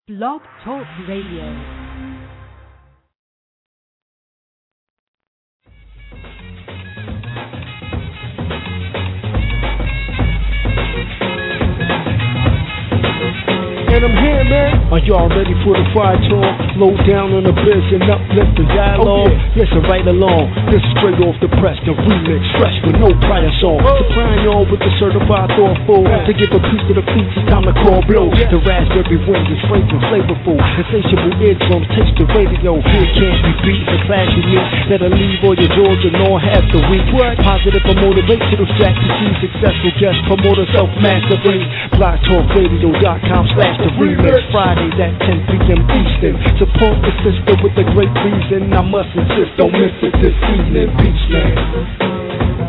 Blog Talk Radio. And I'm here, man. Are y'all ready for the fire talk? Low down on the biz and uplift the dialogue. Listen right along. This is straight off the press, the remix, fresh with no prior song. Supplying y'all with the certified thoughtful. To give a piece of the feast, it's time to call blow. The raspberry wind is fragrant, flavorful. Insatiable eardrums, taste the radio. It can't be beat, the class you meet. That'll leave all your doors and all half the week. Positive or motivational strategy. Successful guest promoter, self-mastery. BlogTalkRadio.com/the remix. Fridays at 10 p.m. Eastern. Support the sister with a great reason. I must insist, don't miss it this evening. Peace, man.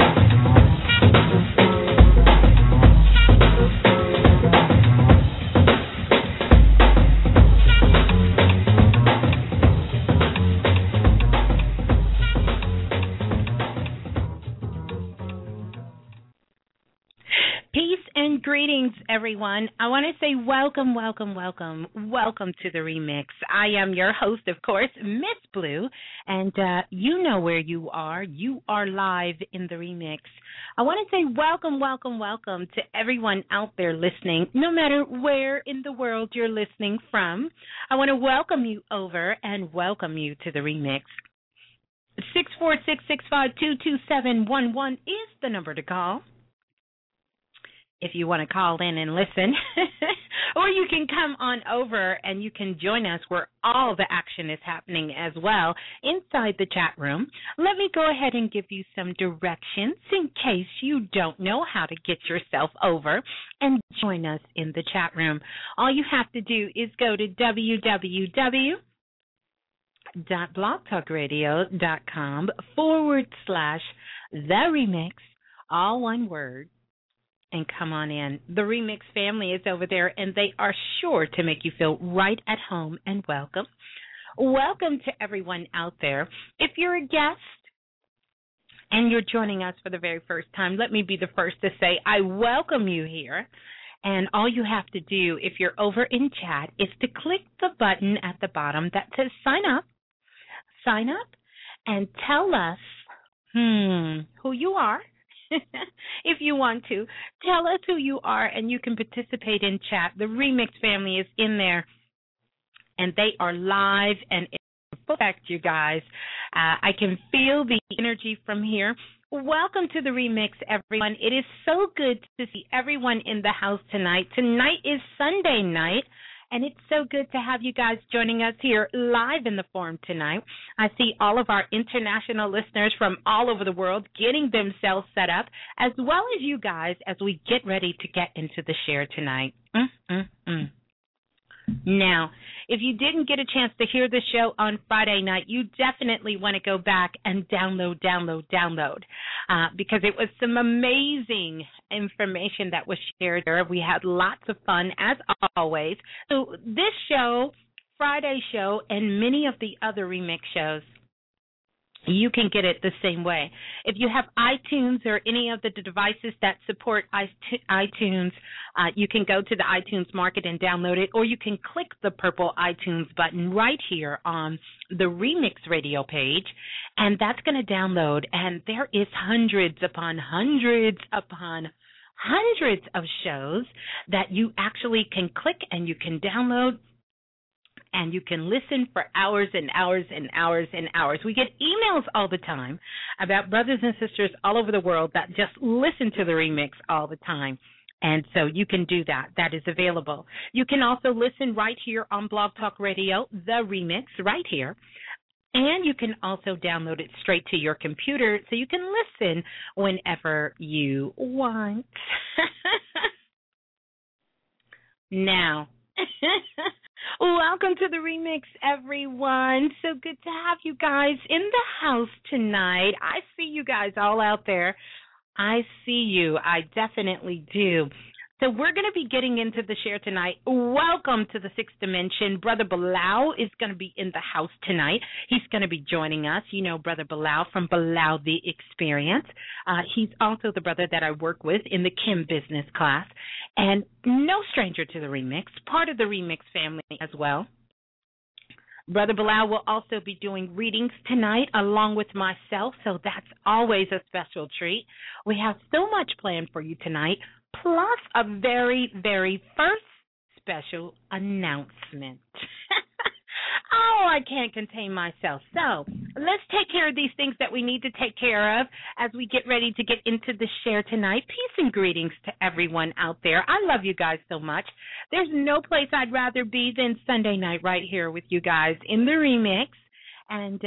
Greetings, everyone. I want to say welcome to the remix. I am your host, of course, Miss Blue, and you know where you are. You are live in the remix. I want to say welcome to everyone out there listening, no matter where in the world you're listening from. I want to welcome you over and welcome you to the remix. 646-652-2711 is the number to call if you want to call in and listen. Or you can come on over and you can join us where all the action is happening as well inside the chat room. Let me go ahead and give you some directions in case you don't know how to get yourself over and join us in the chat room. All you have to do is go to www.blogtalkradio.com/the remix, all one word, and come on in. The Remix family is over there, and they are sure to make you feel right at home and welcome. Welcome to everyone out there. If you're a guest and you're joining us for the very first time, let me be the first to say I welcome you here. And all you have to do, if you're over in chat, is to click the button at the bottom that says sign up, and tell us who you are. If you want to, tell us who you are, and you can participate in chat. The Remix family is in there, and they are live and in effect, you guys. I can feel the energy from here. Welcome to the Remix, everyone. It is so good to see everyone in the house tonight. Tonight is Sunday night, and it's so good to have you guys joining us here live in the forum tonight. I see all of our international listeners from all over the world getting themselves set up, as well as you guys as we get ready to get into the share tonight. Now, if you didn't get a chance to hear the show on Friday night, you definitely want to go back and download, because it was some amazing information that was shared there. We had lots of fun, as always. So this show, Friday show, and many of the other remix shows, you can get it the same way. If you have iTunes or any of the devices that support iTunes, you can go to the iTunes Market and download it, or you can click the purple iTunes button right here on the Remix Radio page, and that's going to download. And there is hundreds upon hundreds of shows that you actually can click and you can download, and you can listen for hours and hours and hours and hours. We get emails all the time about brothers and sisters all over the world that just listen to the remix all the time. And so you can do that. That is available. You can also listen right here on Blog Talk Radio, the remix, right here. And you can also download it straight to your computer so you can listen whenever you want. Now, welcome to the remix, everyone. So good to have you guys in the house tonight. I see you guys all out there. I see you. I definitely do. So we're going to be getting into the share tonight. Welcome to the Sixth Dimension. Brother Bilal is going to be in the house tonight. He's going to be joining us. You know Brother Bilal from Bilal the Experience. He's also the brother that I work with in the Kim business class. And no stranger to the remix, part of the remix family as well. Brother Bilal will also be doing readings tonight along with myself, so that's always a special treat. We have so much planned for you tonight, plus a very, very first special announcement. Oh, I can't contain myself. So let's take care of these things that we need to take care of as we get ready to get into the share tonight. Peace and greetings to everyone out there. I love you guys so much. There's no place I'd rather be than Sunday night right here with you guys in the remix. And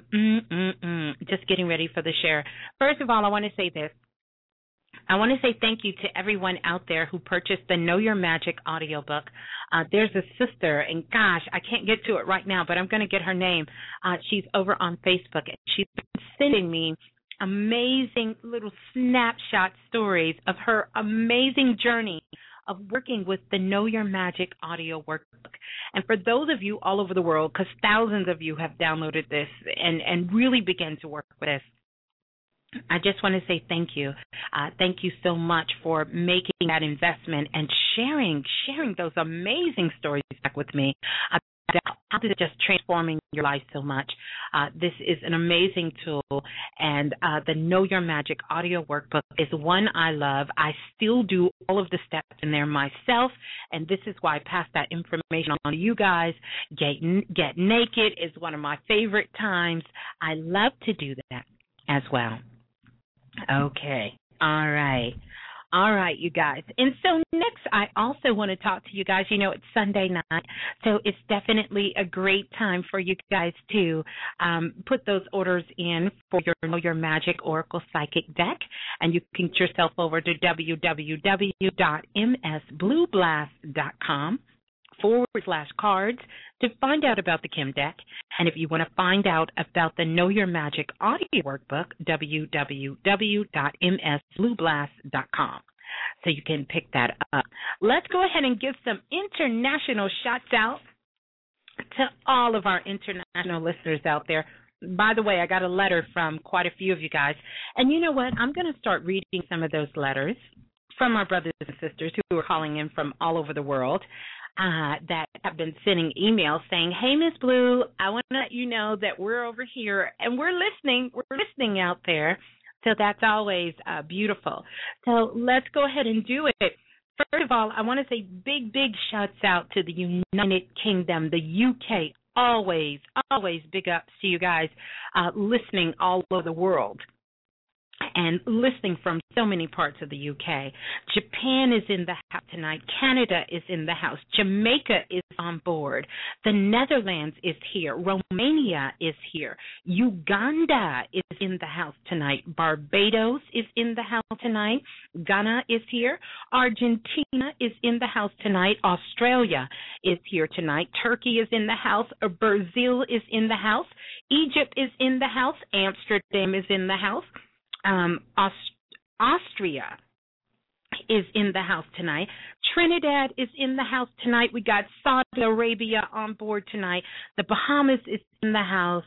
just getting ready for the share. First of all, I want to say this. I want to say thank you to everyone out there who purchased the Know Your Magic audiobook. There's a sister, and gosh, I can't get to it right now, but I'm going to get her name. She's over on Facebook, and she's been sending me amazing little snapshot stories of her amazing journey of working with the Know Your Magic audio workbook. And for those of you all over the world, because thousands of you have downloaded this and really began to work with this, I just want to say thank you. Thank you so much for making that investment and sharing those amazing stories back with me. How is it just transforming your life so much? This is an amazing tool, and the Know Your Magic audio workbook is one I love. I still do all of the steps in there myself, and this is why I pass that information on to you guys. Get naked is one of my favorite times. I love to do that as well. Okay. All right. All right, you guys. And so next, I also want to talk to you guys. You know, it's Sunday night, so it's definitely a great time for you guys to put those orders in for your Know Your Magic Oracle Psychic deck. And you can get yourself over to www.msblueblast.com/cards to find out about the Kim deck. And if you want to find out about the Know Your Magic audio workbook, www.msblueblast.com. So you can pick that up. Let's go ahead and give some international shots out to all of our international listeners out there. By the way, I got a letter from quite a few of you guys. And you know what? I'm going to start reading some of those letters from our brothers and sisters who are calling in from all over the world. That have been sending emails saying, hey, Miss Blue, I want to let you know that we're over here and we're listening. We're listening out there. So that's always beautiful. So let's go ahead and do it. First of all, I want to say big, big shouts out to the United Kingdom, the UK. Always, always big ups to you guys listening all over the world and listening from so many parts of the UK. Japan is in the house tonight. Canada is in the house. Jamaica is on board. The Netherlands is here. Romania is here. Uganda is in the house tonight. Barbados is in the house tonight. Ghana is here. Argentina is in the house tonight. Australia is here tonight. Turkey is in the house. Brazil is in the house. Egypt is in the house. Amsterdam is in the house. Austria is in the house tonight. Trinidad is in the house tonight. We got Saudi Arabia on board tonight. The Bahamas is in the house.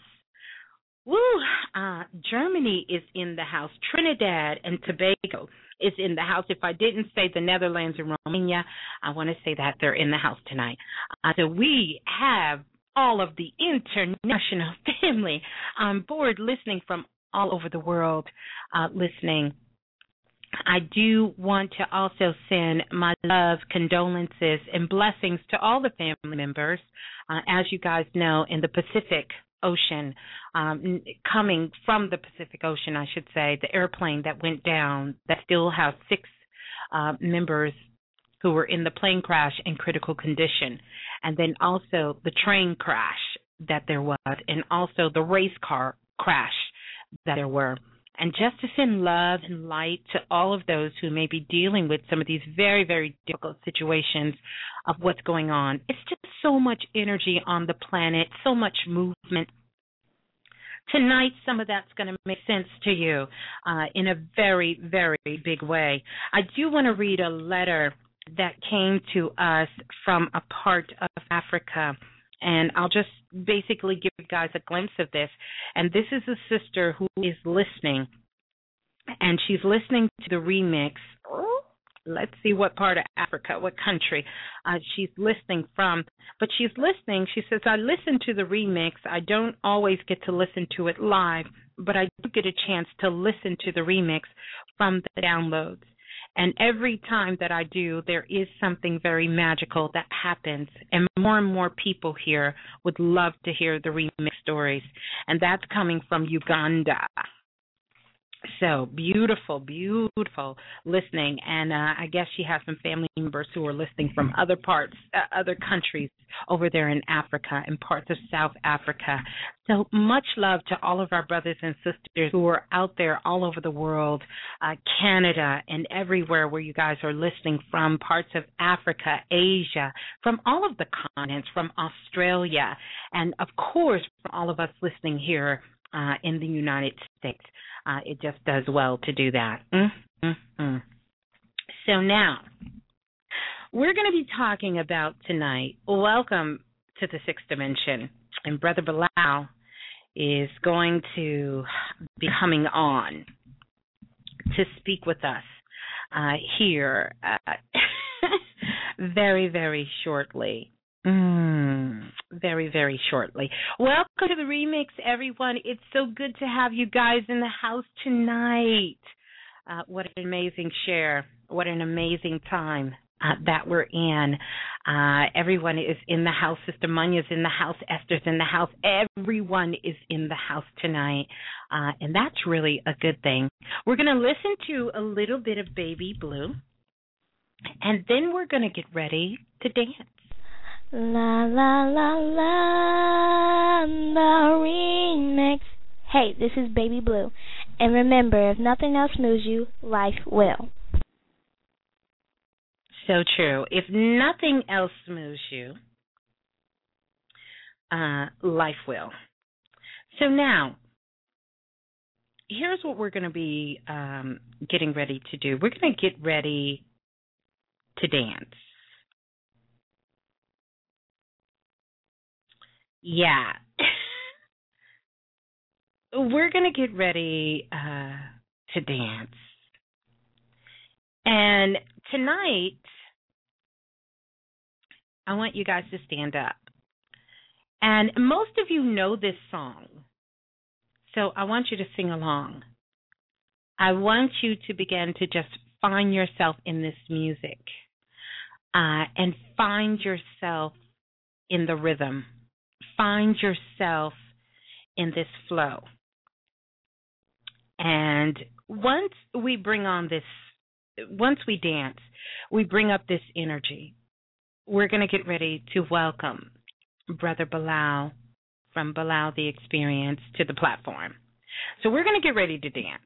Germany is in the house. Trinidad and Tobago is in the house. If I didn't say the Netherlands and Romania, I want to say that they're in the house tonight. So we have all of the international family on board listening from all over the world listening. I do want to also send my love, condolences, and blessings to all the family members. As you guys know, in the Pacific Ocean, coming from the Pacific Ocean, I should say, the airplane that went down that still has 6 members who were in the plane crash in critical condition, and then also the train crash that there was, and also the race car crash that there were. And just to send love and light to all of those who may be dealing with some of these very, very difficult situations of what's going on. It's just so much energy on the planet, so much movement. Tonight, some of that's going to make sense to you in a very, very big way. I do want to read a letter that came to us from a part of Africa. And I'll just basically give you guys a glimpse of this. And this is a sister who is listening, and she's listening to the remix. Let's see what part of Africa, what country she's listening from. But she's listening. She says, I listen to the remix. I don't always get to listen to it live, but I do get a chance to listen to the remix from the downloads. And every time that I do, there is something very magical that happens. And more people here would love to hear the remix stories. And that's coming from Uganda. So beautiful, beautiful listening. And I guess she has some family members who are listening from other parts, other countries over there in Africa and parts of South Africa. So much love to all of our brothers and sisters who are out there all over the world, Canada and everywhere where you guys are listening from, parts of Africa, Asia, from all of the continents, from Australia, and of course from all of us listening here in the United States. It just does well to do that. So now, we're going to be talking about tonight, welcome to the Sixth Dimension. And Brother Balah is going to be coming on to speak with us here very, very shortly. Very, very shortly. Welcome to the remix, everyone. It's so good to have you guys in the house tonight. What an amazing share. What an amazing time that we're in. Everyone is in the house. Sister Munya's in the house. Esther's in the house. Everyone is in the house tonight. And that's really a good thing. We're going to listen to a little bit of Baby Blue. And then we're going to get ready to dance. La la la la, the remix. Hey, this is Baby Blue. And remember, if nothing else moves you, life will. So true. If nothing else moves you, life will. So now, here's what we're going to be getting ready to do. We're going to get ready to dance. Yeah. We're going to get ready to dance. And tonight, I want you guys to stand up. And most of you know this song, so I want you to sing along. I want you to begin to just find yourself in this music and find yourself in the rhythm. Find yourself in this flow. And once we dance, we bring up this energy. We're going to get ready to welcome Brother Balah from Balah the Experience to the platform. So we're going to get ready to dance.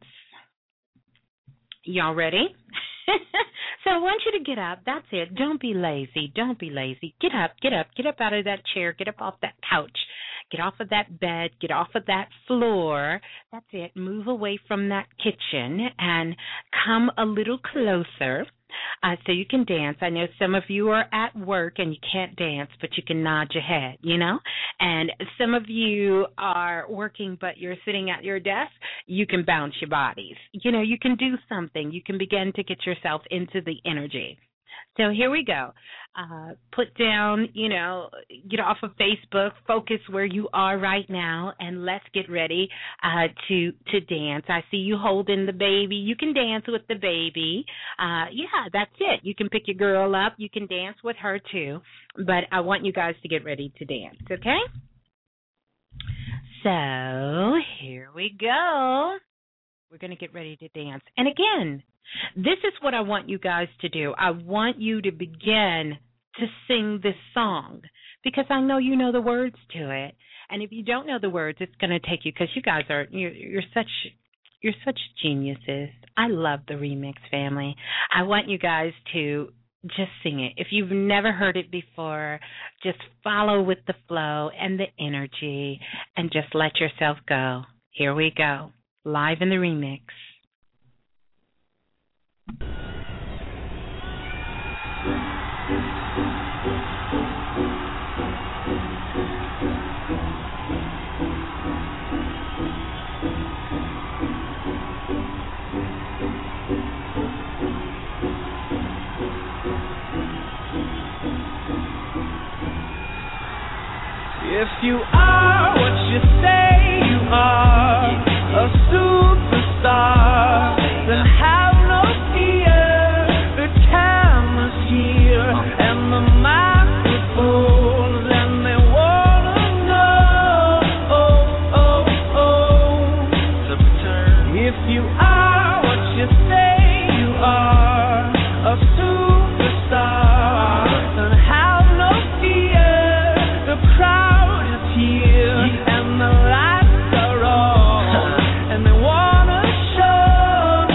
Y'all ready? So I want you to get up. That's it. Don't be lazy. Don't be lazy. Get up, get up, get up out of that chair. Get up off that couch. Get off of that bed. Get off of that floor. That's it. Move away from that kitchen and come a little closer so you can dance. I know some of you are at work and you can't dance, but you can nod your head, you know? And some of you are working, but you're sitting at your desk. You can bounce your bodies. You know, you can do something. You can begin to get yourself into the energy. So here we go. Put down, get off of Facebook, focus where you are right now, and let's get ready to dance. I see you holding the baby. You can dance with the baby. Yeah, that's it. You can pick your girl up. You can dance with her too. But I want you guys to get ready to dance, okay? So here we go. We're going to get ready to dance. And again, this is what I want you guys to do. I want you to begin to sing this song because I know you know the words to it. And if you don't know the words, it's going to take you because you guys you're such geniuses. I love the remix family. I want you guys to just sing it. If you've never heard it before, just follow with the flow and the energy and just let yourself go. Here we go. Live in the remix. If you are what you say you are, a superstar, then have no fear. The camera's here and the microphones, and they wanna know. So return. If you are what you say you are, a superstar, then have no fear. The crowd is here and the lights are on, and they wanna show.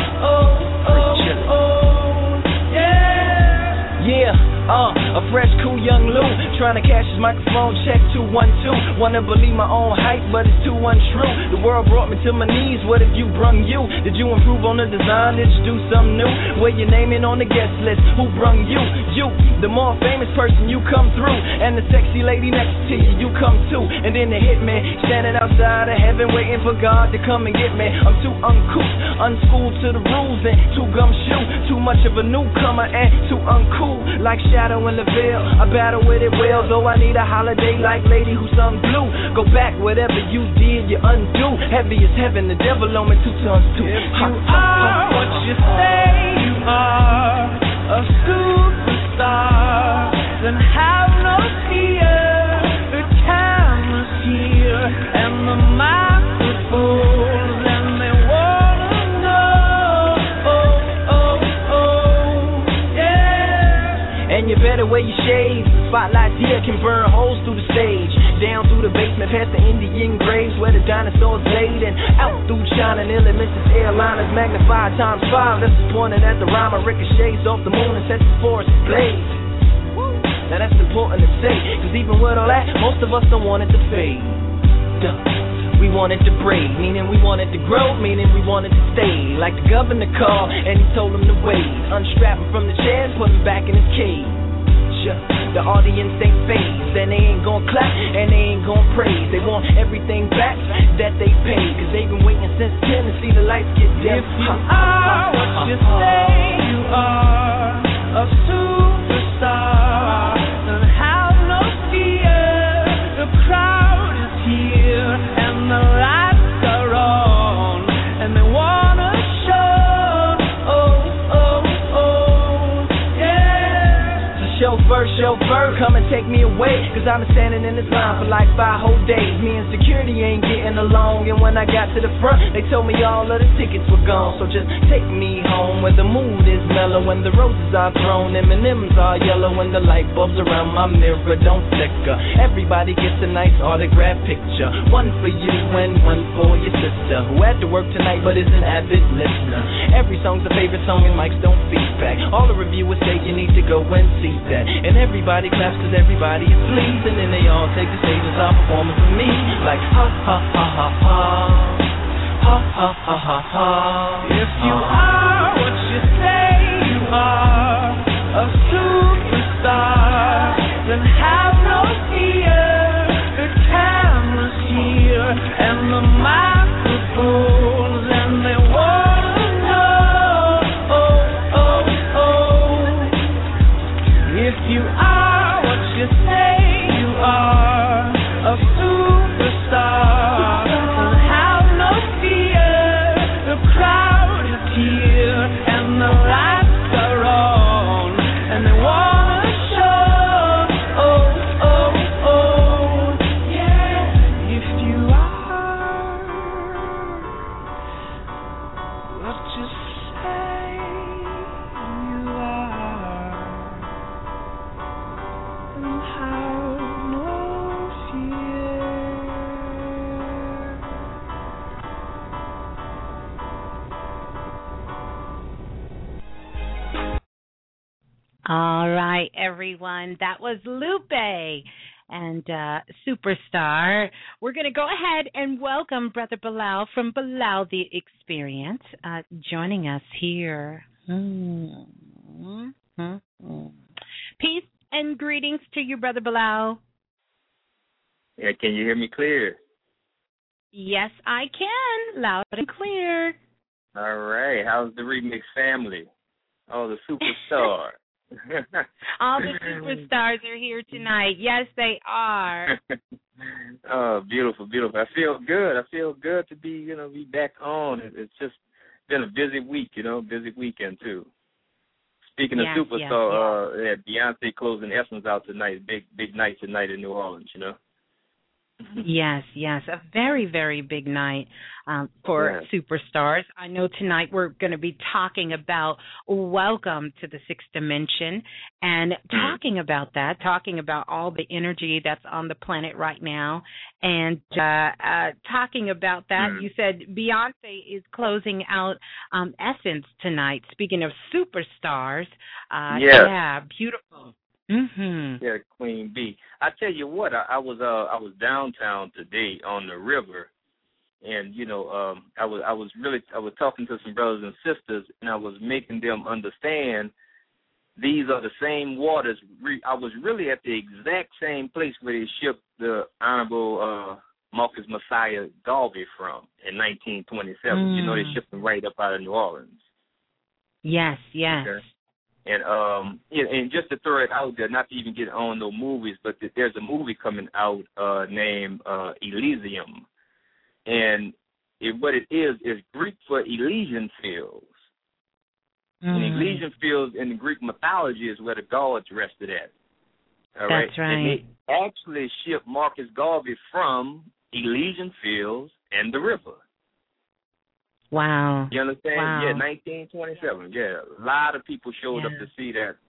Yeah. A fresh, cool young Lou, trying to cash his microphone check 212. Wanna believe my own hype, but it's too untrue. The world brought me to my knees. What have you brung you? Did you improve on the design? Did you do something new? Where your name in on the guest list? Who brung you? You, the more famous person, you come through, and the sexy lady next to you come too. And then the hitman standing outside of heaven, waiting for God to come and get me. I'm too uncouth, unschooled to the rules, and too gumshoe. Too much of a newcomer and too uncool, like Shadow in the veil. I battle with it well, though I need a holiday like Lady Who Sung Blue. Go back, whatever you did, you undo. Heavy as heaven, the devil on me 2 tons too. If you are what you say you are, a superstar, then have no fear. The camera's here and the microphones, and they wanna know. Yeah. And you better wear your shades. Spotlight here can burn holes through the stage, down through the basement, past the Indian graves where the dinosaurs laid, and out through China, nearly Mrs. Airliners, magnified times 5. This is pointing at the rhyme, ricochets off the moon and sets the forest ablaze. Now that's important to say, cause even with all that, most of us don't want it to fade. We want it to break, meaning we want it to grow, meaning we want it to stay. Like the governor called and he told him to wait. Unstrap him from the chairs, put him back in his cage. The audience ain't phased, and they ain't gon' clap, and they ain't gon' praise. They want everything back that they paid, cause they've been waiting since 10 to see the lights get dim. If you are what you say you are, a superstar, then have no fear. The crowd is here and the lights are on, and they wanna show. Chauffeur, come and take me away, cause I've been standing in this line for like 5 whole days. Me and security ain't getting along, and when I got to the front, they told me all of the tickets were gone. So just take me home where the mood is mellow, and the roses are thrown, M&M's are yellow, and the light bulbs around my mirror don't flicker. Everybody gets a nice autograph picture, one for you and one for your sister, who had to work tonight but is an avid listener. Every song's a favorite song and mics don't feedback. All the reviewers say you need to go and see that. And everybody claps cause everybody is pleased, and then they all take the stage and start performing for me. Like ha ha ha ha ha, ha ha ha ha ha. If you are what you say you are, a superstar, then have no fear. The camera's here and the microphones, and they wanna know. If you are what you say you are, a superstar, then have no fear. The crowd is here and the lights are on, and they wanna show. Yeah. If you are what you say you are, and have no fear. All right, everyone. That was Lupe and Superstar. We're going to go ahead and welcome Brother Bilal from Bilal the Experience joining us here. Peace and greetings to you, Brother Bilal. Yeah, can you hear me clear? Yes, I can. Loud and clear. All right. How's the Remix family? Oh, the superstar. All the superstars are here tonight. Yes, they are. Oh, beautiful, beautiful. I feel good. I feel good to be back on. It's just been a busy week, busy weekend too. Speaking of superstar, Beyonce closing Essence out tonight. Big night tonight in New Orleans, Yes, a very, very big night for superstars. I know tonight we're going to be talking about Welcome to the Sixth Dimension and talking about all the energy that's on the planet right now. And talking about that, you said Beyonce is closing out Essence tonight. Speaking of superstars, yeah, beautiful. Mm-hmm. Yeah, Queen B. I tell you what, I was downtown today on the river, and I was talking to some brothers and sisters, and I was making them understand these are the same waters. I was really at the exact same place where they shipped the Honorable Marcus Messiah Garvey from in 1927. They shipped him right up out of New Orleans. Yes. Okay. And just to throw it out there, not to even get on no movies, but there's a movie coming out named Elysium, and what it is Greek for Elysian Fields. And Elysian Fields in the Greek mythology is where the gods rested at. All right? That's right. And they actually shipped Marcus Garvey from Elysian Fields and the river. Wow. You understand? Wow. Yeah, 1927. Yeah, a lot of people showed up to see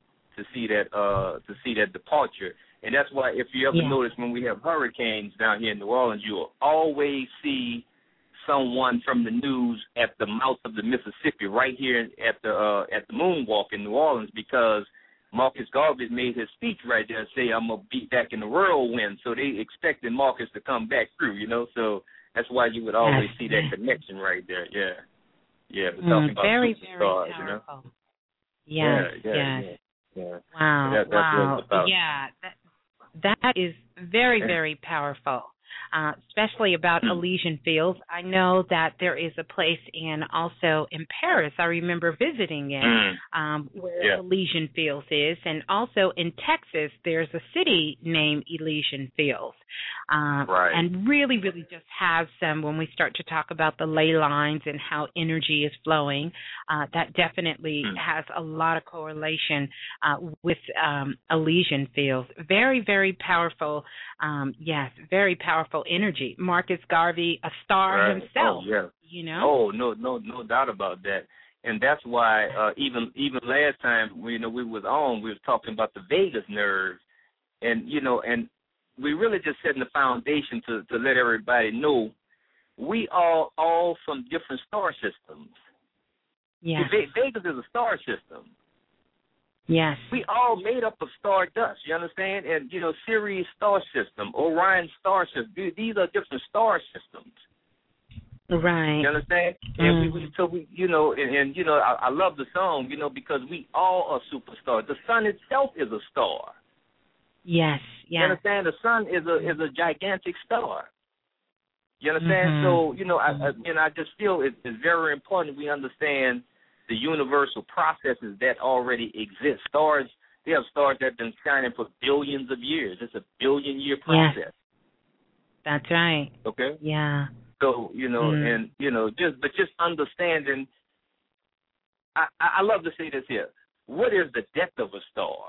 that departure, and that's why if you ever notice when we have hurricanes down here in New Orleans, you'll always see someone from the news at the mouth of the Mississippi, right here at the Moonwalk in New Orleans, because Marcus Garvey made his speech right there and say, "I'm gonna be back in the whirlwind." So they expected Marcus to come back through, So that's why you would always see that connection right there. Yeah. We're talking about very, superstars, very powerful. Yes. Yeah. Wow. That's what it's about. Yeah. That is very, very powerful. Especially about Elysian Fields. I know that there is a place also in Paris. I remember visiting it, where Elysian Fields is, and also in Texas, there's a city named Elysian Fields. And really, really just have some, when we start to talk about the ley lines and how energy is flowing, that definitely has a lot of correlation with Elysian Fields. Very, very powerful, very powerful energy. Marcus Garvey, a star himself. Oh, yeah. Oh, no doubt about that. And that's why even last time we was on, we was talking about the vagus nerve, and we really just setting the foundation to let everybody know we are all from different star systems. Yeah. Vegas is a star system. Yes. We all made up of star dust, you understand? And, Sirius star system, Orion star system, these are different star systems. Right. You understand? And I love the song, because we all are superstars. The sun itself is a star. Yes. You understand? The sun is a gigantic star. You understand? So, I just feel it's very important we understand the universal processes that already exist. Stars, they have stars that have been shining for billions of years. It's a billion-year process. Yes. That's right. Okay? Yeah. So, and, just understanding, I love to say this here. What is the death of a star?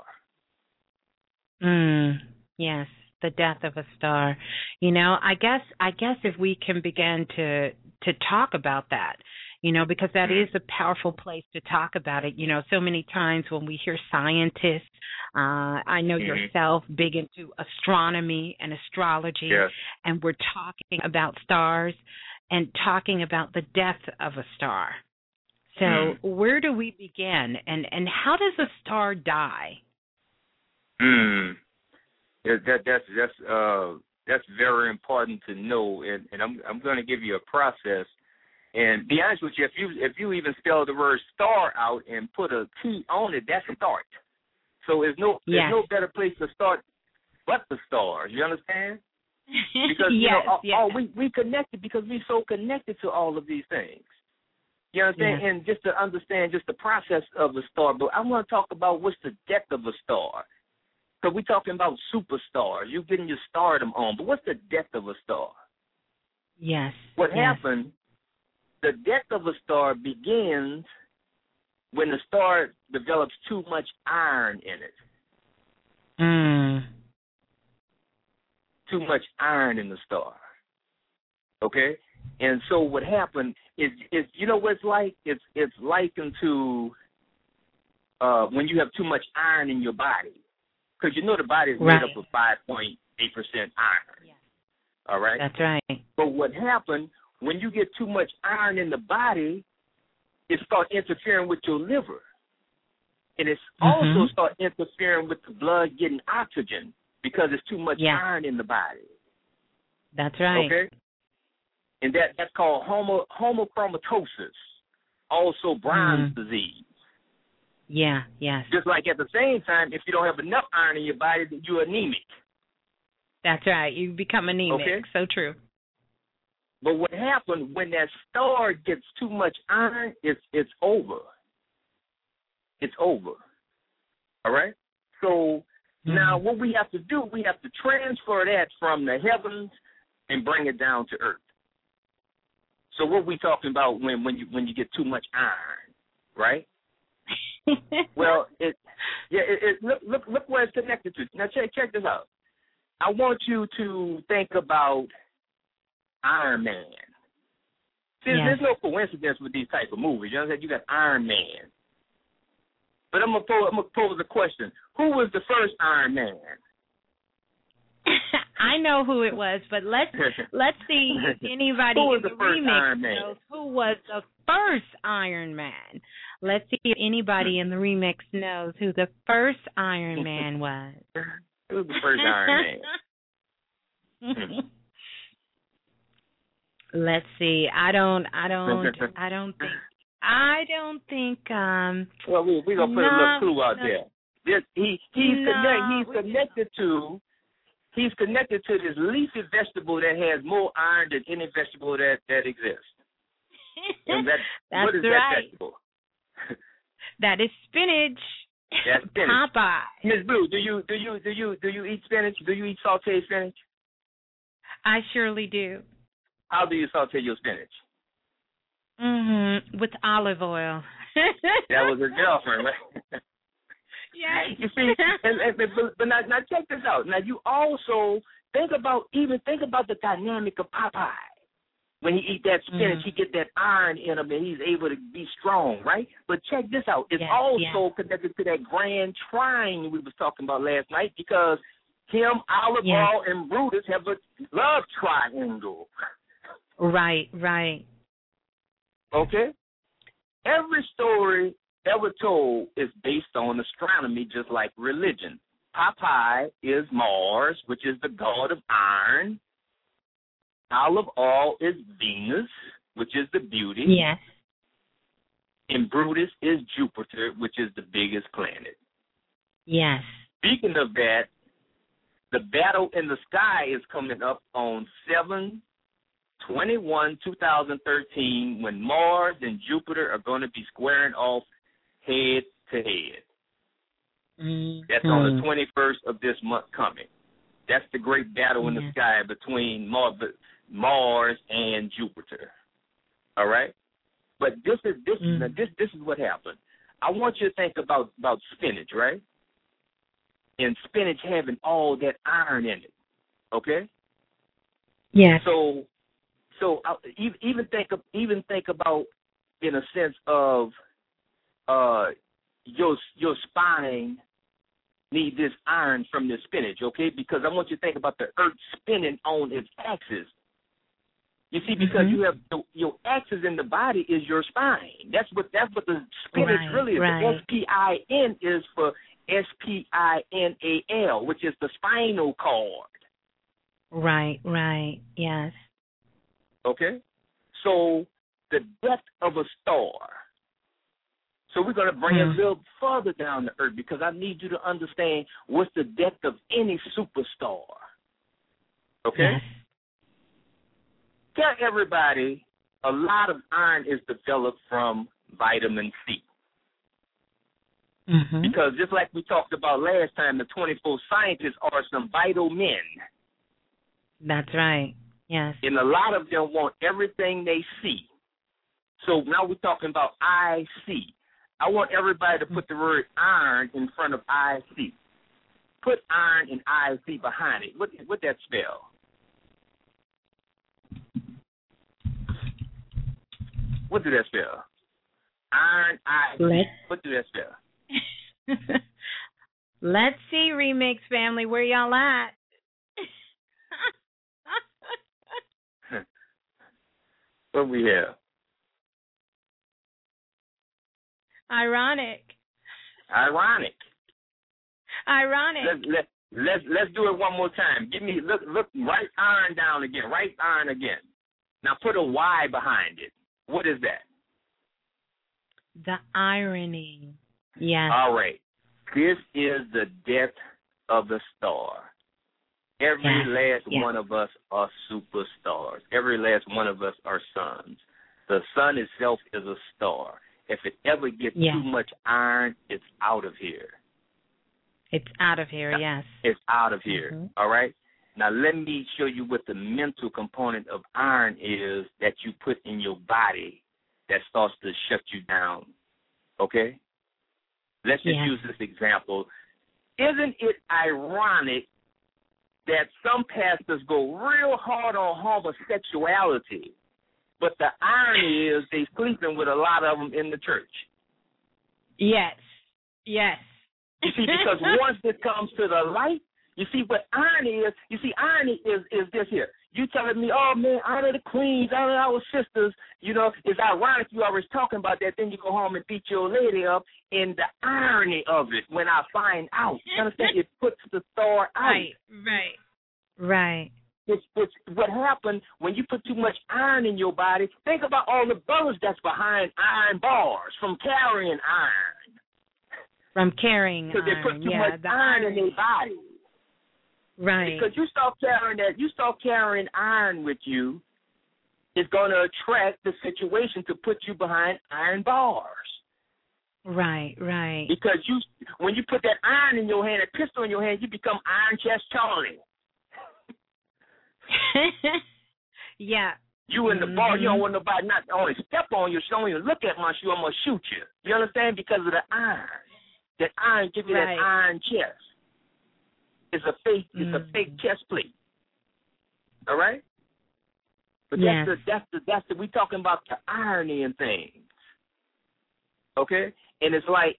Yes, the death of a star. I guess if we can begin to talk about that, because that is a powerful place to talk about it. So many times when we hear scientists, I know yourself, big into astronomy and astrology, and we're talking about stars and talking about the death of a star. So where do we begin, and how does a star die? That's very important to know, and I'm going to give you a process. And be honest with you, if you even spell the word star out and put a T on it, that's start. So there's no better place to start but the stars. You understand? Because we connected because we're so connected to all of these things. You understand? Yeah. And just to understand just the process of a star, but I want to talk about what's the depth of a star. Because we're talking about superstars. You're getting your stardom on, but what's the depth of a star? Yes. What happened, the depth of a star begins when the star develops too much iron in it. Too much iron in the star. Okay? And so what happened is you know what it's like? It's likened to when you have too much iron in your body. Because you know the body is made up of 5.8% iron. Yeah. All right? That's right. But what happened, when you get too much iron in the body, it starts interfering with your liver. And it also starts interfering with the blood getting oxygen because there's too much iron in the body. That's right. Okay? And that's called homochromatosis, also Brown's disease. Yeah, yes. Just like at the same time, if you don't have enough iron in your body, then you're anemic. That's right. You become anemic. Okay? So true. But what happened when that star gets too much iron, it's over. It's over. All right? So now what we have to do, we have to transfer that from the heavens and bring it down to earth. So what we talking about when you get too much iron, right? Well, look where it's connected to. Now check this out. I want you to think about Iron Man. See, there's no coincidence with these type of movies. You understand? You got Iron Man. But I'm gonna pose a question. Who was the first Iron Man? I know who it was, but let's see if anybody in the remix knows who was the first Iron Man. Let's see if anybody in the remix knows who the first Iron Man was. Who was the first Iron Man? Let's see. I don't think. Well, we're gonna put a little clue out there. He's connected to this leafy vegetable that has more iron than any vegetable that exists. And that's what is right. that vegetable? That is spinach. That's spinach. Popeye. Ms. Blue, do you eat spinach? Do you eat sauteed spinach? I surely do. How do you saute your spinach? With olive oil. That was her girlfriend, right? Yes. You see, but now check this out. Now you also think about the dynamic of Popeye. When he eat that spinach, he get that iron in him, and he's able to be strong, right? But check this out. It's also connected to that grand trine we was talking about last night because him, Olive Oyl, and Brutus have a love triangle. Right. Okay? Every story ever told is based on astronomy, just like religion. Popeye is Mars, which is the god of iron. Olive Oyl is Venus, which is the beauty. Yes. And Brutus is Jupiter, which is the biggest planet. Yes. Speaking of that, the battle in the sky is coming up on 7/21/2013 when Mars and Jupiter are going to be squaring off head to head. That's on the 21st of this month coming. That's the great battle in the sky between Mars and Jupiter. All right? But this is what happened. I want you to think about spinach, right? And spinach having all that iron in it. Okay? Yes. So even think about in a sense of your spine need this iron from the spinach, okay? Because I want you to think about the earth spinning on its axis. You see, because you have your axis in the body is your spine. That's what the spinach really is. Right. The SPIN is for SPINAL, which is the spinal cord. Right. Yes. Okay? So the depth of a star. So we're going to bring it a little further down to earth because I need you to understand what's the depth of any superstar. Okay? Yes. Tell everybody a lot of iron is developed from vitamin C. Mm-hmm. Because just like we talked about last time, the 24 scientists are some vital men. That's right. Yes. And a lot of them want everything they see. So now we're talking about IC. I want everybody to put the word iron in front of IC. Put iron and IC behind it. What that spell? What do that spell? Iron, IC. What do that spell? Let's see, Remix family, where y'all at? What we have? Ironic. Let's do it one more time. Give me look write iron down again. Write iron again. Now put a Y behind it. What is that? The irony. Yes. All right. This is the death of the star. Every last one of us are superstars. Every last one of us are suns. The sun itself is a star. If it ever gets too much iron, it's out of here. It's out of here, yes. It's out of here, all right? Now, let me show you what the mental component of iron is that you put in your body that starts to shut you down, okay? Let's just use this example. Isn't it ironic that some pastors go real hard on homosexuality, but the irony is they sleeping with a lot of them in the church? Yes. You see, because once it comes to the light, you see what irony is. You see, irony is this here. You telling me, oh, man, honor the queens, honor our sisters. You know, it's ironic you always talking about that. Then you go home and beat your lady up. And the irony of it, when I find out, you understand, it puts the star out. Right. It's what happened when you put too much iron in your body. Think about all the brothers that's behind iron bars from carrying iron. Because they put too much iron in their body. Right. Because you start carrying iron with you, it's going to attract the situation to put you behind iron bars. Right. Because when you put that iron in your hand, that pistol in your hand, you become Iron Chest Charlie. Yeah. You in the bar, you don't want nobody not only step on you, don't even look at my shoe, I'm going to shoot you. You understand? Because of the iron. That iron gives you that iron chest. It's a fake chest plate. All right? But that's the we talking about the irony in things. Okay? And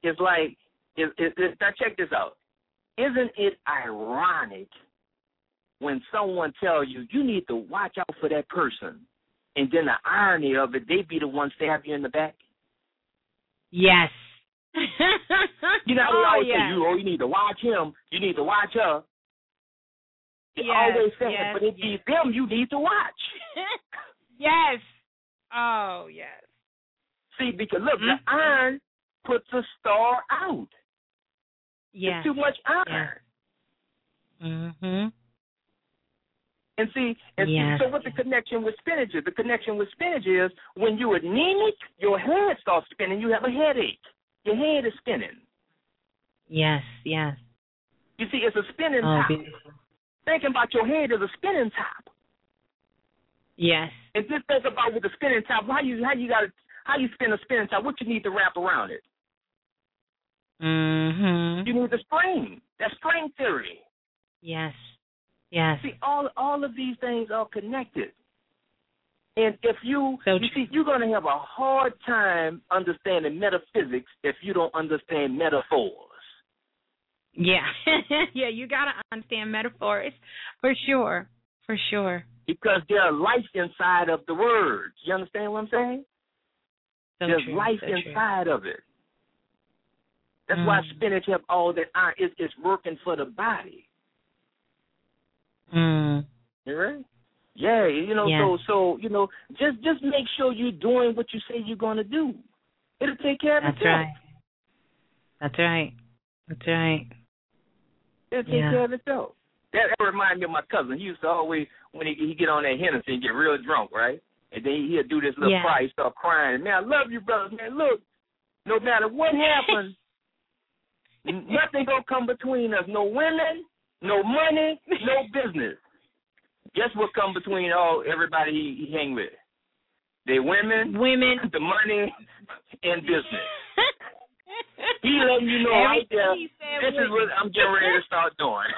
now check this out. Isn't it ironic when someone tells you need to watch out for that person, and then the irony of it, they be the one stab you in the back? Yes. You know how they always say, you need to watch him, you need to watch her. They always say it, but it be them you need to watch. Yes. Oh, yes. See, because look, the iron puts a star out. Yes. It's too much iron. Mm-hmm. And see, so what the connection with spinach is? The connection with spinach is when you're anemic, your head starts spinning, you have a headache. Your head is spinning. Yes. You see, it's a spinning top. Beautiful. Thinking about your head is a spinning top. Yes. And just think about with the spinning top, how you spin a spinning top, what you need to wrap around it. Mm-hmm. You need the spring. That's string theory. Yes. See, all of these things are connected. And if you're going to have a hard time understanding metaphysics if you don't understand metaphors. Yeah. You got to understand metaphors for sure. Because there's life inside of the words. You understand what I'm saying? There's life inside of it. That's why spinach have all that iron. It's working for the body. You right? Yeah, so just make sure you're doing what you say you're going to do. It'll take care of itself. That's right. It'll take care of itself. That reminds me of my cousin. He used to always, when he get on that Hennessy and get real drunk, right? And then he'll do this little cry. He start crying. Man, I love you, brothers. Man, look, no matter what happens, nothing gonna come between us. No women, no money, no business. Guess what come between everybody he hang with? The women, the money, and business. He letting you know right there, this is what I'm getting ready to start doing.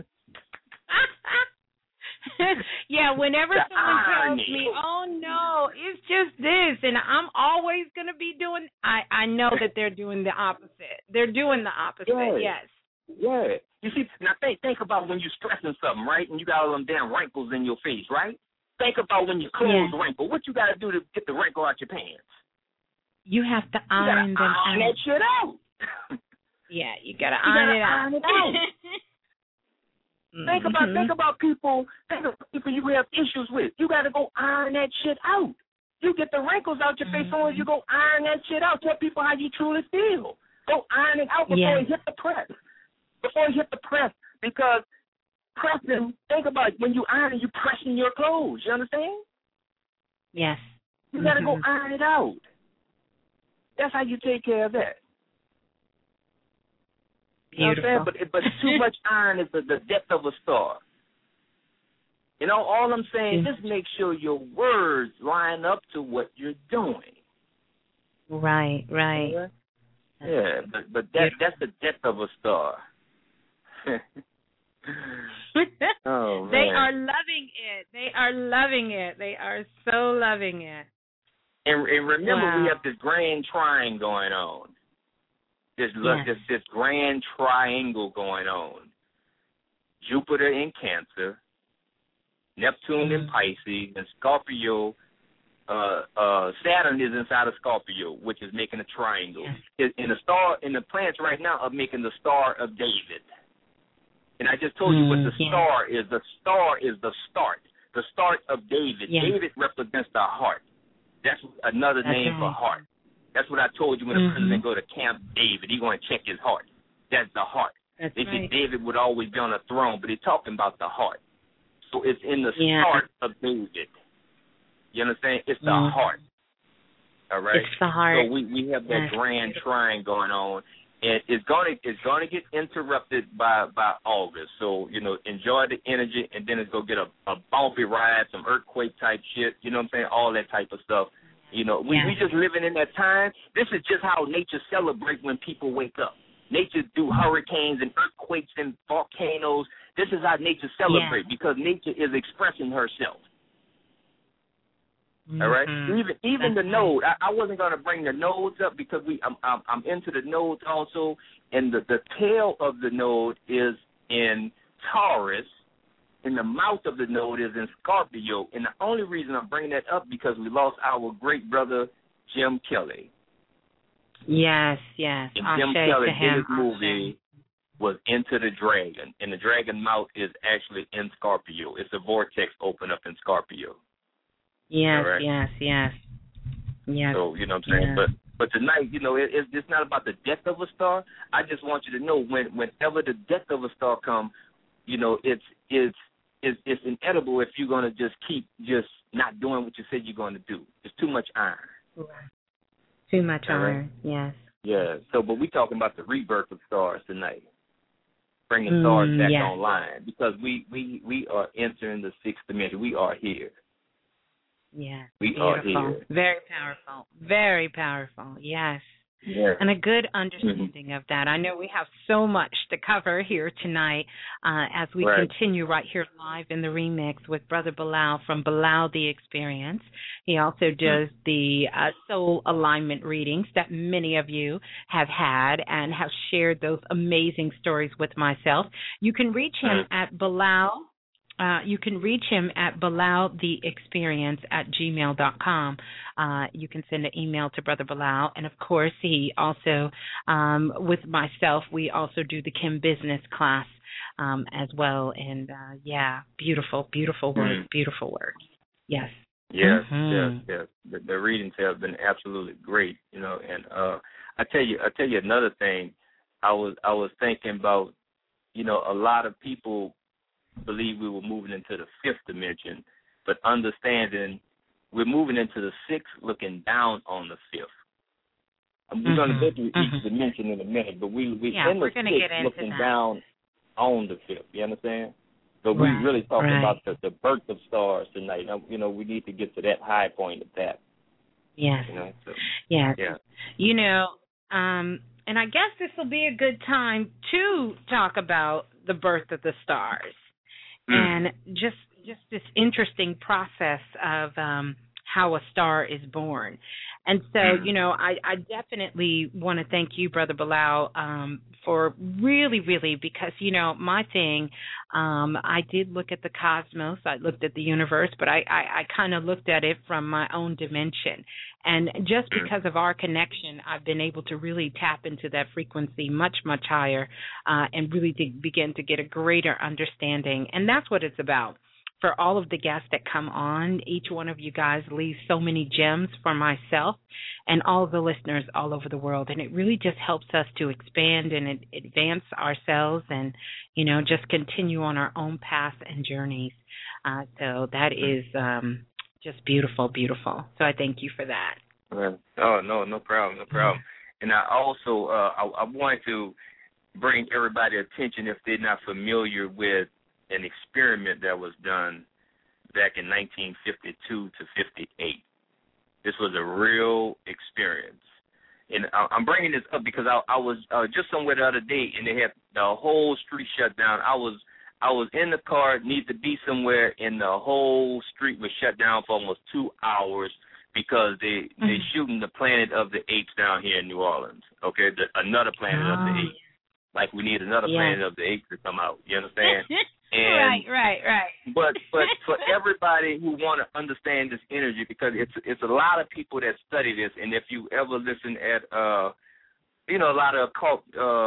Yeah, whenever someone tells me, oh, no, it's just this, and I'm always going to be doing, I know that they're doing the opposite. They're doing the opposite, yes. Yeah. You see, now think about when you're stressing something, right, and you got all them damn wrinkles in your face, right? Think about when your clothes wrinkle. What you got to do to get the wrinkle out your pants? You have to iron them out. Iron that shit out. Yeah, you got to iron it out. Think about people you have issues with. You got to go iron that shit out. You get the wrinkles out your face as soon as you go iron that shit out. Tell people how you truly feel. Go iron it out before you hit the press. Because pressing, think about it, when you iron, you pressing your clothes. You understand? Yes. You got to go iron it out. That's how you take care of that. Beautiful. You know what I'm saying? But too much iron is the depth of a star. You know, all I'm saying, just make sure your words line up to what you're doing. Right. Yeah, but that's the depth of a star. Oh, man. They are loving it. They are so loving it. And remember, we have this grand triangle going on. This grand triangle going on. Jupiter in Cancer, Neptune in Pisces, and Scorpio. Saturn is inside of Scorpio, which is making a triangle. And the planets right now are making the Star of David. And I just told you what the star is. The star is the start. The start of David. David represents the heart. That's another name for heart. That's what I told you when the president go to Camp David. He's going to check his heart. That's the heart. They think David would always be on a throne, but he's talking about the heart. So it's in the start of David. You understand? It's the heart. All right? It's the heart. So we have that grand triangle going on. And it's gonna get interrupted by August. So, you know, enjoy the energy, and then it's gonna get a bumpy ride, some earthquake type shit, you know what I'm saying? All that type of stuff. You know, we just living in that time. This is just how nature celebrates when people wake up. Nature do hurricanes and earthquakes and volcanoes. This is how nature celebrates because nature is expressing herself. All right. Even the node. I wasn't going to bring the nodes up because I'm into the nodes also, and the tail of the node is in Taurus, and the mouth of the node is in Scorpio. And the only reason I'm bringing that up because we lost our great brother Jim Kelly. Yes. And Jim Kelly in his movie was Into the Dragon, and the dragon mouth is actually in Scorpio. It's a vortex open up in Scorpio. Yes. So, you know what I'm saying? But tonight, you know, it's not about the death of a star. I just want you to know whenever the death of a star comes, you know, it's inedible if you're going to just keep just not doing what you said you're going to do. It's too much iron. Right. Too much iron, yes. Yeah, so but we're talking about the rebirth of stars tonight. Bringing stars back online because we are entering the sixth dimension. We are here. Yeah, we are here. Very powerful. Very powerful. Yes. Yeah. And a good understanding of that. I know we have so much to cover here tonight as we continue right here live in the remix with Brother Bilal from Bilal the Experience. He also does the soul alignment readings that many of you have had and have shared those amazing stories with myself. You can reach him at Bilal. You can reach him at BilalTheExperience@gmail.com. You can send an email to Brother Bilal. And, of course, he also, with myself, we also do the Kim Business class as well. And, beautiful, beautiful work, beautiful work. Yes. Yes. The readings have been absolutely great, you know. And I tell you another thing. I was thinking about, you know, a lot of people believe we were moving into the fifth dimension, but understanding we're moving into the sixth, looking down on the fifth. We're going to go through each dimension in a minute, but we're in the sixth, looking down on the fifth. You understand? But we really talking about the birth of stars tonight. You know, we need to get to that high point of that. Yes. You know, so, yes. Yeah. You know, and I guess this will be a good time to talk about the birth of the stars and just this interesting process of how a star is born. And so, you know, I definitely want to thank you, Brother Balah, for really, because, you know, my thing, I did look at the cosmos, I looked at the universe, but I kind of looked at it from my own dimension. And just because of our connection, I've been able to really tap into that frequency much, much higher and really begin to get a greater understanding. And that's what it's about. For all of the guests that come on, each one of you guys leaves so many gems for myself and all of the listeners all over the world. And it really just helps us to expand and advance ourselves and, you know, just continue on our own paths and journeys. So that is just beautiful. So I thank you for that. Oh, no problem. And I also, I wanted to bring everybody attention if they're not familiar with an experiment that was done back in 1952 to 58. This was a real experience. And I'm bringing this up because I was just somewhere the other day, and they had the whole street shut down. I was in the car, need to be somewhere, and the whole street was shut down for almost 2 hours because they're shooting the Planet of the Apes down here in New Orleans, okay, another Planet of the Apes. Like we need another Planet of the Apes to come out, you understand? And, right. But for everybody who want to understand this energy, because it's a lot of people that study this, and if you ever listen at a lot of occult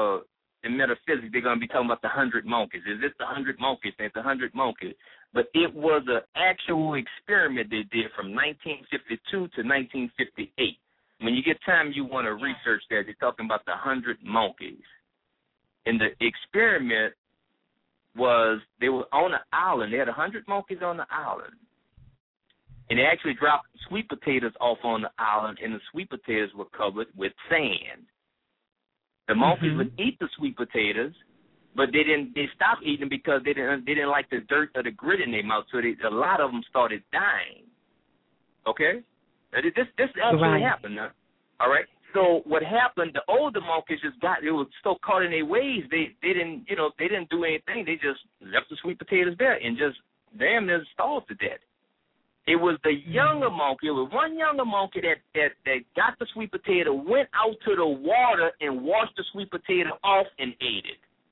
in metaphysics, they're going to be talking about the 100 monkeys. Is this the 100 monkeys? It's the 100 monkeys. But it was an actual experiment they did from 1952 to 1958. When you get time, you want to research that. They're talking about the 100 monkeys. And the experiment was they were on an island. They had 100 monkeys on the island. And they actually dropped sweet potatoes off on the island, and the sweet potatoes were covered with sand. The monkeys would eat the sweet potatoes, but they stopped eating because they didn't like the dirt or the grit in their mouth, so a lot of them started dying. Okay? This actually happened. All right? So what happened, the older monkeys they were so caught in their ways, they didn't do anything. They just left the sweet potatoes there and just damn near starved to death. It was the younger monkey, it was one younger monkey that got the sweet potato, went out to the water and washed the sweet potato off and ate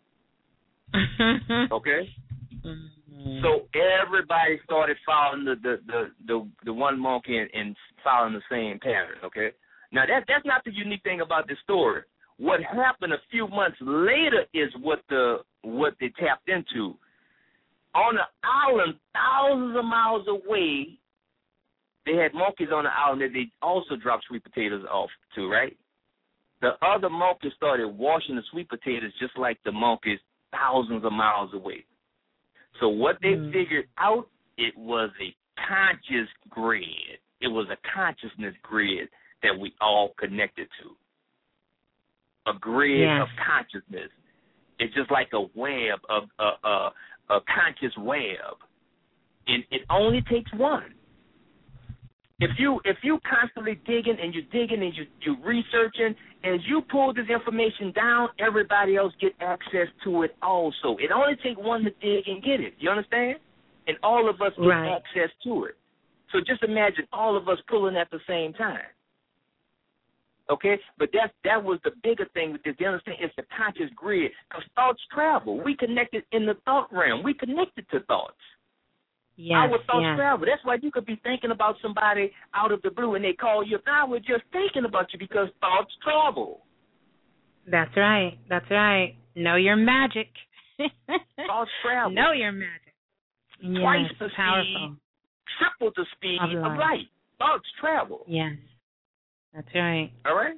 it. Okay? So everybody started following the one monkey and following the same pattern, okay? Now, that's not the unique thing about this story. What happened a few months later is what they tapped into. On the island, thousands of miles away, they had monkeys on the island that they also dropped sweet potatoes off to, right? The other monkeys started washing the sweet potatoes just like the monkeys thousands of miles away. So what they figured out, it was a conscious grid. It was a consciousness grid that we all connected to. A grid of consciousness. It's just like a web, a conscious web. And it only takes one. If you constantly digging and you're researching, as you pull this information down, everybody else get access to it also. It only takes one to dig and get it. You understand? And all of us get access to it. So just imagine all of us pulling at the same time. Okay? But that was the bigger thing with this. You understand? It's the conscious grid. Because thoughts travel. We connected in the thought realm. We connected to thoughts. Our thoughts travel. That's why you could be thinking about somebody out of the blue and they call you. Now we're just thinking about you because thoughts travel. That's right. Know your magic. Thoughts travel. Know your magic. Twice the powerful. speed, triple the speed of light. Thoughts travel. Yes. That's right. All right?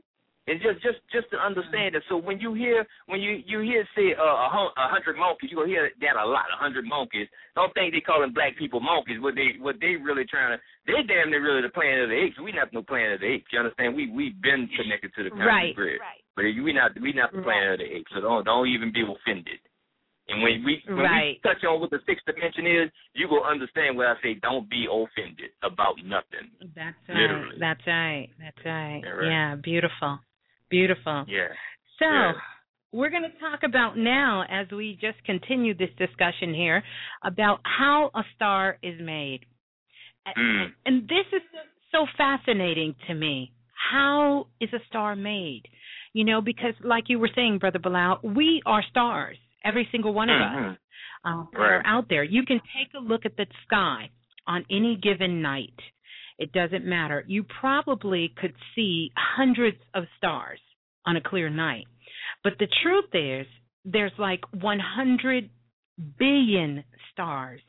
And just to understand it. So when you hear say 100 monkeys, you're gonna hear that a lot. 100 monkeys. Don't think they calling black people monkeys. What they really trying to, they damn near really the Planet of the Apes. We not no Planet of the Apes. You understand? We've been connected to the country grid. Right. But we not the Planet of the Apes. So don't even be offended. And when we touch on what the sixth dimension is, you will understand what I say. Don't be offended about nothing. That's right. Literally. That's right. Right. Yeah, beautiful. Beautiful. Yeah. So we're going to talk about now, as we just continue this discussion here, about how a star is made. And this is so fascinating to me. How is a star made? You know, because like you were saying, Brother Balah, we are stars. Every single one of us that are out there. You can take a look at the sky on any given night. It doesn't matter. You probably could see hundreds of stars on a clear night. But the truth is, there's like 100 billion stars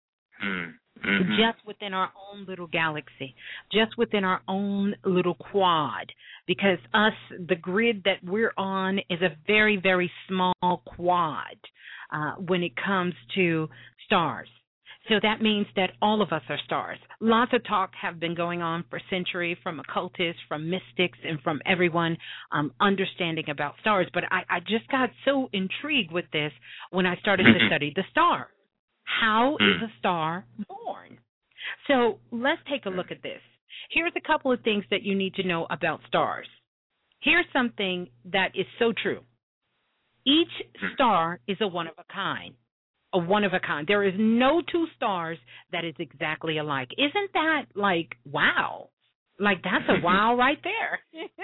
just within our own little galaxy, just within our own little quad. Because the grid that we're on is a very, very small quad when it comes to stars. So that means that all of us are stars. Lots of talk have been going on for centuries from occultists, from mystics, and from everyone understanding about stars. But I just got so intrigued with this when I started to study the star. How is a star born? So let's take a look at this. Here's a couple of things that you need to know about stars. Here's something that is so true. Each star is a one of a kind. A one of a kind. There is no two stars that is exactly alike. Isn't that like, wow? Like, that's a wow right there.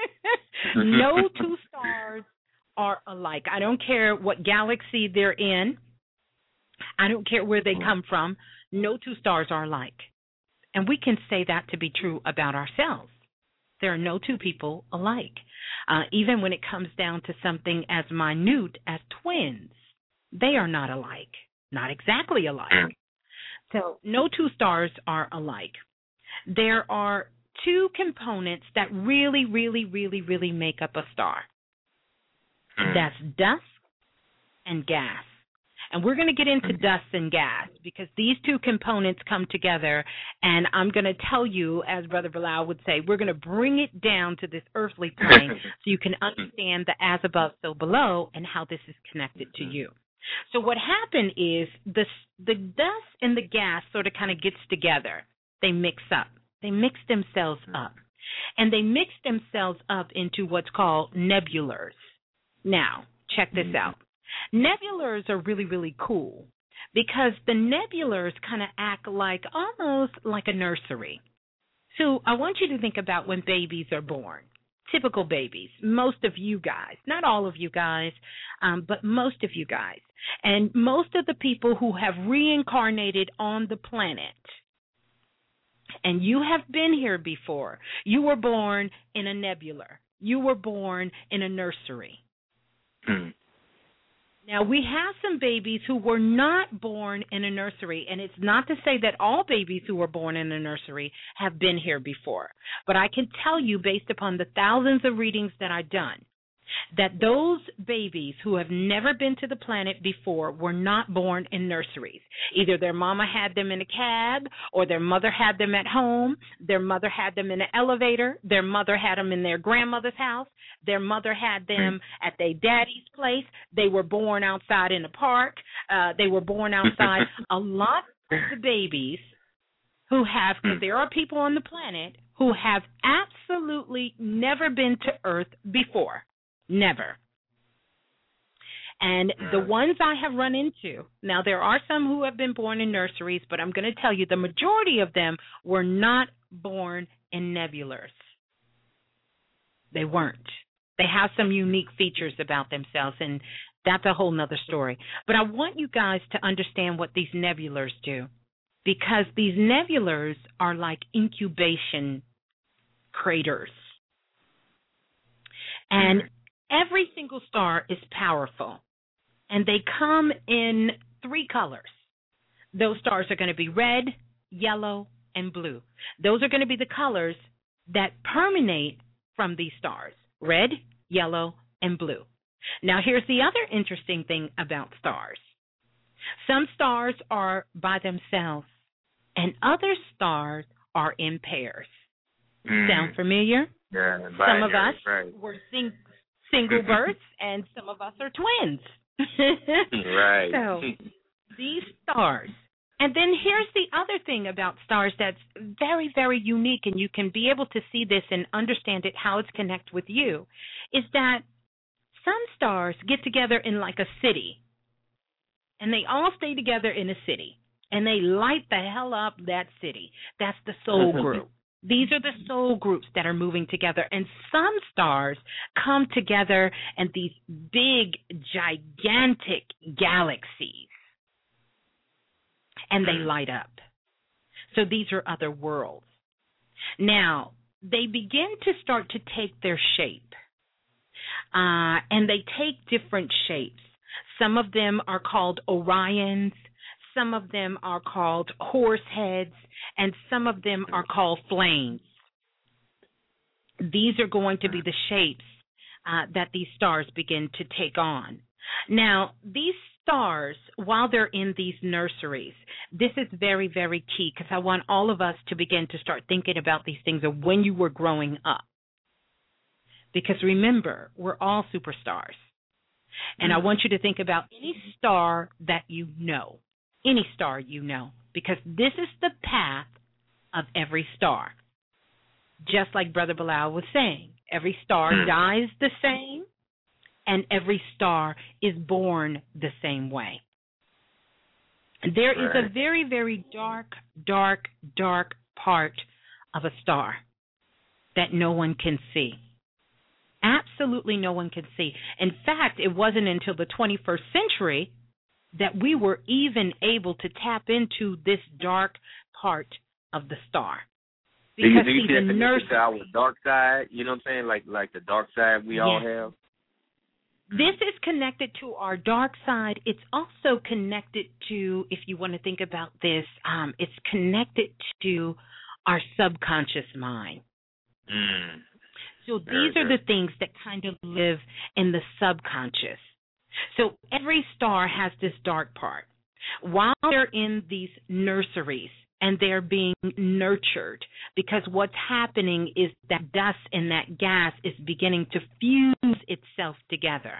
No two stars are alike. I don't care what galaxy they're in. I don't care where they come from. No two stars are alike. And we can say that to be true about ourselves. There are no two people alike. Even when it comes down to something as minute as twins, they are not alike. Not exactly alike. So no two stars are alike. There are two components that really, really, really, really make up a star. That's dust and gas. And we're going to get into dust and gas because these two components come together, and I'm going to tell you, as Brother Balah would say, we're going to bring it down to this earthly plane so you can understand the as above, so below, and how this is connected to you. So what happened is the dust and the gas sort of kind of gets together. They mix up. They mix themselves up. And they mix themselves up into what's called nebulars. Now, check this out. Nebulars are really, really cool because the nebulars kind of act like almost like a nursery. So I want you to think about when babies are born. Typical babies, most of you guys, not all of you guys, but most of you guys, and most of the people who have reincarnated on the planet, and you have been here before. You were born in a nebula. You were born in a nursery. Now, we have some babies who were not born in a nursery, and it's not to say that all babies who were born in a nursery have been here before. But I can tell you, based upon the thousands of readings that I've done, that those babies who have never been to the planet before were not born in nurseries. Either their mama had them in a cab, or their mother had them at home, their mother had them in an elevator, their mother had them in their grandmother's house, their mother had them at their daddy's place, they were born outside in a park, they were born outside. A lot of the babies who have, because there are people on the planet who have absolutely never been to Earth before. Never. And the ones I have run into, now there are some who have been born in nurseries, but I'm going to tell you the majority of them were not born in nebulars. They weren't. They have some unique features about themselves, and that's a whole nother story. But I want you guys to understand what these nebulars do, because these nebulars are like incubation craters. And every single star is powerful, and they come in 3 colors. Those stars are going to be red, yellow, and blue. Those are going to be the colors that permeate from these stars. red, yellow, and blue. Now, here's the other interesting thing about stars. Some stars are by themselves, and other stars are in pairs. Sound familiar? Yeah, some of us right. were single births, and some of us are twins. Right. So these stars. And then here's the other thing about stars that's very, very unique, and you can be able to see this and understand it, how it's connected with you, is that some stars get together in like a city, and they all stay together in a city, and they light the hell up that city. That's the soul group. These are the soul groups that are moving together. And some stars come together in these big, gigantic galaxies, and they light up. So these are other worlds. Now, they begin to start to take their shape, and they take different shapes. Some of them are called Orions. Some of them are called horse heads, and some of them are called flames. These are going to be the shapes that these stars begin to take on. Now, these stars, while they're in these nurseries, this is very, very key, because I want all of us to begin to start thinking about these things of when you were growing up. Because remember, we're all superstars. And I want you to think about any star that you know. Any star you know, because this is the path of every star. Just like Brother Bilal was saying, every star dies the same, and every star is born the same way. There is a very, very dark, dark, dark part of a star that no one can see. Absolutely no one can see. In fact, it wasn't until the 21st century that we were even able to tap into this dark part of the star. Because do you see that to our dark side? You know what I'm saying? Like the dark side we all have? This is connected to our dark side. It's also connected to, if you want to think about this, it's connected to our subconscious mind. So these are the things that kind of live in the subconscious. So every star has this dark part. While they're in these nurseries and they're being nurtured, because what's happening is that dust and that gas is beginning to fuse itself together.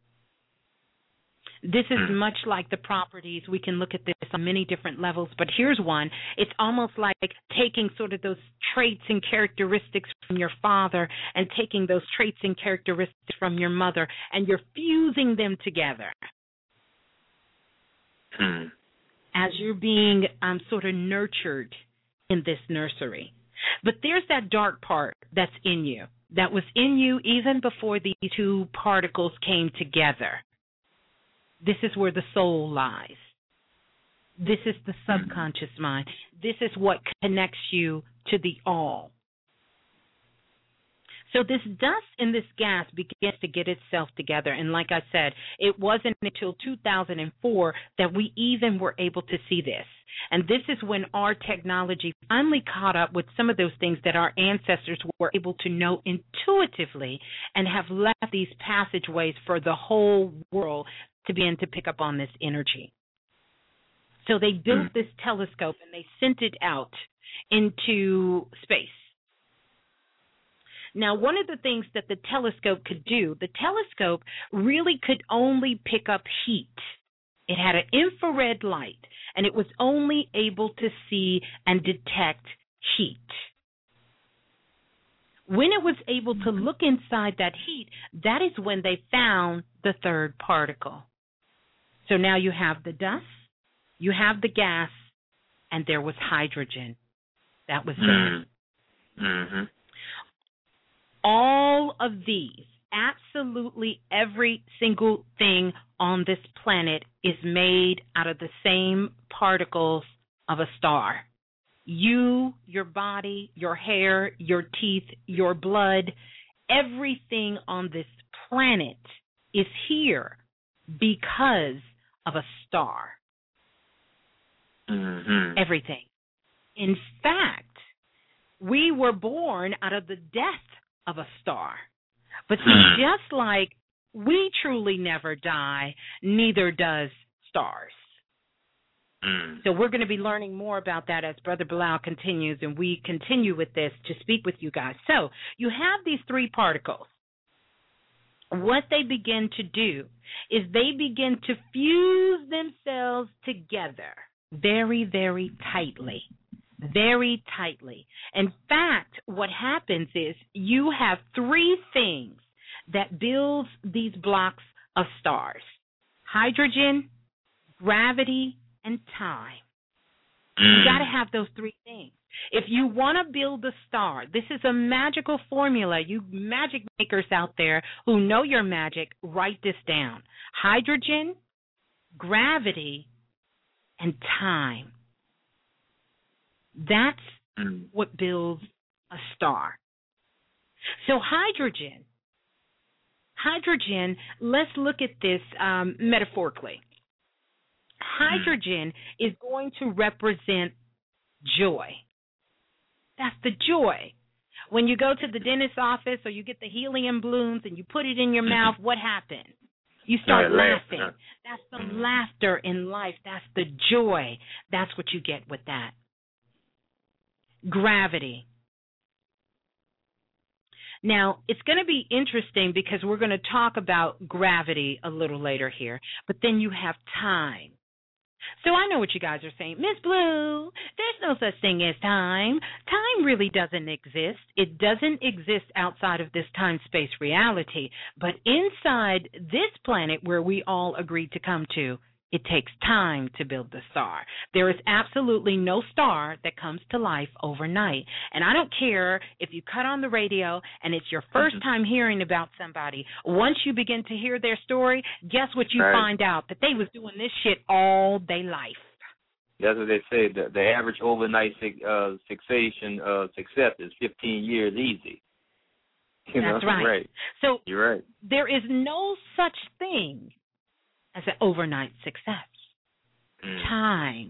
This is much like the properties. We can look at this on many different levels, but here's one. It's almost like taking sort of those traits and characteristics from your father and taking those traits and characteristics from your mother, and you're fusing them together as you're being sort of nurtured in this nursery. But there's that dark part that's in you, that was in you even before these two particles came together. This is where the soul lies. This is the subconscious mind. This is what connects you to the all. So this dust and this gas begins to get itself together. And like I said, it wasn't until 2004 that we even were able to see this. And this is when our technology finally caught up with some of those things that our ancestors were able to know intuitively and have left these passageways for the whole world to begin to pick up on this energy. So they built this telescope and they sent it out into space. Now, one of the things that the telescope could do, the telescope really could only pick up heat. It had an infrared light, and it was only able to see and detect heat. When it was able to look inside that heat, that is when they found the third particle. So now you have the dust, you have the gas, and there was hydrogen. That was there. All of these, absolutely every single thing on this planet is made out of the same particles of a star. You, your body, your hair, your teeth, your blood, everything on this planet is here because of a star. Everything. In fact, we were born out of the death of a star. But see, just like we truly never die, neither does stars. So we're going to be learning more about that as Brother Balah continues, and we continue with this to speak with you guys. So you have these three particles. What they begin to do is they begin to fuse themselves together very, very tightly. Very tightly. In fact, what happens is you have three things that builds these blocks of stars: hydrogen, gravity, and time. You got to have those three things. If you want to build a star, this is a magical formula. You magic makers out there who know your magic, write this down: hydrogen, gravity, and time. That's what builds a star. So hydrogen, let's look at this metaphorically. Hydrogen is going to represent joy. That's the joy. When you go to the dentist's office or you get the helium balloons and you put it in your mouth, what happens? You start laughing. That's the laughter in life. That's the joy. That's what you get with that. Gravity. Now, it's going to be interesting because we're going to talk about gravity a little later here, but then you have time. So I know what you guys are saying. Miss Blue, there's no such thing as time. Time really doesn't exist. It doesn't exist outside of this time-space reality. But inside this planet where we all agreed to come to, it takes time to build the star. There is absolutely no star that comes to life overnight. And I don't care if you cut on the radio and it's your first time hearing about somebody. Once you begin to hear their story, guess what you find out? That they was doing this shit all day life. That's what they say. The average overnight success is 15 years easy. That's right. So you're right. There is no such thing as an overnight success. Time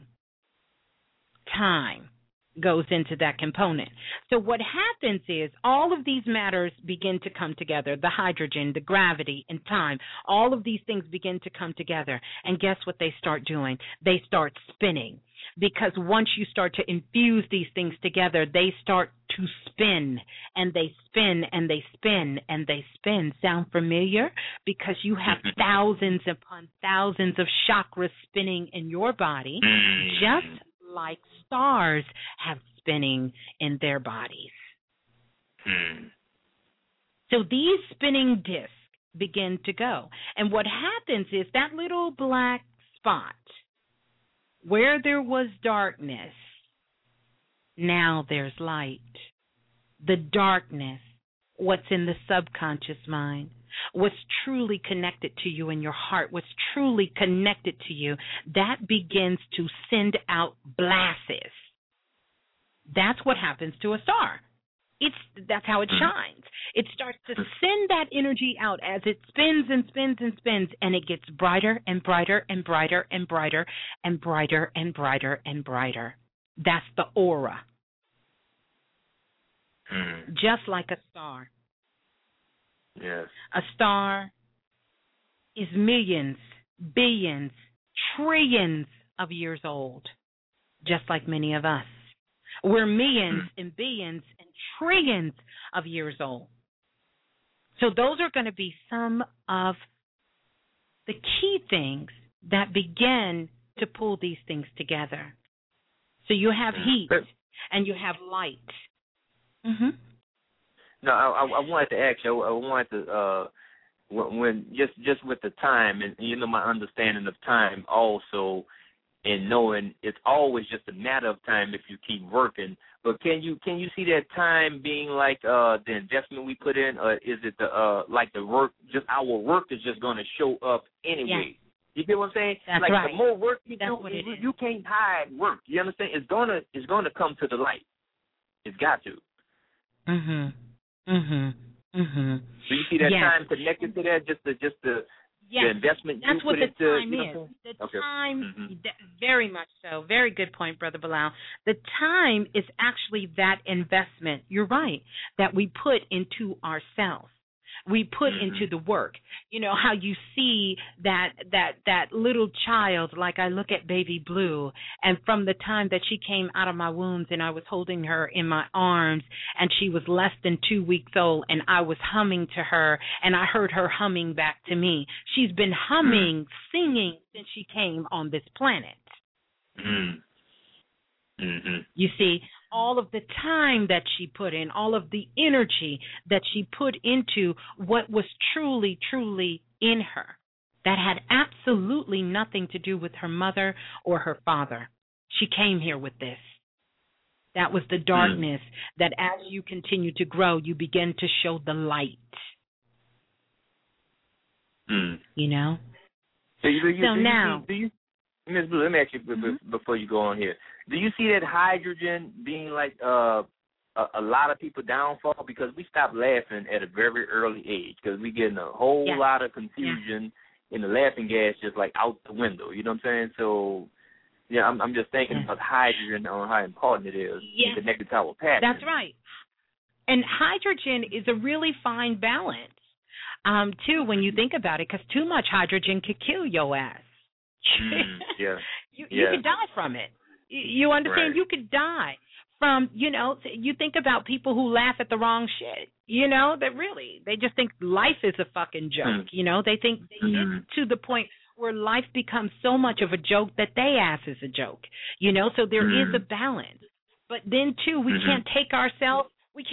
goes into that component. So what happens is all of these matters begin to come together: the hydrogen, the gravity, and time. All of these things begin to come together. And guess what they start doing? They start spinning. Because once you start to infuse these things together, they start to spin, and they spin, and they spin, and they spin. Sound familiar? Because you have thousands upon thousands of chakras spinning in your body, just like stars have spinning in their bodies. So these spinning discs begin to go. And what happens is that little black spot, where there was darkness, now there's light. The darkness, what's in the subconscious mind, what's truly connected to you in your heart, what's truly connected to you, that begins to send out blasts. That's what happens to a star. That's how it shines. It starts to send that energy out as it spins and spins and spins, and it gets brighter and brighter and brighter and brighter and brighter and brighter and brighter. That's the aura. Just like a star. Yes. A star is millions, billions, trillions of years old, just like many of us. We're millions and billions and trillions of years old. So those are going to be some of the key things that begin to pull these things together. So you have heat and you have light. No, I wanted to ask you. I wanted to when just with the time and my understanding of time also. And knowing it's always just a matter of time if you keep working. But can you see that time being like the investment we put in, or is it like the work? Just our work is just going to show up anyway. Yeah. You get what I'm saying? That's like right. The more work you That's do, you can't hide work. You understand? It's gonna come to the light. It's got to. So you see that time connected to that, just the. Yes, the investment that's you what put the into, time is. The time, very much so. Very good point, Brother Balah. The time is actually that investment, you're right, that we put into ourselves. We put into the work. You know how you see that little child, like I look at baby Blue, and from the time that she came out of my wombs and I was holding her in my arms and she was less than 2 weeks old and I was humming to her and I heard her humming back to me. She's been humming, singing since she came on this planet. You see, all of the time that she put in, all of the energy that she put into what was truly, truly in her, that had absolutely nothing to do with her mother or her father. She came here with this. That was the darkness that as you continue to grow, you begin to show the light. You know? Now, Ms. Blue, let me ask you before you go on here. Do you see that hydrogen being like a lot of people downfall? Because we stopped laughing at a very early age because we getting a whole lot of confusion in the laughing gas just like out the window. You know what I'm saying? So, yeah, I'm just thinking about hydrogen on how important it is connected to our passion. That's right. And hydrogen is a really fine balance, too, when you think about it, because too much hydrogen could kill your ass. You could die from it. You understand? Right. You could die from, you know, you think about people who laugh at the wrong shit, you know, that really, they just think life is a fucking joke, you know, they think they get to the point where life becomes so much of a joke that they ass is a joke, you know, so there is a balance. But then, too, we can't take ourselves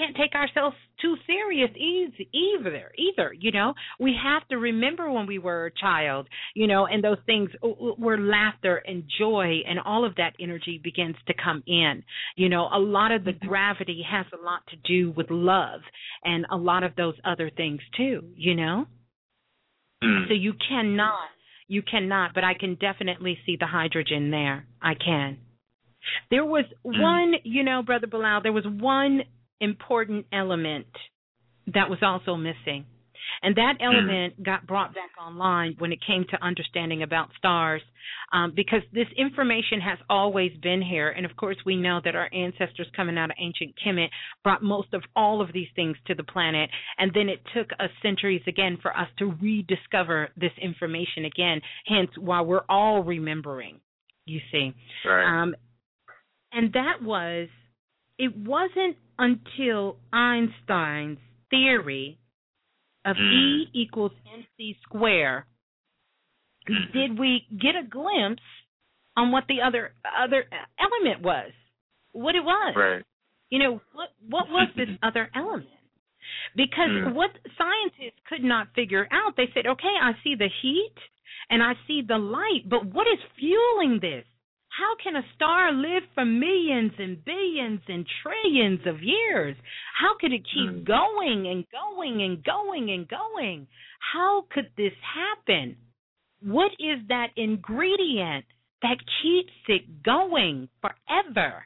too serious either, you know. We have to remember when we were a child, you know, and those things where laughter and joy and all of that energy begins to come in. You know, a lot of the gravity has a lot to do with love and a lot of those other things, too, you know. So you cannot, but I can definitely see the hydrogen there. I can. There was one, you know, Brother Bilal, there was one important element that was also missing. And that element got brought back online when it came to understanding about stars, because this information has always been here. And, of course, we know that our ancestors coming out of ancient Kemet brought most of all of these things to the planet. And then it took us centuries again for us to rediscover this information again, hence why we're all remembering, you see. Right. And that was, it wasn't until Einstein's theory of E equals mc squared did we get a glimpse on what the other element was, what it was. Right. You know, what was this other element? Because what scientists could not figure out, they said, okay, I see the heat and I see the light, but what is fueling this? How can a star live for millions and billions and trillions of years? How could it keep going and going and going and going? How could this happen? What is that ingredient that keeps it going forever?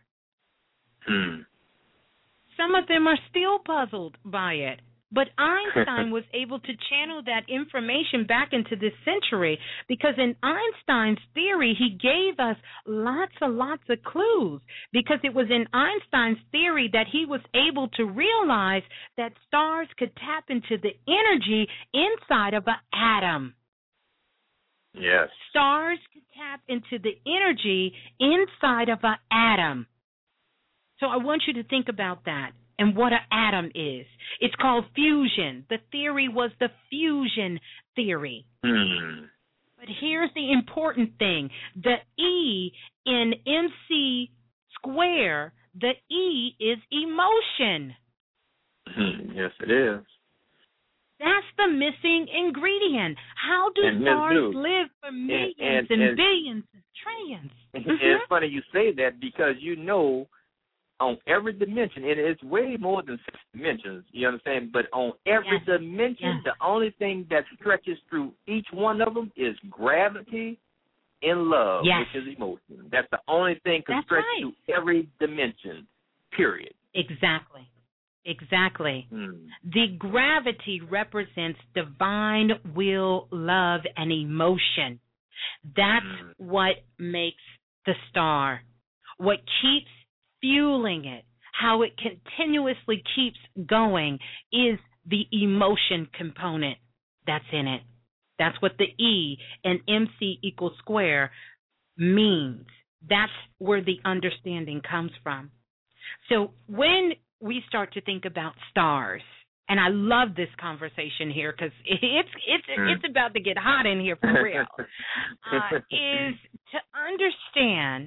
Some of them are still puzzled by it. But Einstein was able to channel that information back into this century because in Einstein's theory, he gave us lots of clues because it was in Einstein's theory that he was able to realize that stars could tap into the energy inside of an atom. Yes. Stars could tap into the energy inside of an atom. So I want you to think about that. And what an atom is. It's called fusion. The theory was the fusion theory. But here's the important thing. The E in MC square, the E is emotion. Yes, it is. That's the missing ingredient. How do stars live for millions and billions and trillions? It's funny you say that because you know on every dimension, and it's way more than 6 dimensions, you understand? But on every dimension, the only thing that stretches through each one of them is gravity and love, which is emotion. That's the only thing can stretch through every dimension, period. Exactly. The gravity represents divine will, love, and emotion. That's what makes the star. What keeps fueling it, how it continuously keeps going, is the emotion component that's in it. That's what the E and MC equals square means. That's where the understanding comes from. So when we start to think about stars, and I love this conversation here because it's about to get hot in here for real, is to understand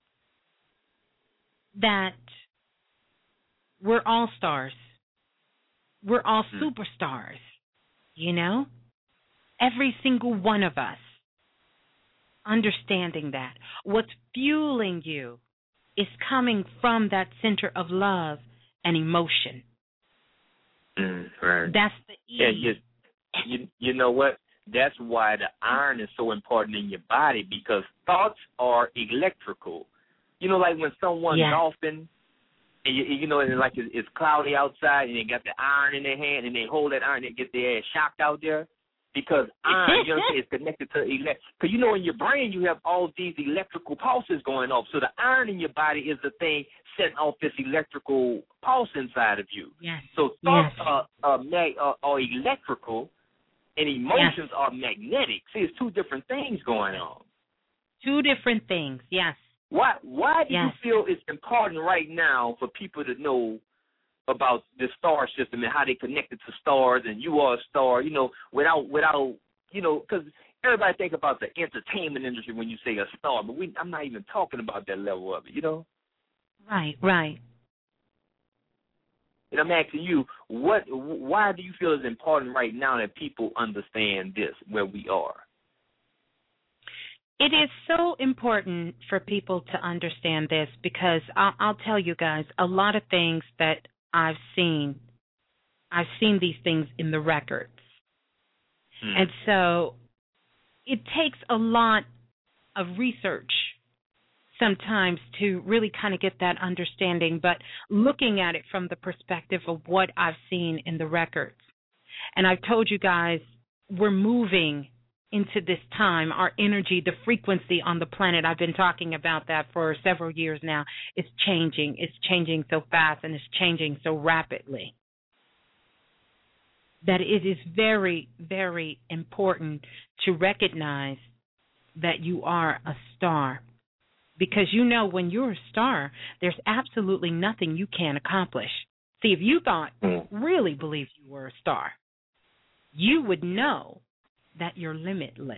that we're all stars. We're all superstars, you know? Every single one of us. Understanding that. What's fueling you is coming from that center of love and emotion. Right. That's the E. Yeah, you know what? That's why the iron is so important in your body, because thoughts are electrical. You know, like when someone's golfing, and you know, and like it's cloudy outside, and they got the iron in their hand, and they hold that iron, and they get their ass shocked out there. Because iron, you know, is connected to because you know in your brain you have all these electrical pulses going off. So the iron in your body is the thing setting off this electrical pulse inside of you. Yes. So thoughts are electrical, and emotions are magnetic. See, it's two different things going on. Two different things. Yes. Why do you feel it's important right now for people to know about the star system and how they connected to stars, and you are a star, you know, without you know, because everybody think about the entertainment industry when you say a star, but I'm not even talking about that level of it, you know? Right. And I'm asking you, why do you feel it's important right now that people understand this, where we are? It is so important for people to understand this because I'll tell you guys, a lot of things that I've seen these things in the records. And so it takes a lot of research sometimes to really kind of get that understanding, but looking at it from the perspective of what I've seen in the records. And I've told you guys, we're moving into this time. Our energy, the frequency on the planet, I've been talking about that for several years now, is changing. It's changing so fast and it's changing so rapidly that it is very, very important to recognize that you are a star. Because you know when you're a star, there's absolutely nothing you can't accomplish. See, if you really believed you were a star, you would know that you're limitless.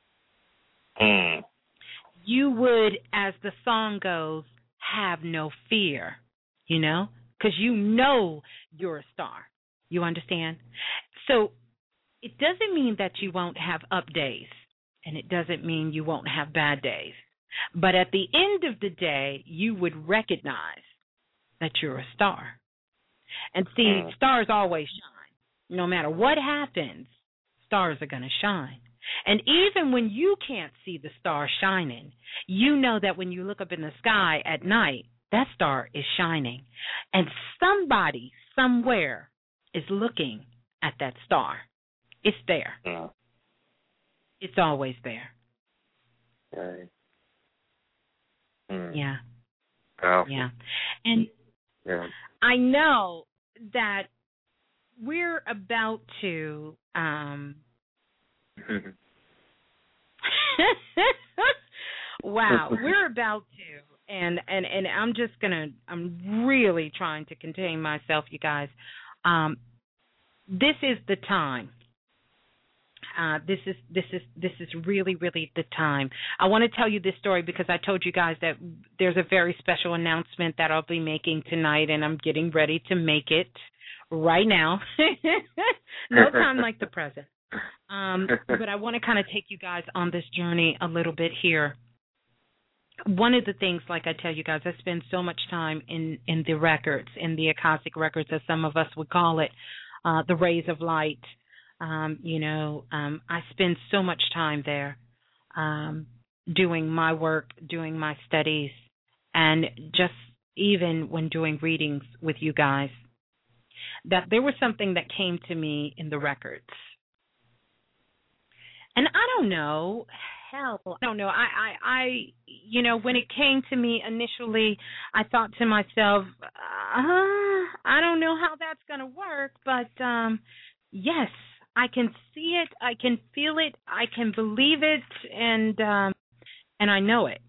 You would, as the song goes, have no fear, you know, because you know you're a star. You understand? So it doesn't mean that you won't have up days, and it doesn't mean you won't have bad days. But at the end of the day, you would recognize that you're a star. And see, stars always shine. No matter what happens, stars are going to shine. And even when you can't see the star shining, you know that when you look up in the sky at night, that star is shining. And somebody, somewhere, is looking at that star. It's there. It's always there. Right. Yeah. Powerful. Yeah. And I know that we're about to wow, we're about to, and I'm really trying to contain myself, you guys. This is the time. This is really, really the time. I want to tell you this story because I told you guys that there's a very special announcement that I'll be making tonight, and I'm getting ready to make it right now. No time like the present. But I want to kind of take you guys on this journey a little bit here. One of the things, like I tell you guys, I spend so much time in the records, in the Akashic records, as some of us would call it, the rays of light. I spend so much time there doing my work, doing my studies, and just even when doing readings with you guys, that there was something that came to me in the records. And I don't know, when it came to me initially, I thought to myself, I don't know how that's going to work, but yes, I can see it, I can feel it, I can believe it, and I know it.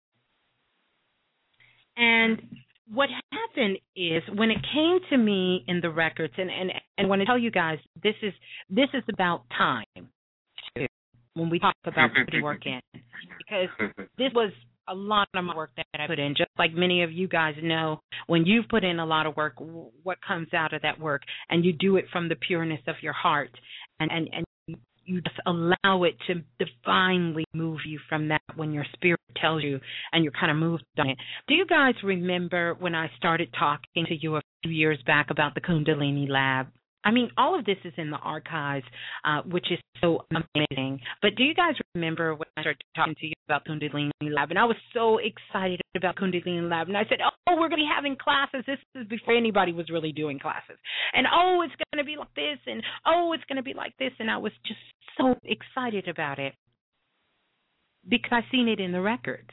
And what happened is when it came to me in the records, and I want to tell you guys, this is about time too, when we talk about putting work in, because this was a lot of my work that I put in. Just like many of you guys know, when you've put in a lot of work, what comes out of that work, and you do it from the pureness of your heart, and you just allow it to divinely move you from that when your spirit tells you and you're kind of moved on it. Do you guys remember when I started talking to you a few years back about the Kundalini Lab? I mean, all of this is in the archives, which is so amazing. But do you guys remember when I started talking to you about Kundalini Lab? And I was so excited about Kundalini Lab. And I said, oh, we're going to be having classes. This is before anybody was really doing classes. And, oh, it's going to be like this. And, oh, it's going to be like this. And I was just so excited about it because I've seen it in the records.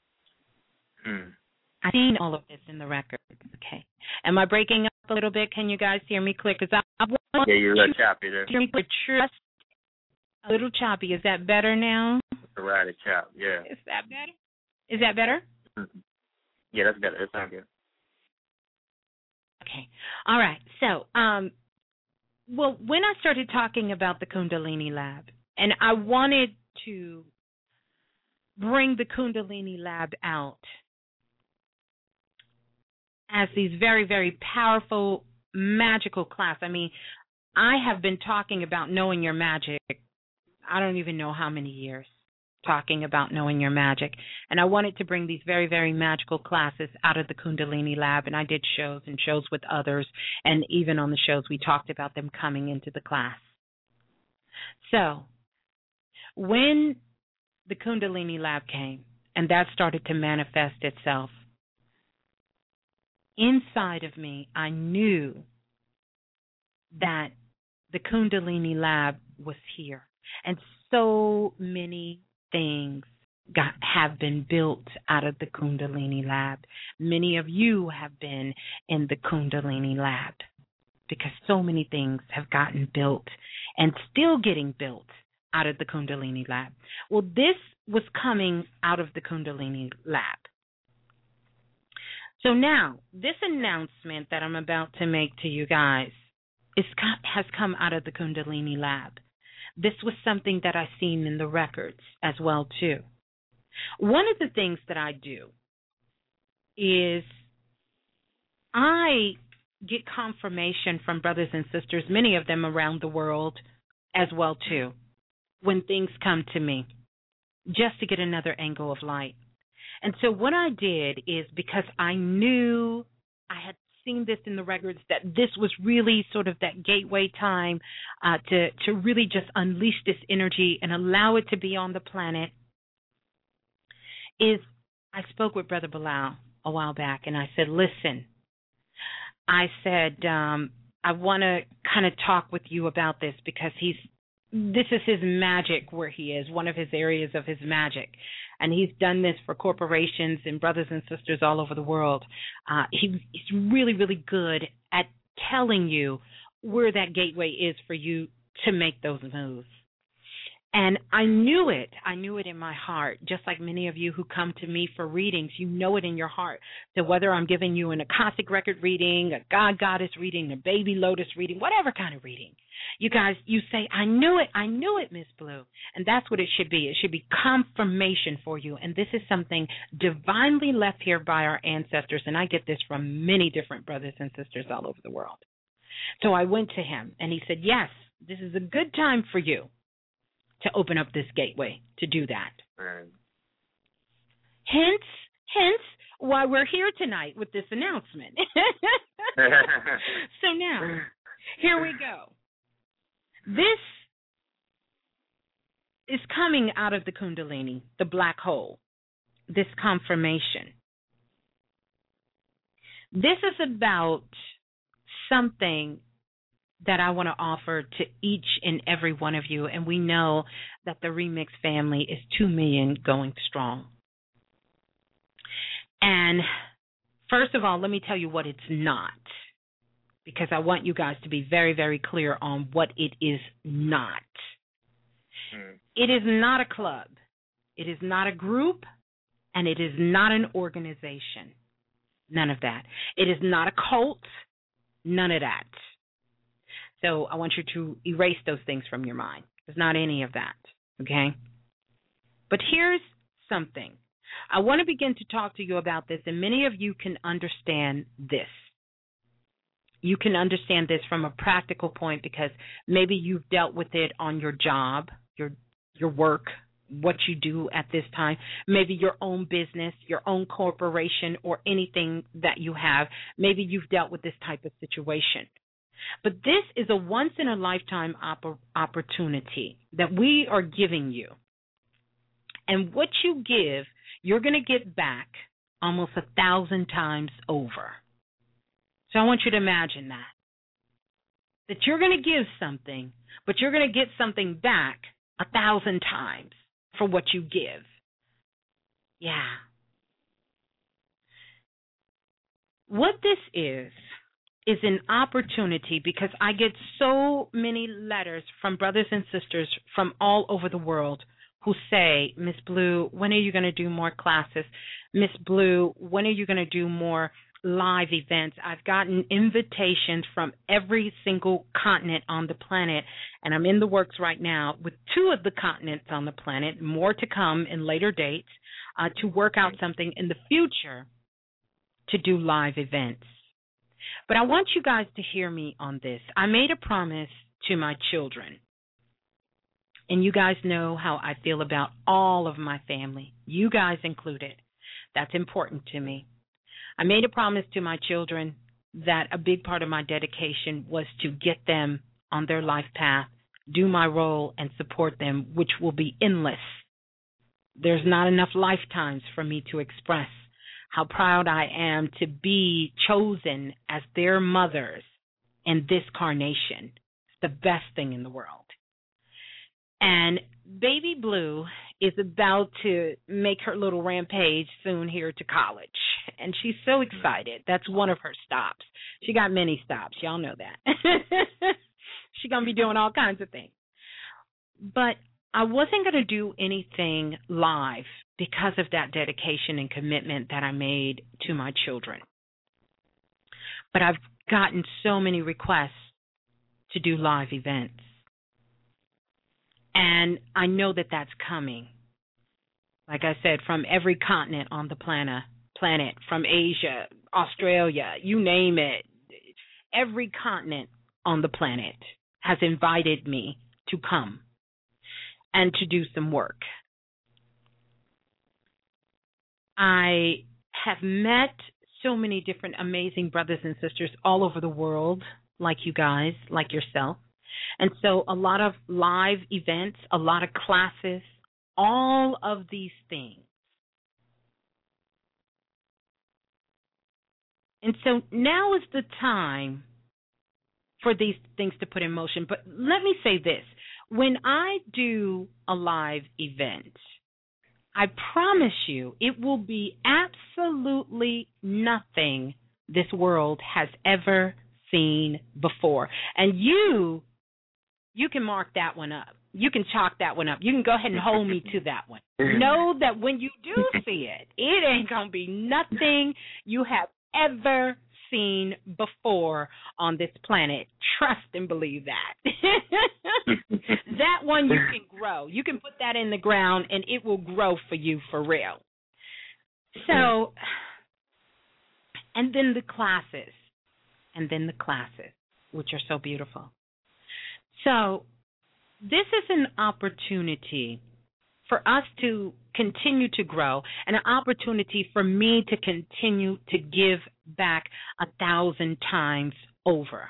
I've seen all of this in the records. Okay. Am I breaking up a little bit? Can you guys hear me clear? Because I want you're a little choppy there. Trust a little choppy. Is that better now? It's a rather chop, yeah. Is that better? Is that better? Mm-hmm. Yeah, that's better. It sounds good. Okay. All right. So, well, when I started talking about the Kundalini Lab, and I wanted to bring the Kundalini Lab out as these very, very powerful, magical class. I mean, I have been talking about knowing your magic, I don't even know how many years, talking about knowing your magic. And I wanted to bring these very, very magical classes out of the Kundalini Lab, and I did shows and shows with others, and even on the shows we talked about them coming into the class. So when the Kundalini Lab came, and that started to manifest itself, inside of me, I knew that the Kundalini Lab was here. And so many things have been built out of the Kundalini Lab. Many of you have been in the Kundalini Lab because so many things have gotten built and still getting built out of the Kundalini Lab. Well, this was coming out of the Kundalini Lab. So now, this announcement that I'm about to make to you guys has come out of the Kundalini Lab. This was something that I've seen in the records as well, too. One of the things that I do is I get confirmation from brothers and sisters, many of them around the world as well, too, when things come to me, just to get another angle of light. And so what I did is, because I knew I had seen this in the records, that this was really sort of that gateway time to really just unleash this energy and allow it to be on the planet, is I spoke with Brother Bilal a while back, and I said, listen, I said, I want to kind of talk with you about this because this is his magic where he is, one of his areas of his magic. And he's done this for corporations and brothers and sisters all over the world. He's really, really good at telling you where that gateway is for you to make those moves. And I knew it. I knew it in my heart, just like many of you who come to me for readings, you know it in your heart. So whether I'm giving you an Akashic record reading, a God Goddess reading, a Baby Lotus reading, whatever kind of reading, you guys, you say, I knew it, Miss Blue. And that's what it should be. It should be confirmation for you. And this is something divinely left here by our ancestors. And I get this from many different brothers and sisters all over the world. So I went to him and he said, yes, this is a good time for you to open up this gateway to do that. Right. Hence why we're here tonight with this announcement. So now, here we go. This is coming out of the Kundalini, the black hole, this confirmation. This is about something that I want to offer to each and every one of you, and we know that the Remix family is 2 million going strong. And first of all, let me tell you what it's not. because I want you guys to be very, very clear on what it is not. It is not a club. It is not a group, and it is not an organization. None of that. It is not a cult. None of that. So I want you to erase those things from your mind. There's not any of that, okay? But here's something. I want to begin to talk to you about this, and many of you can understand this. You can understand this from a practical point because maybe you've dealt with it on your job, your work, what you do at this time, maybe your own business, your own corporation, or anything that you have. Maybe you've dealt with this type of situation. But this is a once-in-a-lifetime opportunity that we are giving you. And what you give, you're going to get back almost 1,000 times over. So I want you to imagine that you're going to give something, but you're going to get something back 1,000 times for what you give. Yeah. What this is an opportunity, because I get so many letters from brothers and sisters from all over the world who say, Miss Blue, when are you going to do more classes? Miss Blue, when are you going to do more live events? I've gotten invitations from every single continent on the planet, and I'm in the works right now with 2 of the continents on the planet, more to come in later dates, to work out something in the future to do live events. But I want you guys to hear me on this. I made a promise to my children, and you guys know how I feel about all of my family, you guys included. That's important to me. I made a promise to my children that a big part of my dedication was to get them on their life path, do my role, and support them, which will be endless. There's not enough lifetimes for me to express how proud I am to be chosen as their mothers in this carnation. It's the best thing in the world. And Baby Blue is about to make her little rampage soon here to college. And she's so excited. That's one of her stops. She got many stops. Y'all know that. She's going to be doing all kinds of things. But I wasn't going to do anything live because of that dedication and commitment that I made to my children. But I've gotten so many requests to do live events. And I know that that's coming. Like I said, from every continent on the planet, from Asia, Australia, you name it, every continent on the planet has invited me to come and to do some work. I have met so many different amazing brothers and sisters all over the world, like you guys, like yourself. And so a lot of live events, a lot of classes, all of these things. And so now is the time for these things to put in motion. But let me say this. When I do a live event, I promise you it will be absolutely nothing this world has ever seen before. And you can mark that one up. You can chalk that one up. You can go ahead and hold me to that one. Know that when you do see it, it ain't going to be nothing you have ever seen before on this planet. Trust and believe that. That one you can grow. You can put that in the ground and it will grow for you for real. So, and then the classes, which are so beautiful. So this is an opportunity for us to continue to grow, and an opportunity for me to continue to give back 1,000 times over.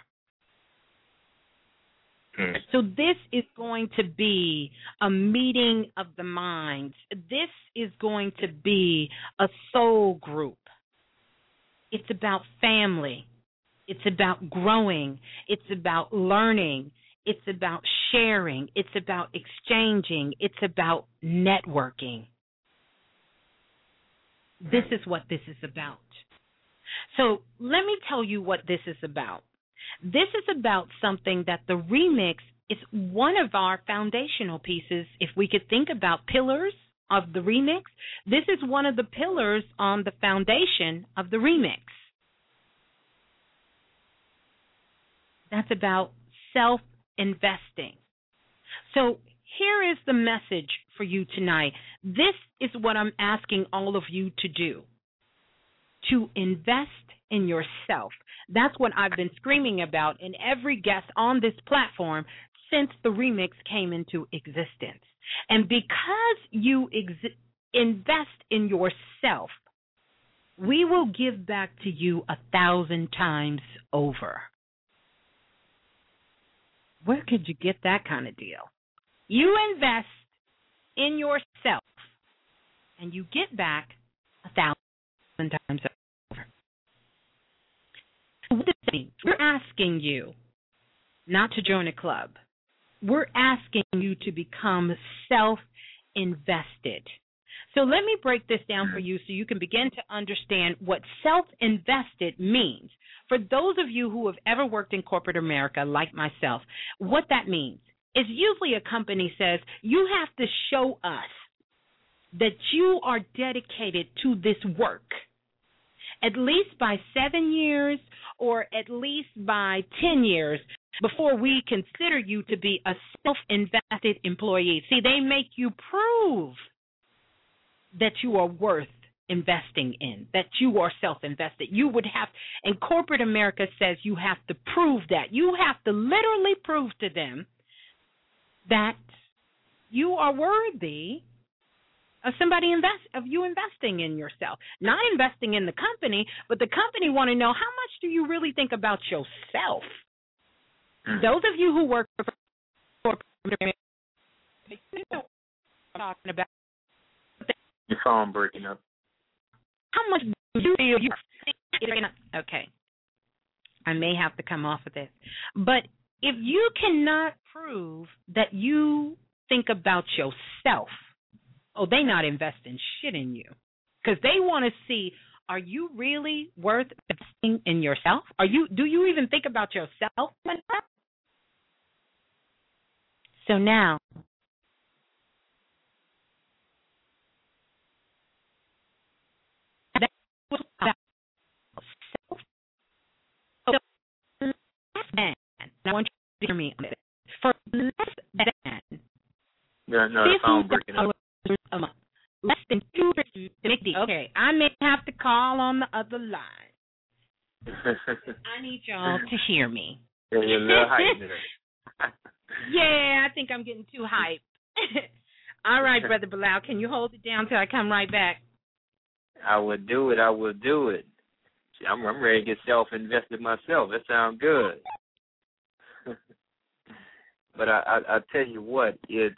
So this is going to be a meeting of the minds. This is going to be a soul group. It's about family. It's about growing. It's about learning. It's about sharing. It's about exchanging. It's about networking. This is what this is about. So let me tell you what this is about. This is about something that the remix is one of our foundational pieces. If we could think about pillars of the remix, this is one of the pillars on the foundation of the remix. That's about self-investing. So here is the message for you tonight. This is what I'm asking all of you to do, to invest in yourself. That's what I've been screaming about in every guest on this platform since the remix came into existence. And because you invest in yourself, we will give back to you 1,000 times over. Where could you get that kind of deal? You invest in yourself, and you get back 1,000 times over. What does it mean? We're asking you not to join a club. We're asking you to become self-invested. So let me break this down for you so you can begin to understand what self-invested means. For those of you who have ever worked in corporate America, like myself, what that means is usually a company says, you have to show us that you are dedicated to this work, at least by 7 years or at least by 10 years before we consider you to be a self-invested employee. See, they make you prove that you are worth investing in, that you are self-invested. You would have, and corporate America says you have to prove that. You have to literally prove to them that you are worthy of you investing in yourself. Not investing in the company, but the company want to know, how much do you really think about yourself? Those of you who work for corporate America, you know what I'm talking about. Your phone breaking up. How much do you feel okay. I may have to come off of this. But if you cannot prove that you think about yourself, they not investing shit in you. Because they want to see, are you really worth investing in yourself? Do you even think about yourself? So now, I want you to hear me on this. For less than $50 a month, less than $250. Okay, I may have to call on the other line. I need y'all to hear me. Yeah, you're a little hype there. Yeah, I think I'm getting too hype. All right, Brother Bilal, can you hold it down till I come right back? I will do it. I'm ready to get self-invested myself. That sounds good. But I tell you what, it's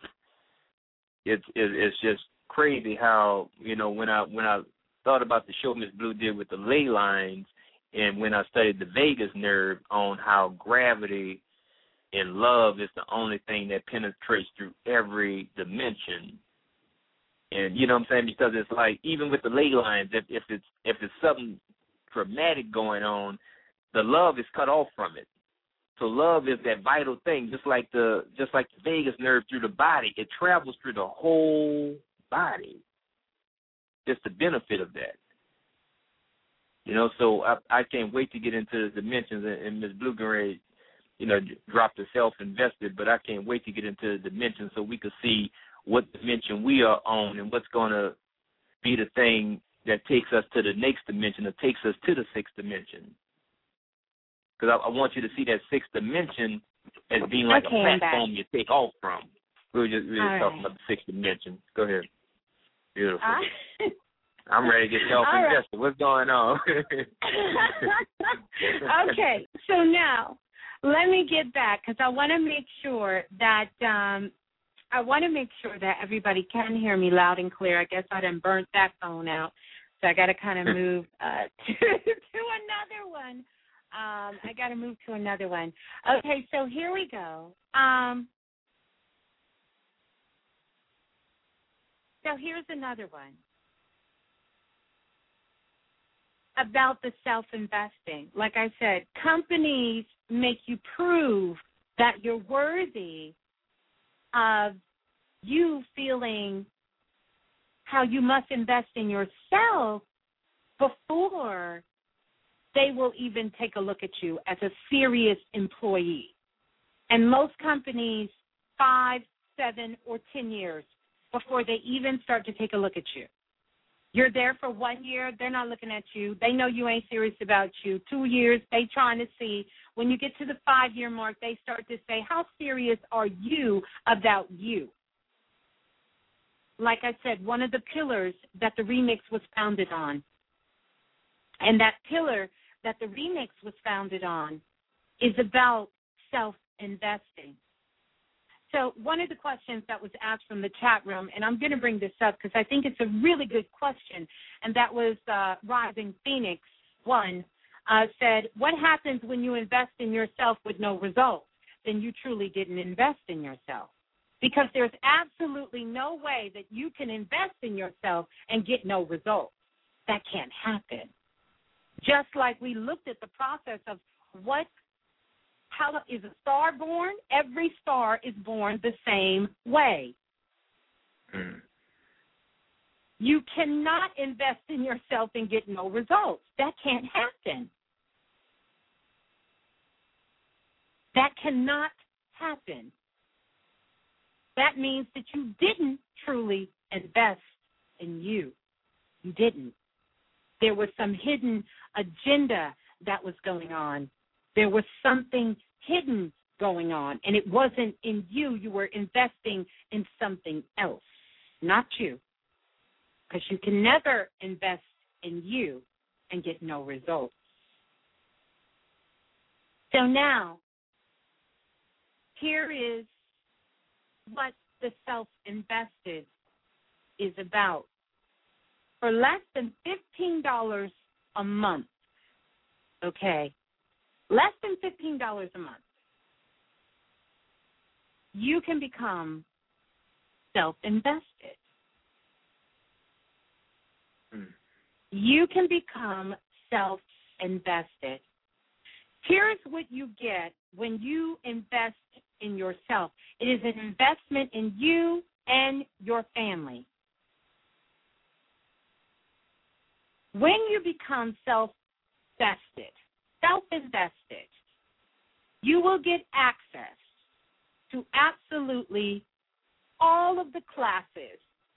just crazy how, when I thought about the show Miss Blue did with the ley lines, and when I studied the vagus nerve on how gravity and love is the only thing that penetrates through every dimension. And you know what I'm saying? Because it's like, even with the ley lines, if it's something traumatic going on, the love is cut off from it. So love is that vital thing, just like the vagus nerve through the body. It travels through the whole body. Just the benefit of that. So I can't wait to get into the dimensions, and Ms. Blueberry, dropped the self-invested, but I can't wait to get into the dimensions so we can see what dimension we are on and what's going to be the thing that takes us to the next dimension, that takes us to the sixth dimension. Because I want you to see that sixth dimension as being like a platform you take off from. We were just talking about the sixth dimension. Go ahead. Beautiful. I'm ready to get self-invested. Right. What's going on? Okay, so now let me get back, because I want to make sure that everybody can hear me loud and clear. I guess I done burnt that phone out, so I got to kind of move to another one. I got to move to another one. Okay, so here we go. So here's another one about the self-investing. Like I said, companies make you prove that you're worthy of you feeling how you must invest in yourself before they will even take a look at you as a serious employee. And most companies, 5, 7, or 10 years before they even start to take a look at you. You're there for 1 year, they're not looking at you. They know you ain't serious about you. 2 years, they trying to see. When you get to the 5-year mark, they start to say, how serious are you about you? Like I said, one of the pillars that the remix was founded on, and that pillar that the remix was founded on, is about self-investing. So one of the questions that was asked from the chat room, and I'm going to bring this up because I think it's a really good question, and that was Rising Phoenix 1, said, what happens when you invest in yourself with no results? Then you truly didn't invest in yourself. Because there's absolutely no way that you can invest in yourself and get no results. That can't happen. Just like we looked at the process of how is a star born? Every star is born the same way. You cannot invest in yourself and get no results. That can't happen. That cannot happen. That means that you didn't truly invest in you. You didn't. There was some hidden agenda that was going on. There was something hidden going on, and it wasn't in you. You were investing in something else, not you, because you can never invest in you and get no results. So now, here is what the self-invested is about. For less than $15 a month, okay, less than $15 a month, you can become self-invested. You can become self-invested. Here's what you get when you invest in yourself. It is an investment in you and your family. When you become self-invested, you will get access to absolutely all of the classes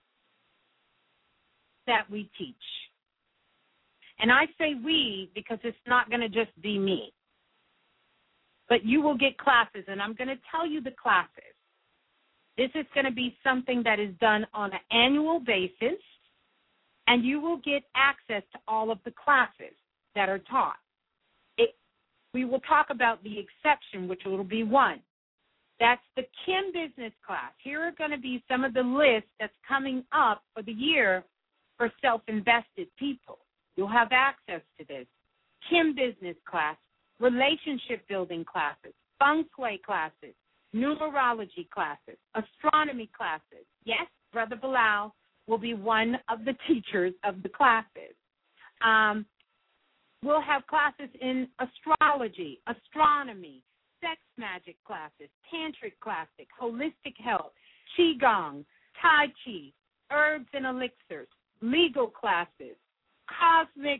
that we teach. And I say we because it's not going to just be me. But you will get classes, and I'm going to tell you the classes. This is going to be something that is done on an annual basis, and you will get access to all of the classes that are taught. We will talk about the exception, which will be 1. That's the Kim Business class. Here are going to be some of the lists that's coming up for the year for self-invested people. You'll have access to this. Kim Business class, relationship building classes, feng shui classes, numerology classes, astronomy classes. Yes, Brother Bilal will be one of the teachers of the classes. We'll have classes in astrology, astronomy, sex magic classes, tantric classes, holistic health, qigong, tai chi, herbs and elixirs, legal classes, cosmic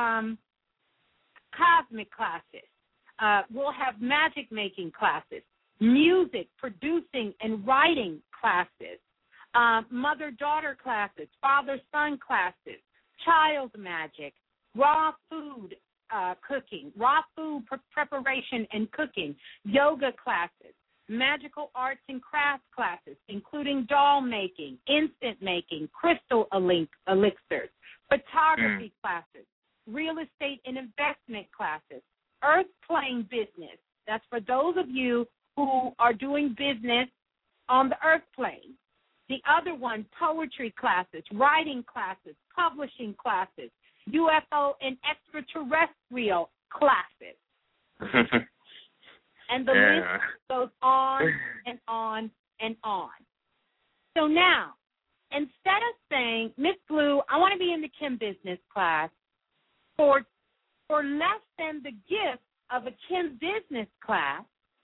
classes. We'll have magic making classes, music, producing and writing classes, mother-daughter classes, father-son classes, child magic, raw food cooking, raw food preparation and cooking, yoga classes, magical arts and crafts classes, including doll making, instant making, crystal elixirs, photography classes, real estate and investment classes, earth plane business. That's for those of you who are doing business on the earth plane. The other one, poetry classes, writing classes, publishing classes, UFO and extraterrestrial classes. And the list goes on and on and on. So now, instead of saying, Miss Blue, I want to be in the Kim Business class, for less than the gift of a Kim business class,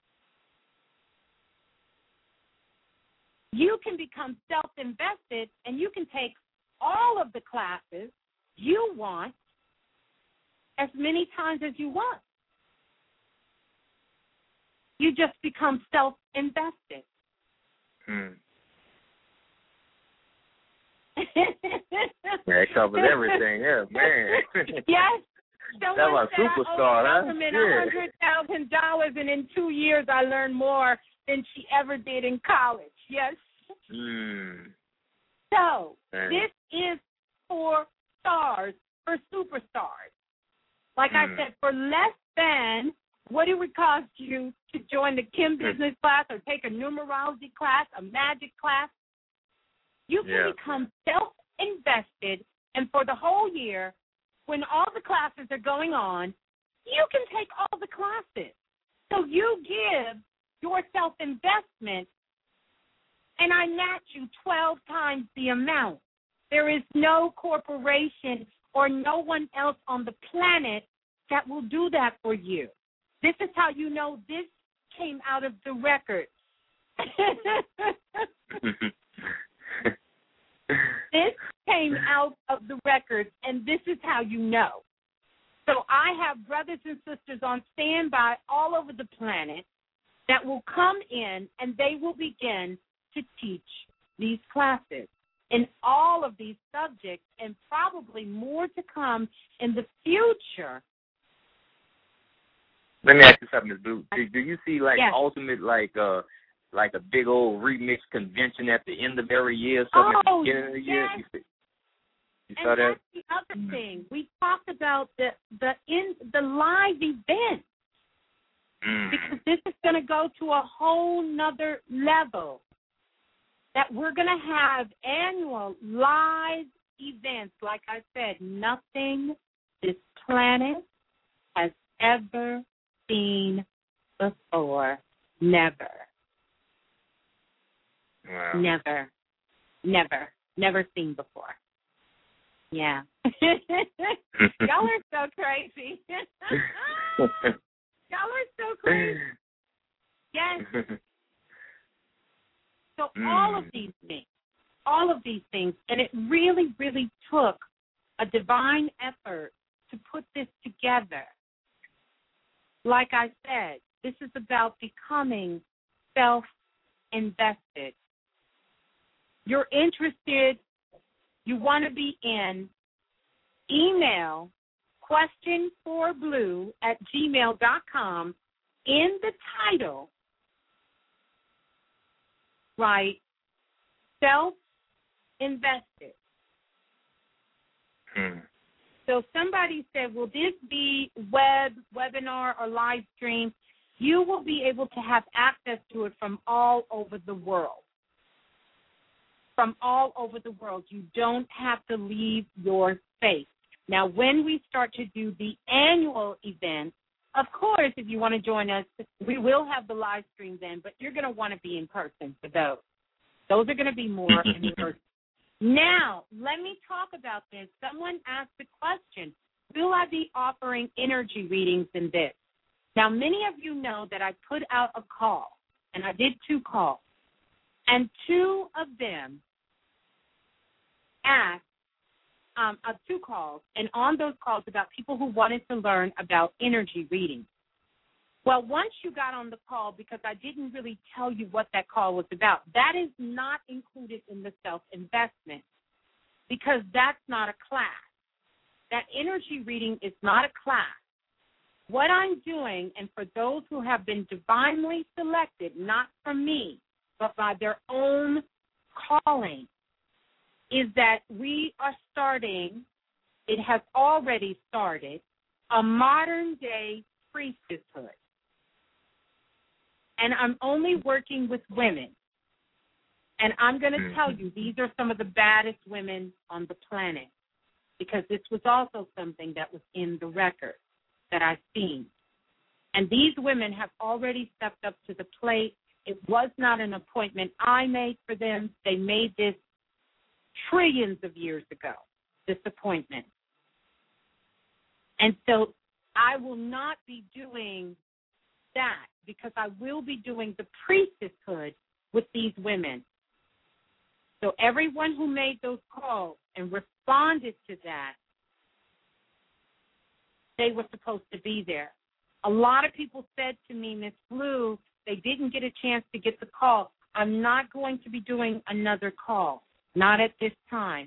you can become self-invested and you can take all of the classes you want as many times as you want. You just become self-invested. That covers everything, yeah, man. Yes. Someone said superstar, I owe the government $100,000, and in 2 years I learned more than she ever did in college. Yes. So this is for stars, for superstars. Like I said, for less than what it would cost you to join the Kim business class or take a numerology class, a magic class, you can become self-invested, and for the whole year, when all the classes are going on, you can take all the classes. So you give your self-investment, and I match you 12 times the amount. There is no corporation or no one else on the planet that will do that for you. This is how you know this came out of the record. This came out of the record, and this is how you know. So I have brothers and sisters on standby all over the planet that will come in, and they will begin to teach these classes in all of these subjects, and probably more to come in the future. Let me ask you something, Ms. Blue. Do you see ultimate like a big old remix convention at the end of every year, something at the beginning of the year? Yes. You saw that? That's the other thing. We talked about the live event, because this is going to go to a whole nother level. That we're going to have annual live events. Like I said, nothing this planet has ever seen before. Never. Wow. Never seen before. Yeah. Y'all are so crazy. Y'all are so crazy. Yes. So all of these things, and it really, really took a divine effort to put this together. Like I said, this is about becoming self-invested. You're interested, you want to be in, email questionforblue@gmail.com. In the title, write self-invested. So somebody said, will this be webinar, or live stream? You will be able to have access to it from all over the world. From all over the world. You don't have to leave your space. Now, when we start to do the annual event, of course, if you want to join us, we will have the live stream then, but you're going to want to be in person for those. Those are going to be more in person. Now, let me talk about this. Someone asked the question, will I be offering energy readings in this? Now, many of you know that I put out a call, and I did 2 calls, and 2 of them asked 2 calls, and on those calls about people who wanted to learn about energy reading. Well, once you got on the call, because I didn't really tell you what that call was about, that is not included in the self-investment, because that's not a class. That energy reading is not a class. What I'm doing, and for those who have been divinely selected, not from me, but by their own calling, is that we are starting, it has already started, a modern-day priestesshood. And I'm only working with women. And I'm going to tell you, these are some of the baddest women on the planet, because this was also something that was in the record that I've seen. And these women have already stepped up to the plate. It was not an appointment I made for them. They made this trillions of years ago, this appointment. And so I will not be doing that because I will be doing the priestesshood with these women. So everyone who made those calls and responded to that, they were supposed to be there. A lot of people said to me, Miss Blue, they didn't get a chance to get the call. I'm not going to be doing another call, not at this time.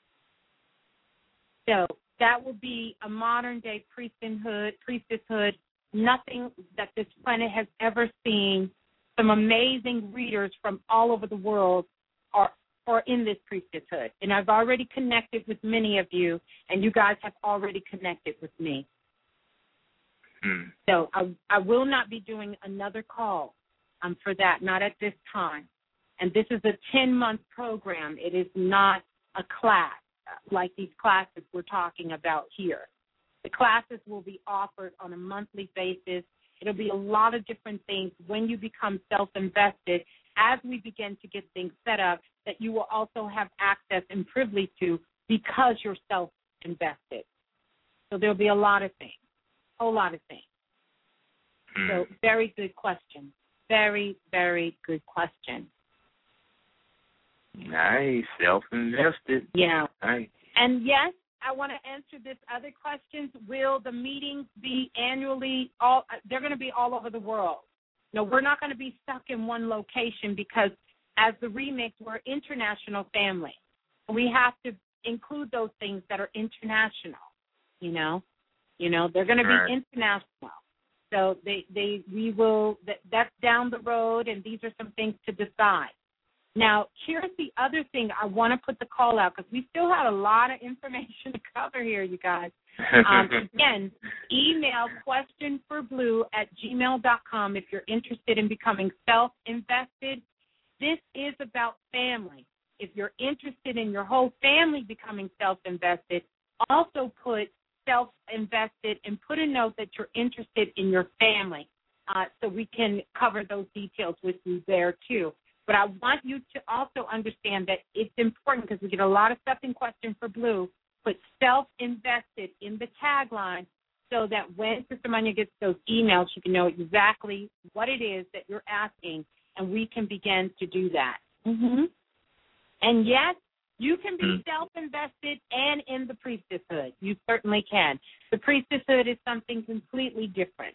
So that will be a modern-day priestesshood, nothing that this planet has ever seen. Some amazing readers from all over the world are in this priestesshood. And I've already connected with many of you, and you guys have already connected with me. So I will not be doing another call for that, not at this time. And this is a 10-month program. It is not a class like these classes we're talking about here. The classes will be offered on a monthly basis. It'll be a lot of different things when you become self-invested. As we begin to get things set up, that you will also have access and privilege to because you're self-invested. So there'll be a lot of things, a whole lot of things. So very good question. Very, very good question. Nice, self-invested. Yeah. Nice. And yes, I want to answer this other question. Will the meetings be annually? They're going to be all over the world. No, we're not going to be stuck in one location because as the Remix, we're an international family. We have to include those things that are international, you know. They're going to be international. So we will, that's down the road, and these are some things to decide. Now, here's the other thing I want to put the call out because we still have a lot of information to cover here, you guys. Again, email questionforblue@gmail.com if you're interested in becoming self-invested. This is about family. If you're interested in your whole family becoming self-invested, also put self-invested and put a note that you're interested in your family so we can cover those details with you there too. But I want you to also understand that it's important because we get a lot of stuff in Question for Blue. Put self-invested in the tagline so that when Sister Manya gets those emails, you can know exactly what it is that you're asking, and we can begin to do that. And yes, you can be self-invested and in the priestesshood. You certainly can. The priestesshood is something completely different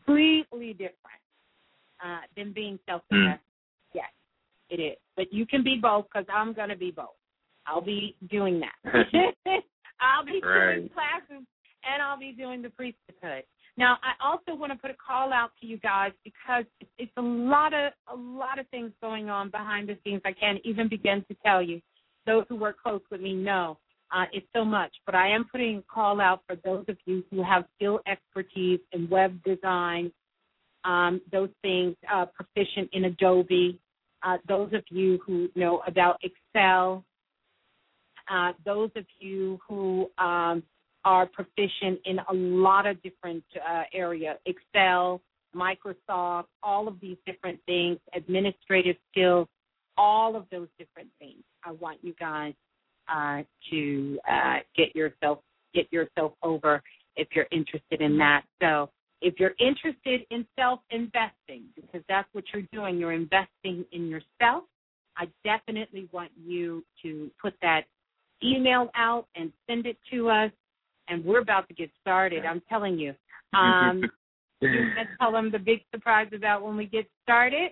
than being self-invested. Yes, it is. But you can be both because I'm going to be both. I'll be doing that. I'll be doing classes and I'll be doing the priestesshood. Now, I also want to put a call out to you guys because it's a lot of things going on behind the scenes. I can't even begin to tell you. Those who work close with me know it's so much. But I am putting a call out for those of you who have skill expertise in web design, those things, proficient in Adobe, those of you who know about Excel, those of you who are proficient in a lot of different areas, Excel, Microsoft, all of these different things, administrative skills, all of those different things. I want you guys to get yourself over if you're interested in that. So if you're interested in self-investing, because that's what you're doing, you're investing in yourself, I definitely want you to put that email out and send it to us, and we're about to get started. I'm telling you. You can tell them the big surprise about when we get started.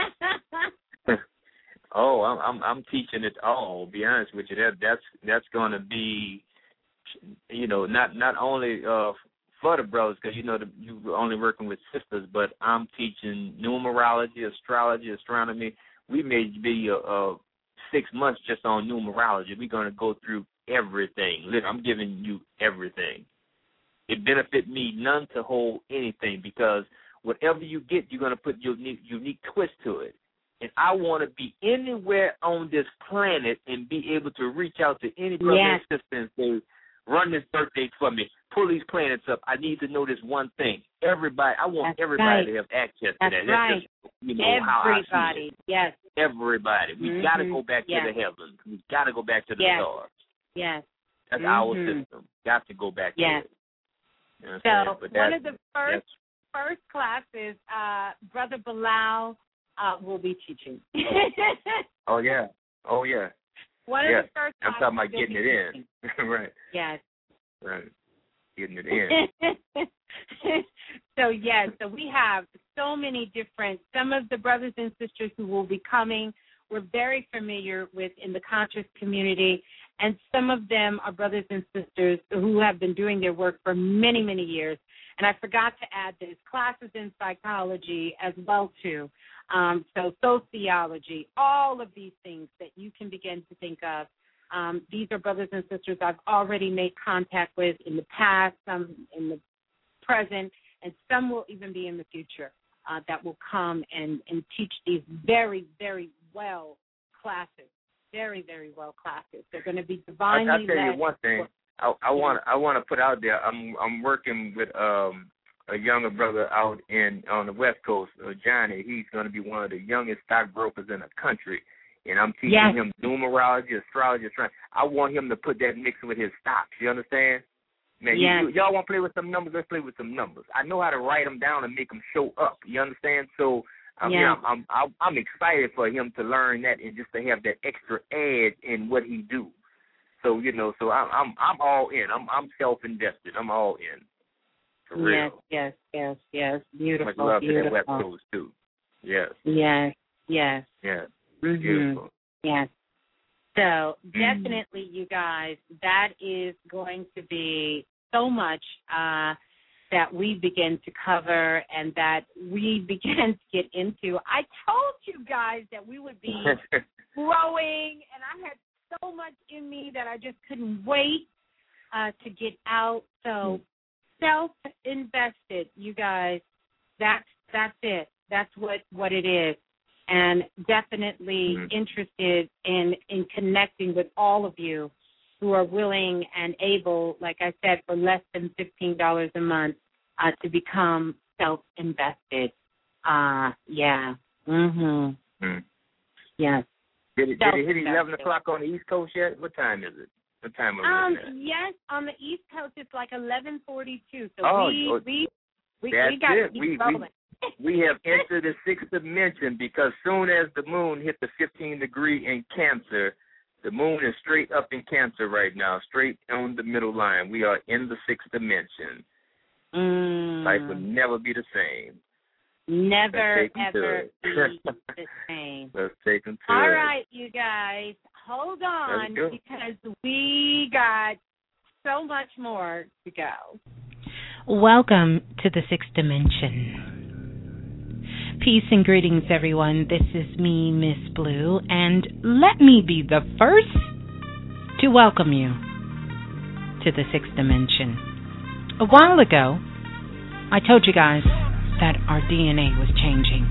Oh, I'm teaching it all. To be honest with you, that's going to be, not only for the brothers, because you're only working with sisters, but I'm teaching numerology, astrology, astronomy. We may be 6 months just on numerology. We're going to go through everything. I'm giving you everything. It benefit me none to hold anything because whatever you get, you're going to put your unique twist to it. And I want to be anywhere on this planet and be able to reach out to any brother and sister and say, run this birthday for me. Pull these planets up. I need to know this one thing. Everybody, I want everybody to have access to that. That's just, how I see it. Yes. Everybody. We got to go back to the heavens. We got to go back to the stars. Yes. That's our system. Got to go back to it. So one of the first classes, Brother Bilal will be teaching. Oh yeah. One of the first classes. I'm talking about getting it in. Right. Yes. Right. Getting it in. So we have so many different, some of the brothers and sisters who will be coming, we're very familiar with in the conscious community, and some of them are brothers and sisters who have been doing their work for many, many years. And I forgot to add this, classes in psychology as well, too. So sociology, all of these things that you can begin to think of. These are brothers and sisters I've already made contact with in the past, some in the present, and some will even be in the future that will come and teach these very, very well classes. Very, very well classes. They're going to be divinely I'll tell led. you one thing. I want to put out there. I'm working with a younger brother out on the West Coast, Johnny. He's going to be one of the youngest stockbrokers in the country, and I'm teaching him numerology, astrology. I want him to put that mix with his stocks. You understand? Man, y'all want to play with some numbers? Let's play with some numbers. I know how to write them down and make them show up. You understand? So I'm excited for him to learn that and just to have that extra edge in what he do. So so I'm all in. I'm self-invested. I'm all in. For real. Yes. Beautiful. Much love beautiful. to that West Coast too. Yes. Yes. Mm-hmm. Beautiful. Yes. So definitely, you guys, that is going to be so much that we begin to cover and that we begin to get into. I told you guys that we would be growing, and I had so much in me that I just couldn't wait to get out. So self-invested, you guys, that's it. That's what it is. And definitely interested in connecting with all of you who are willing and able, like I said, for less than $15 a month to become self-invested. Yeah. Yes. Did it hit 11 o'clock on the East Coast yet? What time is it? What time are we at? Yes, on the East Coast it's like 11:42. So we got to keep rolling. We have entered the sixth dimension because soon as the moon hit the 15th degree in Cancer, the moon is straight up in Cancer right now, straight on the middle line. We are in the sixth dimension. Life will never be the same. Never, ever be the same. Let's take them to All it. right, you guys, hold on because we got so much more to go. Welcome to the sixth dimension. Peace and greetings, everyone. This is me, Miss Blue, and let me be the first to welcome you to the sixth dimension. A while ago, I told you guys that our DNA was changing.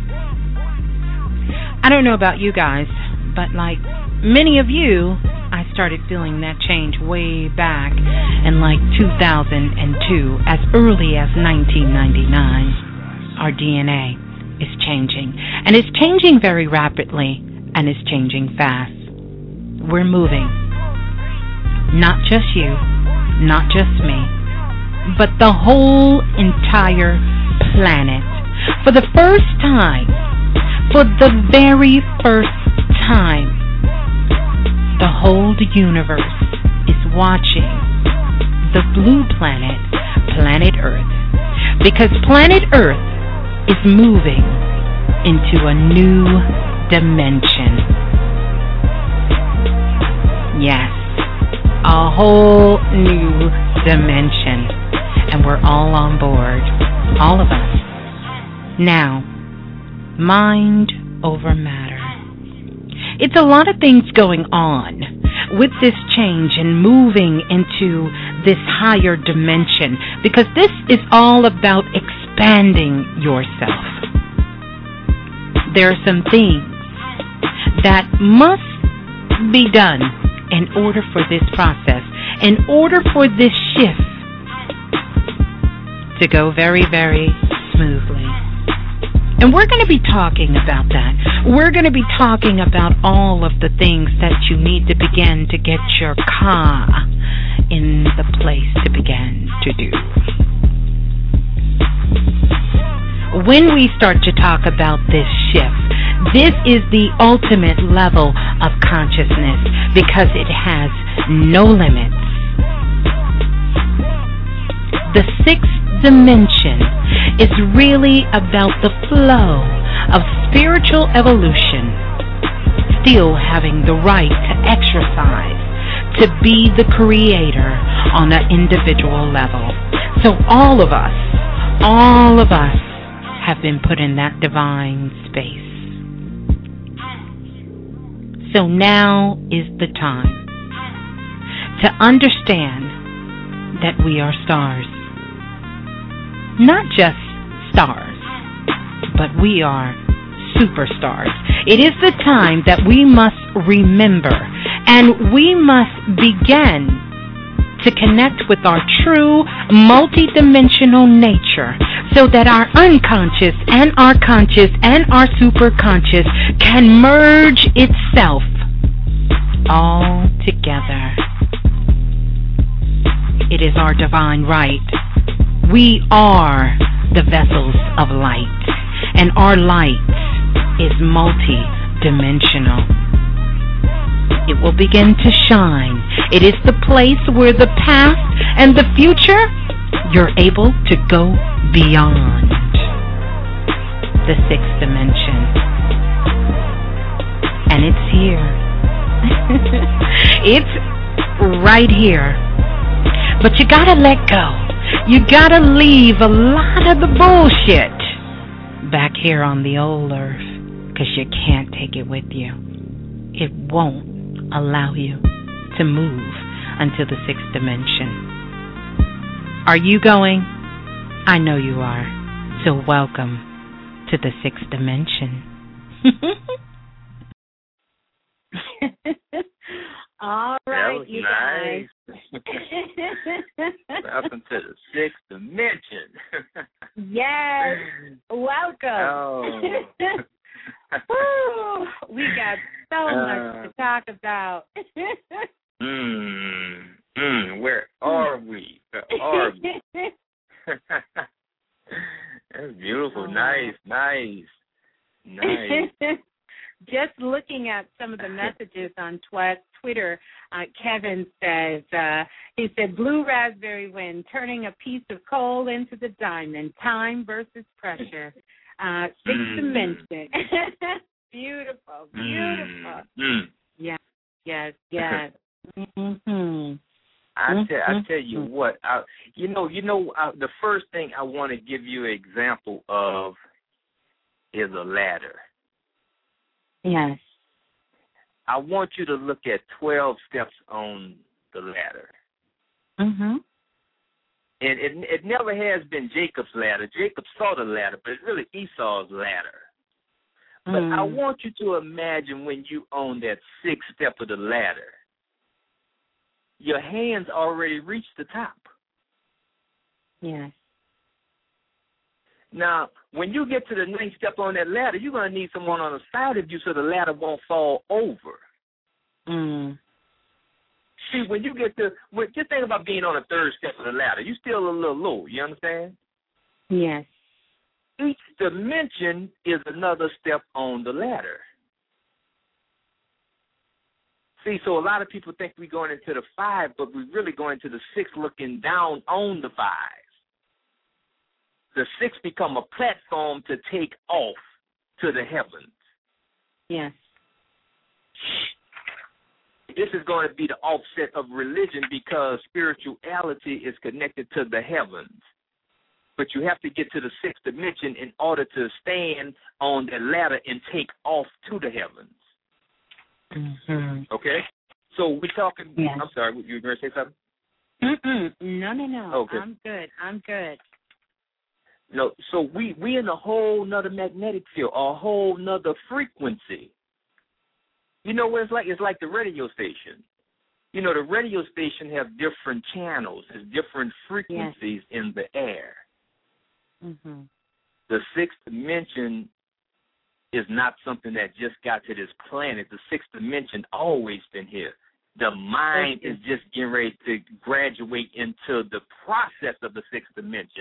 I don't know about you guys, but like many of you, I started feeling that change way back in like 2002, as early as 1999. Our DNA is changing, and it's changing very rapidly, and it's changing fast. We're moving. Not just you, not just me, but the whole entire planet. For the first time, for the very first time, the whole universe is watching the blue planet, planet Earth, because planet Earth is moving into a new dimension. Yes, a whole new dimension. And we're all on board, all of us. Now, mind over matter. It's a lot of things going on with this change and moving into this higher dimension, because this is all about expanding yourself. There are some things that must be done in order for this process, in order for this shift to go very, very smoothly. And we're going to be talking about that. We're going to be talking about all of the things that you need to begin to get your ka in the place to begin to do. when we start to talk about this shift, this is the ultimate level of consciousness because it has no limits. The sixth dimension is really about the flow of spiritual evolution, still having the right to exercise, to be the creator on an individual level. So all of us have been put in that divine space. So now is the time to understand that we are stars. Not just stars, but we are superstars. It is the time that we must remember, and we must begin to connect with our true multidimensional nature so that our unconscious and our conscious and our superconscious can merge itself all together. It is our divine right. We are the vessels of light, and our light is multi-dimensional. It will begin to shine. It is the place where the past and the future, you're able to go beyond the sixth dimension. And it's here. It's right here. But you gotta let go. You gotta leave a lot of the bullshit back here on the old earth, 'cause you can't take it with you. It won't allow you to move until the sixth dimension. Are you going? I know you are. So welcome to the sixth dimension. All right, you nice. guys. Welcome to the sixth dimension. Yes, welcome. Oh. Woo, we got so much to talk about. Where are we? Where are we? That's beautiful. Nice. Just looking at some of the messages on Twitter, Kevin says, he said, blue raspberry wind, turning a piece of coal into the diamond, time versus pressure, sixth dimension. Beautiful. Yes. Mm-hmm. I tell you what, the first thing I want to give you an example of is a ladder. Yes. I want you to look at 12 steps on the ladder. Mm-hmm. And it never has been Jacob's ladder. Jacob saw the ladder, but it's really Esau's ladder. But I want you to imagine when you on that sixth step of the ladder, your hands already reach the top. Yes. Now, when you get to the ninth step on that ladder, you're going to need someone on the side of you so the ladder won't fall over. See, when you get to, just think about being on the third step of the ladder. You're still a little low, you understand? Yes. Each dimension is another step on the ladder. See, so a lot of people think we're going into the 5, but we're really going to the 6 looking down on the 5. The 6 become a platform to take off to the heavens. Yes. This is going to be the offset of religion because spirituality is connected to the heavens. But you have to get to the 6th dimension in order to stand on the ladder and take off to the heavens. Mm-hmm. Okay? So we're talking, yes. I'm sorry, you were going to say something? No. Okay. I'm good. No, so we in a whole nother magnetic field, a whole nother frequency. You know what it's like? It's like the radio station. You know, the radio station have different channels. There's different frequencies in the air. Mm-hmm. The 6th dimension is not something that just got to this planet. The 6th dimension always been here. The mind is just getting ready to graduate into the process of the 6th dimension.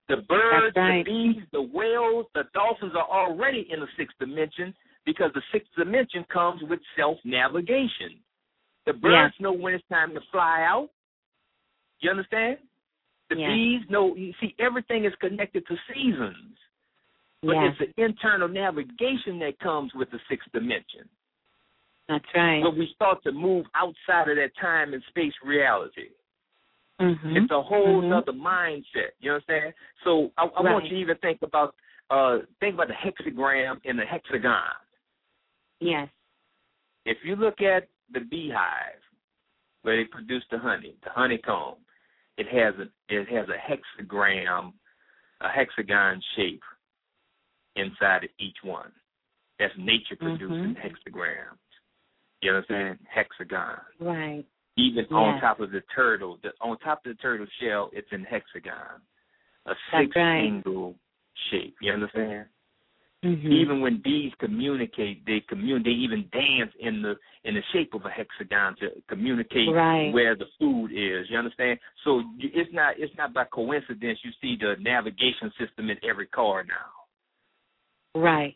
The birds, right. the bees, the whales, the dolphins are already in the sixth dimension because the sixth dimension comes with self-navigation. The birds know when it's time to fly out. You understand? The bees know. You see, everything is connected to seasons. But it's the internal navigation that comes with the sixth dimension. That's right. When we start to move outside of that time and space reality. Mm-hmm. It's a whole other mindset. You understand? So I want you to even think about the hexagram and the hexagon. Yes. If you look at the beehive where they produce the honeycomb, it has a hexagon shape inside of each one. That's nature producing hexagrams. You understand? Hexagon. Right. Even on top of the turtle, shell, it's in hexagon, a six-angle shape. You understand? Mm-hmm. Even when bees communicate, they even dance in the shape of a hexagon to communicate where the food is. You understand? So it's not by coincidence you see the navigation system in every car now. Right.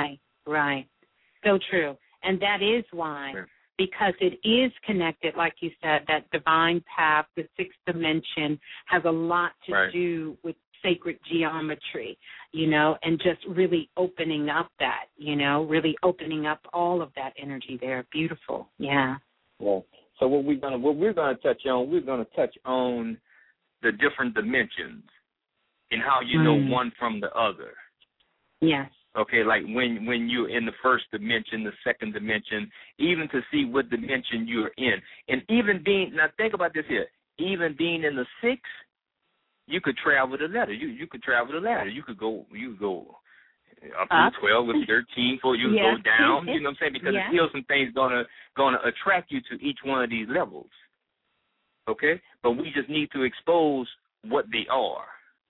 So true, and that is why. Right. Because it is connected, like you said, that divine path, the sixth dimension, has a lot to do with sacred geometry, and just really opening up that, really opening up all of that energy there. Beautiful, yeah. Well, so what we're gonna touch on the different dimensions and how you know one from the other. Yes. Okay, like when you're in the first dimension, the second dimension, even to see what dimension you're in. And even now think about this here, even being in the sixth, you could travel the ladder. You could travel the ladder. You could go up to 12 or 13, or you could go down, you know what I'm saying? Because there's still some things gonna attract you to each one of these levels. Okay? But we just need to expose what they are.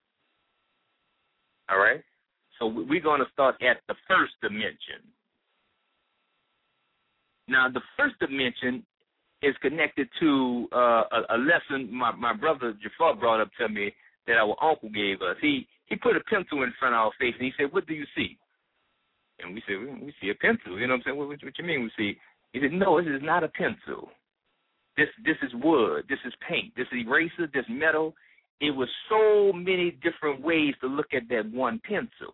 All right? So we're going to start at the first dimension. Now, the first dimension is connected to a lesson my brother Jafar brought up to me that our uncle gave us. He put a pencil in front of our face, and he said, "What do you see?" And we said, "We see a pencil." You know what I'm saying? What you mean we see? He said, "No, this is not a pencil. This is wood. This is paint. This is eraser. This metal." It was so many different ways to look at that one pencil.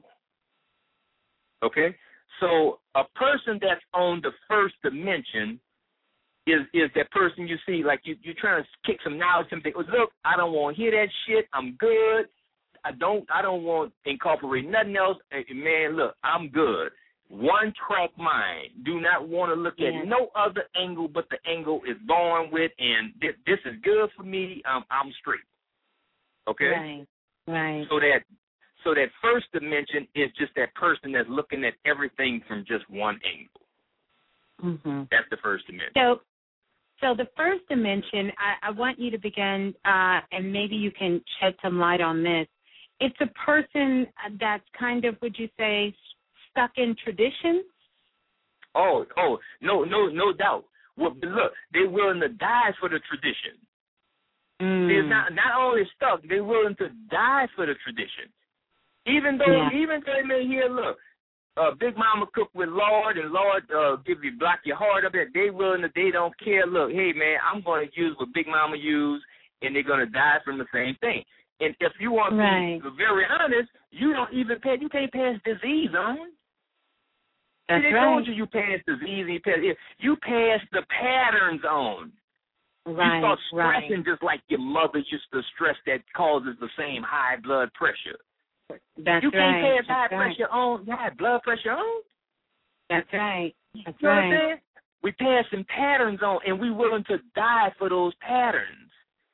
Okay? So a person that's on the first dimension is that person you see, like you're trying to kick some knowledge and think, look, I don't want to hear that shit. I'm good. I don't want to incorporate nothing else. Man, look, I'm good. One track mind. Do not want to look at no other angle but the angle is born with, and this is good for me. I'm straight. Okay? Right. So that first dimension is just that person that's looking at everything from just one angle. Mm-hmm. That's the first dimension. So the first dimension, I want you to begin, and maybe you can shed some light on this. It's a person that's kind of, would you say, stuck in tradition? Oh, no doubt. Well, look, they're willing to die for the tradition. They're not only stuck, they're willing to die for the tradition. Even though they may hear, look, Big Mama cook with Lord, and Lord block your heart up there. They don't care. Look, hey man, I'm going to use what Big Mama used, and they're going to die from the same thing. And if you want to be very honest, you can't pass disease on. That's they told you pass disease, you pass the patterns on. Right, you start stressing just like your mother used to stress that causes the same high blood pressure. That's you can't pass high blood pressure on. That's right. That's you know what I'm saying? We passing patterns on, and we willing to die for those patterns.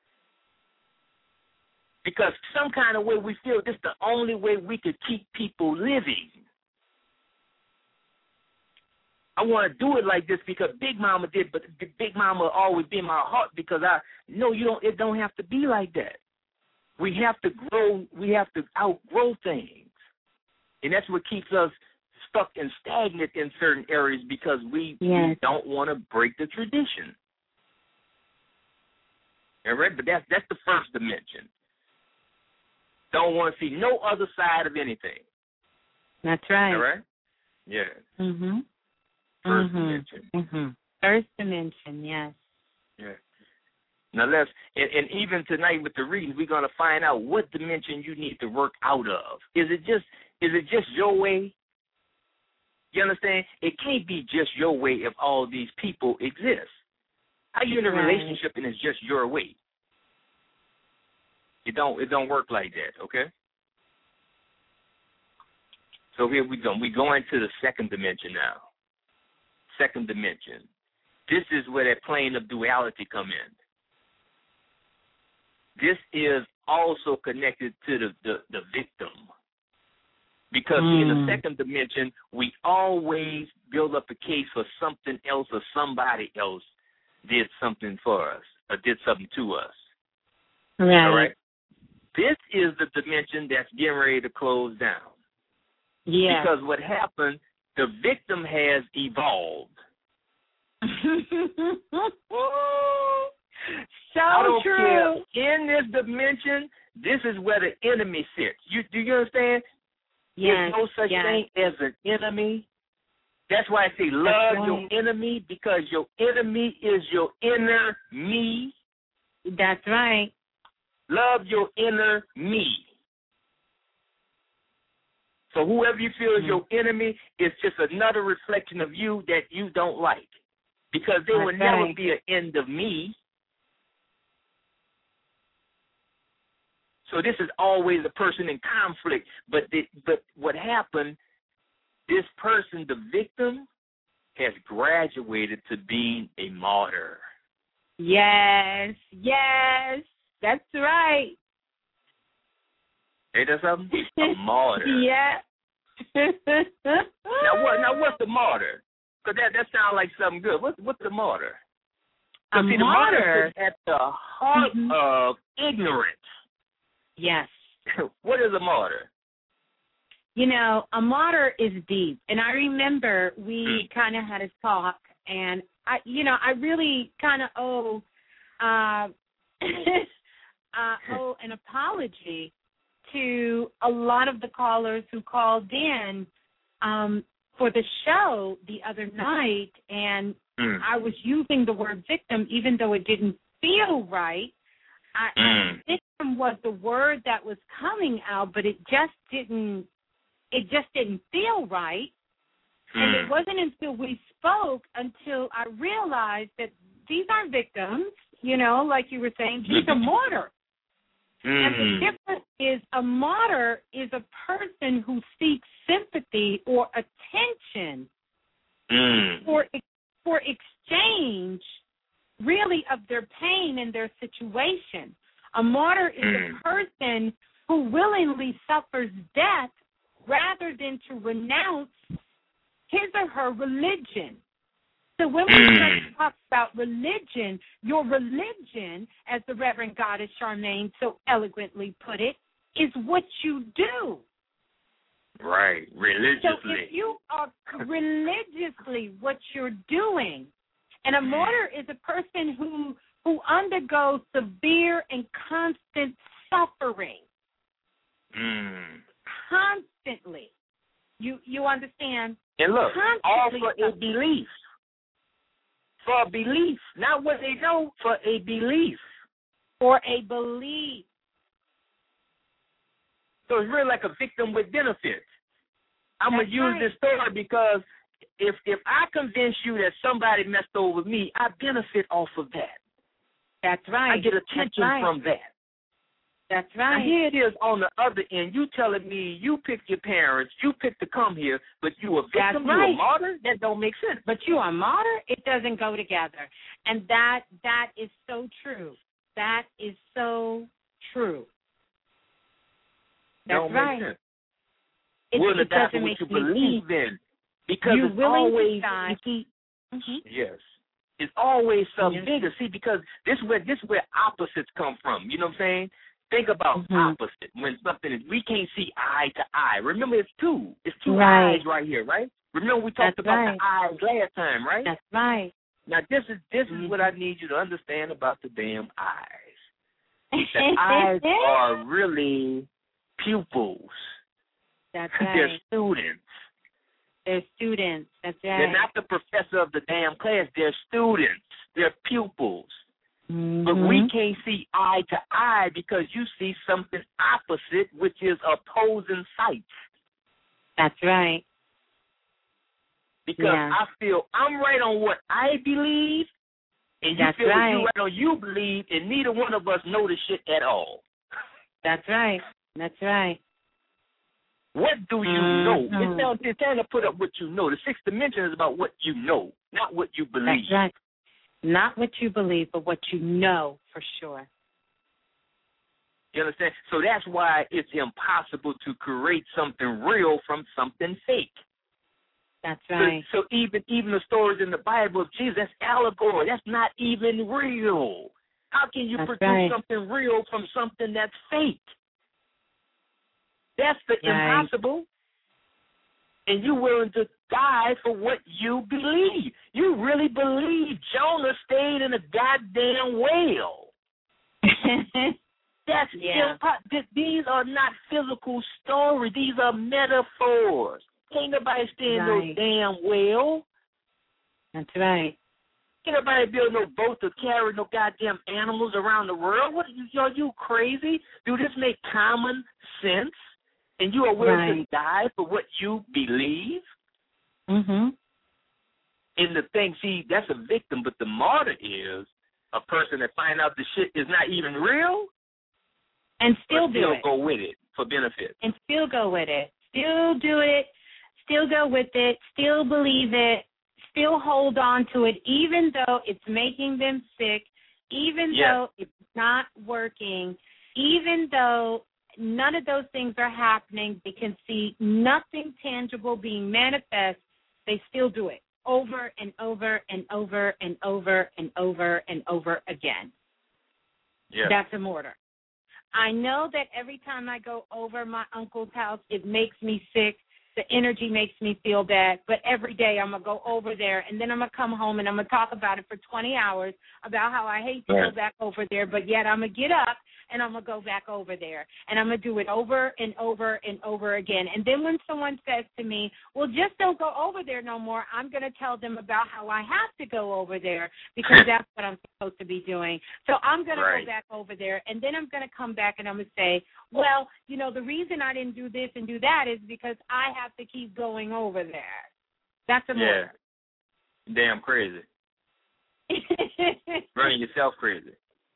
Because some kind of way we feel this is the only way we could keep people living. I want to do it like this because Big Mama did, but Big Mama will always be in my heart because it don't have to be like that. We have to grow. We have to outgrow things. And that's what keeps us stuck and stagnant in certain areas because we don't want to break the tradition. All right? But that's the first dimension. Don't want to see no other side of anything. That's right. All right? Yeah. Mhm. First dimension. Mhm. First dimension, yes. Yeah. Now let's, and even tonight with the readings, we're gonna find out what dimension you need to work out of. Is it just your way? You understand? It can't be just your way if all these people exist. How you in a relationship and it's just your way? It don't work like that, okay? So here we go. We go into the second dimension now. Second dimension. This is where that plane of duality come in. This is also connected to the victim. Because in the second dimension, we always build up a case for something else or somebody else did something for us or did something to us. Right. All right? This is the dimension that's getting ready to close down. Yeah. Because what happened, the victim has evolved. So I don't true. care. In this dimension, this is where the enemy sits. Do you understand? Yes. There's no such thing as an enemy. That's why I say love your enemy, because your enemy is your inner me. That's right. Love your inner me. So whoever you feel is your enemy is just another reflection of you that you don't like, because there will never be an end of me. So this is always a person in conflict. But what happened, this person, the victim, has graduated to being a martyr. Yes, yes, that's right. Ain't that something? A martyr. Yeah. Now what's the martyr? Because that sounds like something good. What's the martyr? A see, martyr the martyr is at the heart of ignorance. Yes. What is a martyr? You know, a martyr is deep. And I remember we kind of had a talk, and I really kind of owe an apology to a lot of the callers who called in for the show the other night, and I was using the word victim even though it didn't feel right. Victim was the word that was coming out, but it just didn't feel right. And it wasn't until we spoke until I realized that these aren't victims, like you were saying, he's a martyr. And the difference is a martyr is a person who seeks sympathy or attention for exchange, really, of their pain and their situation. A martyr is a person who willingly suffers death rather than to renounce his or her religion. So when we talk about religion, your religion, as the Reverend Goddess Charmaine so eloquently put it, is what you do. Right, religiously. So if you are religiously what you're doing, and a martyr is a person who undergoes severe and constant suffering. Constantly. You understand? And look, all Constantly for a belief. For a belief. Not what they know, for a belief. For a belief. So it's really like a victim with benefits. I'm going to use this story because if I convince you that somebody messed over me, I benefit off of that. That's right. I get attention from that. That's right. Now here it is on the other end. You telling me you picked your parents, you picked to come here, but you a victim, you a martyr? That don't make sense. But you a martyr? It doesn't go together. And that is so true. That is so true. That's don't right. Make sense. Willing to die for what you believe in. Because it's always, yes. It's always something bigger. See, because this is where opposites come from. You know what I'm saying? Think about opposite. When something is, we can't see eye to eye. Remember, it's two. It's two eyes right here, right? Remember, we talked about the eyes last time, right? That's right. Now, this is what I need you to understand about the damn eyes. The eyes are really pupils. That's right. They're students. They're students. That's right. They're not the professor of the damn class. They're students. They're pupils. Mm-hmm. But we can't see eye to eye because you see something opposite, which is opposing sights. That's right. Because I feel I'm right on what I believe, and you feel what you right on you believe, and neither one of us know the shit at all. That's right. That's right. What do you know? It's time to put up what you know. The sixth dimension is about what you know, not what you believe. That's right. Not what you believe, but what you know for sure. You understand? So that's why it's impossible to create something real from something fake. That's right. So even the stories in the Bible of Jesus, that's allegory. That's not even real. How can you produce something real from something that's fake? That's the impossible. And you're willing to die for what you believe. You really believe Jonah stayed in a goddamn whale. That's these are not physical stories. These are metaphors. Ain't nobody stay in no damn whale. That's right. Ain't nobody build no boat to carry no goddamn animals around the world. What are you crazy? Do this make common sense? And you are willing to die for what you believe? Mm-hmm. And the thing, see, that's a victim, but the martyr is a person that find out the shit is not even real and still do it. Go with it for benefit. And still go with it. Still do it. Still go with it. Still believe it. Still hold on to it, even though it's making them sick, even though it's not working, even though none of those things are happening. They can see nothing tangible being manifest. They still do it over and over and over and over and over and over again. Yeah. That's a martyr. I know that every time I go over my uncle's house, it makes me sick. The energy makes me feel bad. But every day I'm going to go over there, and then I'm going to come home, and I'm going to talk about it for 20 hours about how I hate to go back over there, but yet I'm going to get up, and I'm going to go back over there. And I'm going to do it over and over and over again. And then when someone says to me, well, just don't go over there no more, I'm going to tell them about how I have to go over there because that's what I'm supposed to be doing. So I'm going to go back over there, and then I'm going to come back and I'm going to say, well, you know, the reason I didn't do this and do that is because I have to keep going over there. That's a murder. Damn crazy. Running yourself crazy.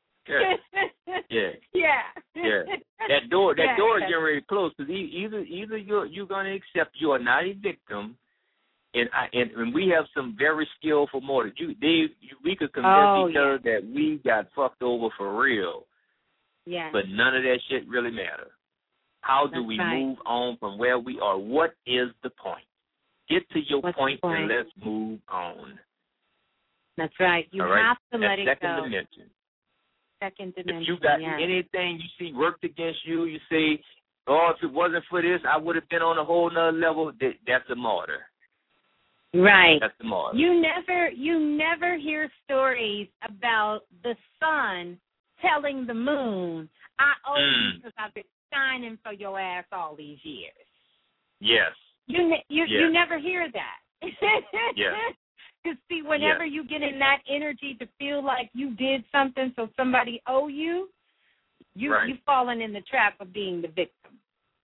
That door is getting ready to close because either you're going to accept you are not a victim, and we have some very skillful mortars. We could convince each other that we got fucked over for real. Yeah. But none of that shit really matter. How do we move on from where we are? What is the point? Get to your point and let's move on. That's right. You have to let it second go. Dimension. Second dimension. If you got anything you see worked against you, you say, oh, if it wasn't for this, I would have been on a whole nother level. That's a martyr. Right. That's the martyr. You never hear stories about the sun telling the moon, I owe you because I've been shining for your ass all these years. Yes. You never hear that. Yes. Because, see, whenever you get in that energy to feel like you did something so somebody owe you, you've fallen in the trap of being the victim.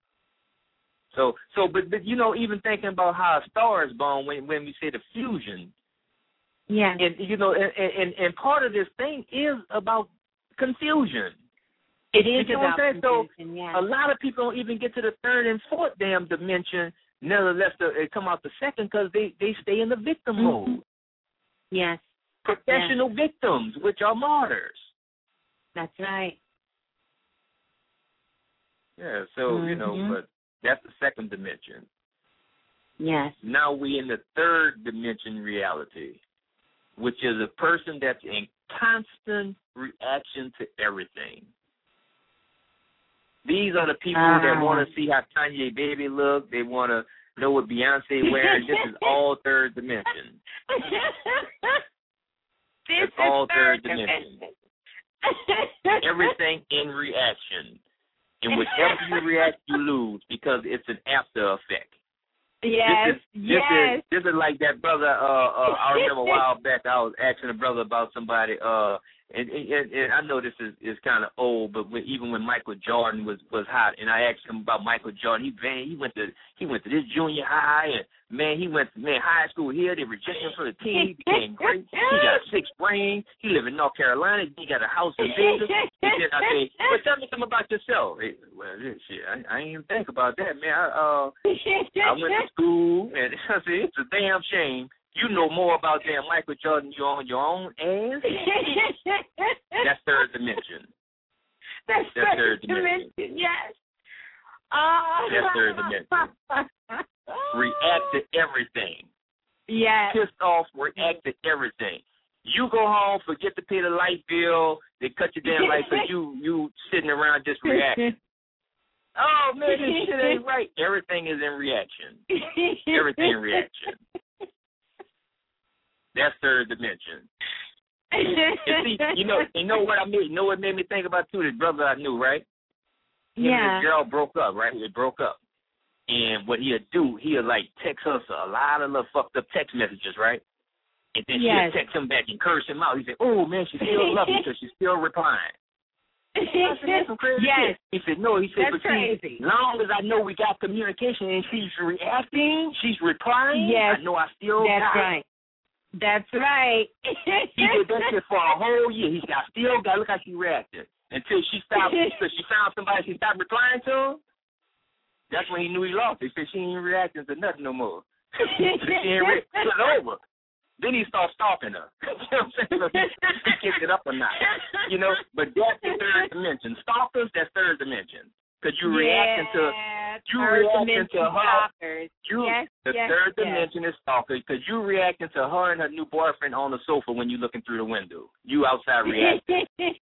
But you know, even thinking about how a star is born when we say the fusion. Yeah. And, you know, and part of this thing is about confusion. It is about confusion, So a lot of people don't even get to the third and fourth damn dimension. Nevertheless, they come out the second because they stay in the victim mode. Yes. Professional victims, which are martyrs. That's right. Yeah, so, you know, but that's the second dimension. Yes. Now we in the third dimension reality, which is a person that's in constant reaction to everything. These are the people that want to see how Kanye baby look. They want to know what Beyonce wearing. This is all third dimension. It's all third dimension. Everything in reaction. And whichever you react, you lose because it's an after effect. Yes, This is like that brother. I remember a while back I was asking a brother about somebody. And I know this is kind of old, but even when Michael Jordan was hot, and I asked him about Michael Jordan, he went to this junior high, and high school here. They rejected him from the team. He became great. He got 6 rings. He live in North Carolina. He got a house in Vegas. I said, but tell me something about yourself. Well, shit, I ain't even think about that, man. I went to school, and I said, it's a damn shame. You know more about damn Michael Jordan you on your own ass. That's third dimension. That's third dimension. Yes. That's third dimension. React to everything. Yes. Pissed off, react to everything. You go home, forget to pay the light bill. They cut your damn light bill. You sitting around just reacting. Oh man, this shit ain't right. Everything is in reaction. Everything in reaction. That's third dimension. And see, you know what I mean? You know what made me think about too? This brother I knew, right? Him and his girl broke up, right? They broke up. And what he'll do, he'll like text us a lot of little fucked up text messages, right? And then she'll text him back and curse him out. He said, "Oh man, she still loves me because she's still replying." I said, "That's some crazy shit." He said, "No," he said, "But see, long as I know we got communication and she's reacting, she's replying, I know I still got it." Right. That's right. He did that shit for a whole year. I still got, look how she reacted. Until she stopped, because she found somebody she stopped replying to. That's when he knew he lost. He said she ain't reacting to nothing no more. She ain't it's over. Then he started stalking her. You know what I'm saying? So he kicked it up a notch. You know, but that's the third dimension. Stalkers, that's third dimension. Because you're reacting to her. The third dimension is stalker because you reacting to her and her new boyfriend on the sofa when you're looking through the window. You outside reacting.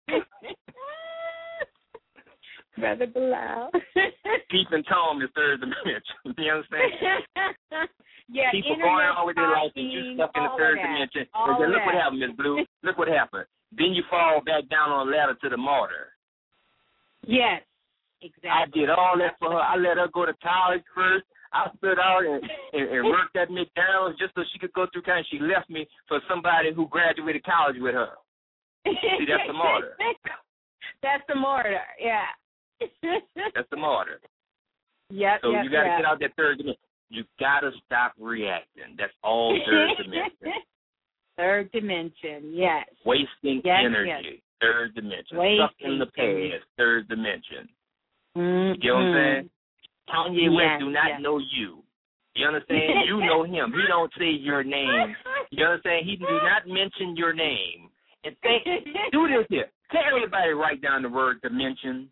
Brother Bilal. Keeping Tom is third dimension. You understand? Yeah, people going on with their life and you stuck in the third dimension. And then look what happened, Miss Blue. Look what happened. Then you fall back down on a ladder to the martyr. Yes. Exactly. I did all that for her. I let her go to college first. I stood out and worked at McDonald's just so she could go through college. She left me for somebody who graduated college with her. See, that's the martyr. That's the martyr, yeah. That's the martyr. Yep. So you got to get out that third dimension. You got to stop reacting. That's all third dimension. Third dimension, yes. Wasting energy. Yes. Third dimension. Stuck in the past. Third dimension. Mm-hmm. You know what I'm saying? Kanye West do not know you. You understand? You know him. He don't say your name. You understand? He do not mention your name. And do this here. Tell everybody write down the word dimension.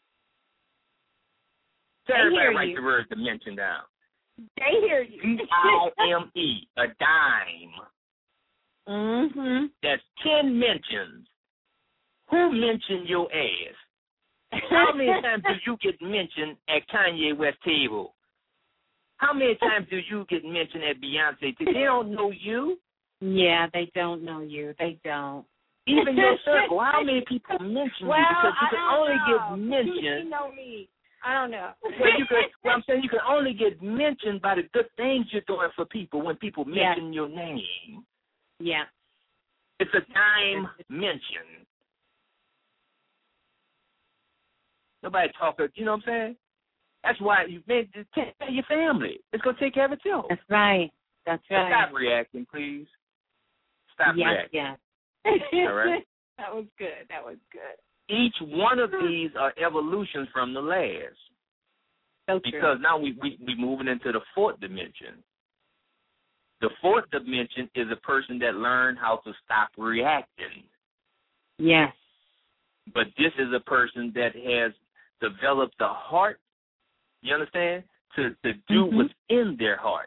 Tell everybody write the word dimension down. They hear you. D-I-M-E, a dime. Mm-hmm. That's 10 mentions. Who mentioned your ass? How many times do you get mentioned at Kanye West's table? How many times do you get mentioned at Beyonce? They don't know you. Yeah, they don't know you. They don't. Even your circle. How many people mention you? Because you can only get mentioned. You know me. I don't know. I'm saying you can only get mentioned by the good things you're doing for people when people mention your name. Yeah. It's a dime mention. Nobody talk. You know what I'm saying? That's why you take care of your family. It's gonna take care of itself. That's right. That's right. Stop reacting, please. Stop reacting. Yes. All right. That was good. That was good. Each one of these are evolutions from the last. So true. Because now we moving into the fourth dimension. The fourth dimension is a person that learned how to stop reacting. Yes. But this is a person that has developed the heart, you understand, to do what's in their heart.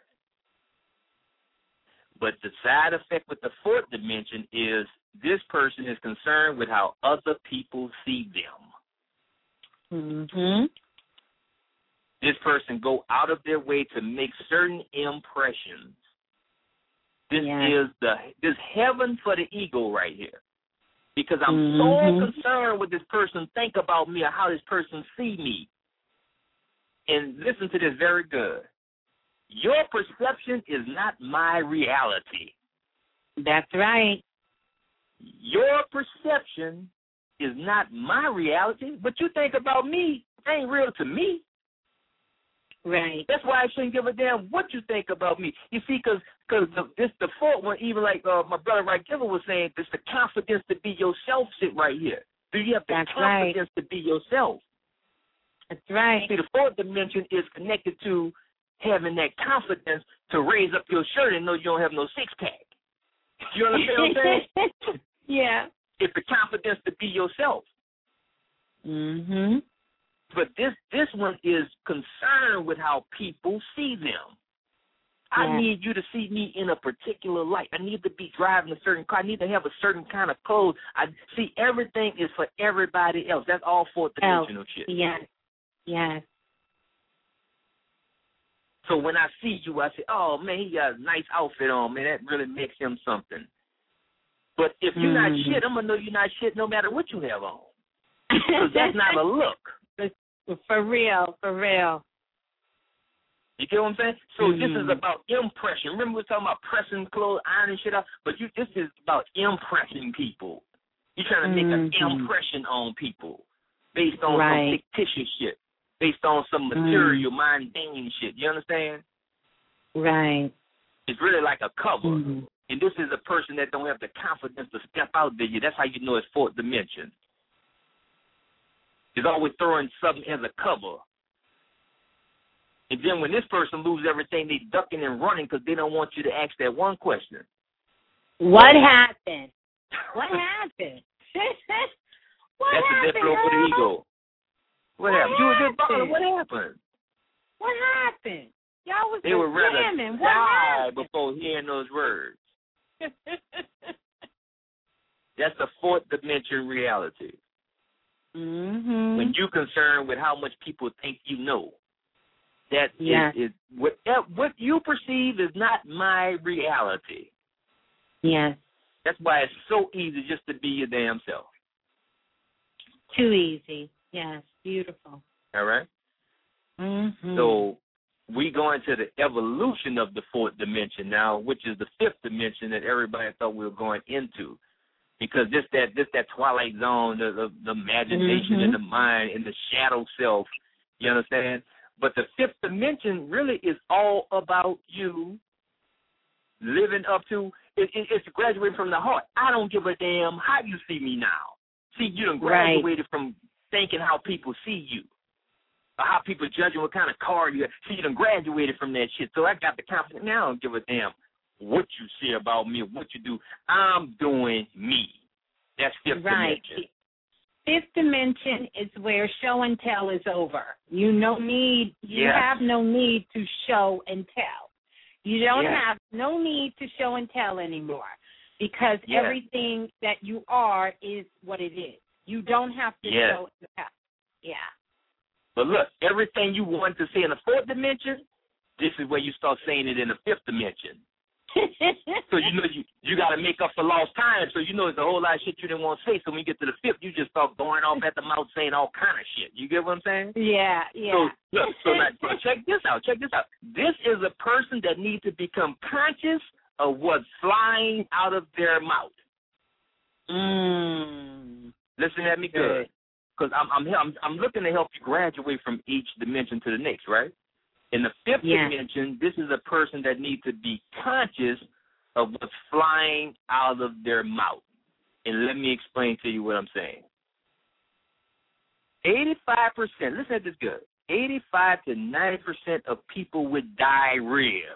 But the side effect with the fourth dimension is this person is concerned with how other people see them. Mm-hmm. This person go out of their way to make certain impressions. This is this heaven for the ego right here. because I'm so concerned with this person think about me or how this person see me. And listen to this very good. Your perception is not my reality. That's right. Your perception is not my reality. What you think about me ain't real to me. Right. That's why I shouldn't give a damn what you think about me. You see, because this the fault one, even like my brother Right Giver was saying, it's the confidence to be yourself shit right here. Do you have the confidence to be yourself? That's right. See, the fourth dimension is connected to having that confidence to raise up your shirt and know you don't have no six-pack. You understand what I'm saying? Yeah. It's the confidence to be yourself. Mhm. But this one is concerned with how people see them. I need you to see me in a particular light. I need to be driving a certain car. I need to have a certain kind of clothes. I see everything is for everybody else. That's all fourth dimensional shit. Yes. Yes. So when I see you, I say, oh, man, he got a nice outfit on, man. That really makes him something. But if you're not shit, I'm going to know you're not shit no matter what you have on. Because that's not a look. For real, for real. You get what I'm saying? So this is about impression. Remember we were talking about pressing clothes, ironing shit out? But this is about impressing people. You're trying to make an impression on people based on some fictitious shit, based on some material, mundane shit. You understand? Right. It's really like a cover. And this is a person that don't have the confidence to step out there. That's how you know it's fourth dimension. It's always throwing something as a cover. And then when this person loses everything, they ducking and running because they don't want you to ask that one question. What happened? What happened? That's the death blow for the ego. What happened? You were just buckling. What happened? What happened? Y'all was they would rather jamming. die before hearing those words. That's the fourth dimension reality. When you're concerned with how much people think you know, that is what you perceive is not my reality. Yes. That's why it's so easy just to be your damn self. Too easy. Yes. Beautiful. All right? So we go into the evolution of the fourth dimension now, which is the fifth dimension that everybody thought we were going into. Because this that twilight zone, the imagination and the mind and the shadow self, you understand? But the fifth dimension really is all about you living up to, it's graduating from the heart. I don't give a damn how you see me now. See, you done graduated from thinking how people see you, or how people judge you, what kind of car you have. See, you done graduated from that shit. So I got the confidence. Now I don't give a damn what you say about me or what you do. I'm doing me. That's fifth dimension. Fifth dimension is where show and tell is over. You have no need to show and tell. You don't have no need to show and tell anymore because everything that you are is what it is. You don't have to show and tell. Yeah. But look, everything you want to say in the fourth dimension, this is where you start saying it in the fifth dimension. So you know you got to make up for lost time. So you know there's a whole lot of shit you didn't want to say. So when you get to the fifth, you just start going off at the mouth saying all kind of shit. You get what I'm saying? Yeah. So look, so check this out. This is a person that needs to become conscious of what's flying out of their mouth. Listen at me good, because I'm looking to help you graduate from each dimension to the next, right? In the fifth dimension, this is a person that needs to be conscious of what's flying out of their mouth. And let me explain to you what I'm saying. 85%, listen at this good, 85 to 90% of people with diarrhea.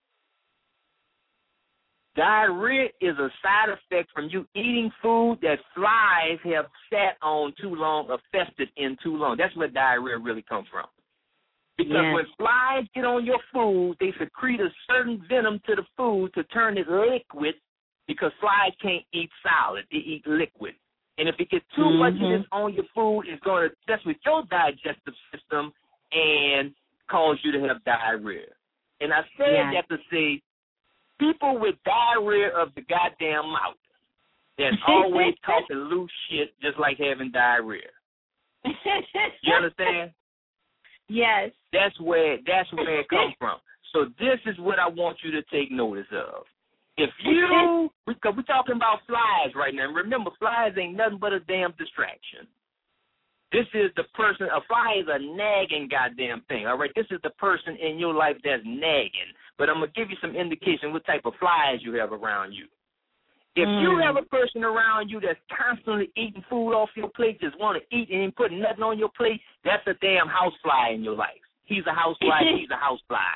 Diarrhea is a side effect from you eating food that flies have sat on too long or festered in too long. That's where diarrhea really comes from. Because when flies get on your food, they secrete a certain venom to the food to turn it liquid, because flies can't eat solid. They eat liquid. And if it gets too much of this on your food, it's going to mess with your digestive system and cause you to have diarrhea. And I say that to say people with diarrhea of the goddamn mouth, that's always talking loose shit, just like having diarrhea. You understand? Yes. That's where it comes from. So this is what I want you to take notice of. If you, because we're talking about flies right now. Remember, flies ain't nothing but a damn distraction. This is the person, a fly is a nagging goddamn thing, all right? This is the person in your life that's nagging. But I'm going to give you some indication what type of flies you have around you. If you have a person around you that's constantly eating food off your plate, just want to eat and ain't putting nothing on your plate, that's a damn house fly in your life. He's a house fly, she's a house fly.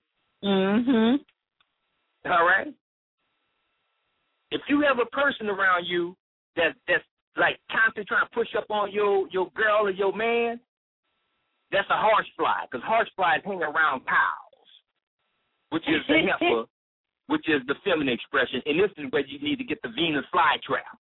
All right? If you have a person around you that's like constantly trying to push up on your girl or your man, that's a horse fly, because horse flies hang around cows, which is the heifer, which is the feminine expression, and this is where you need to get the Venus flytrap.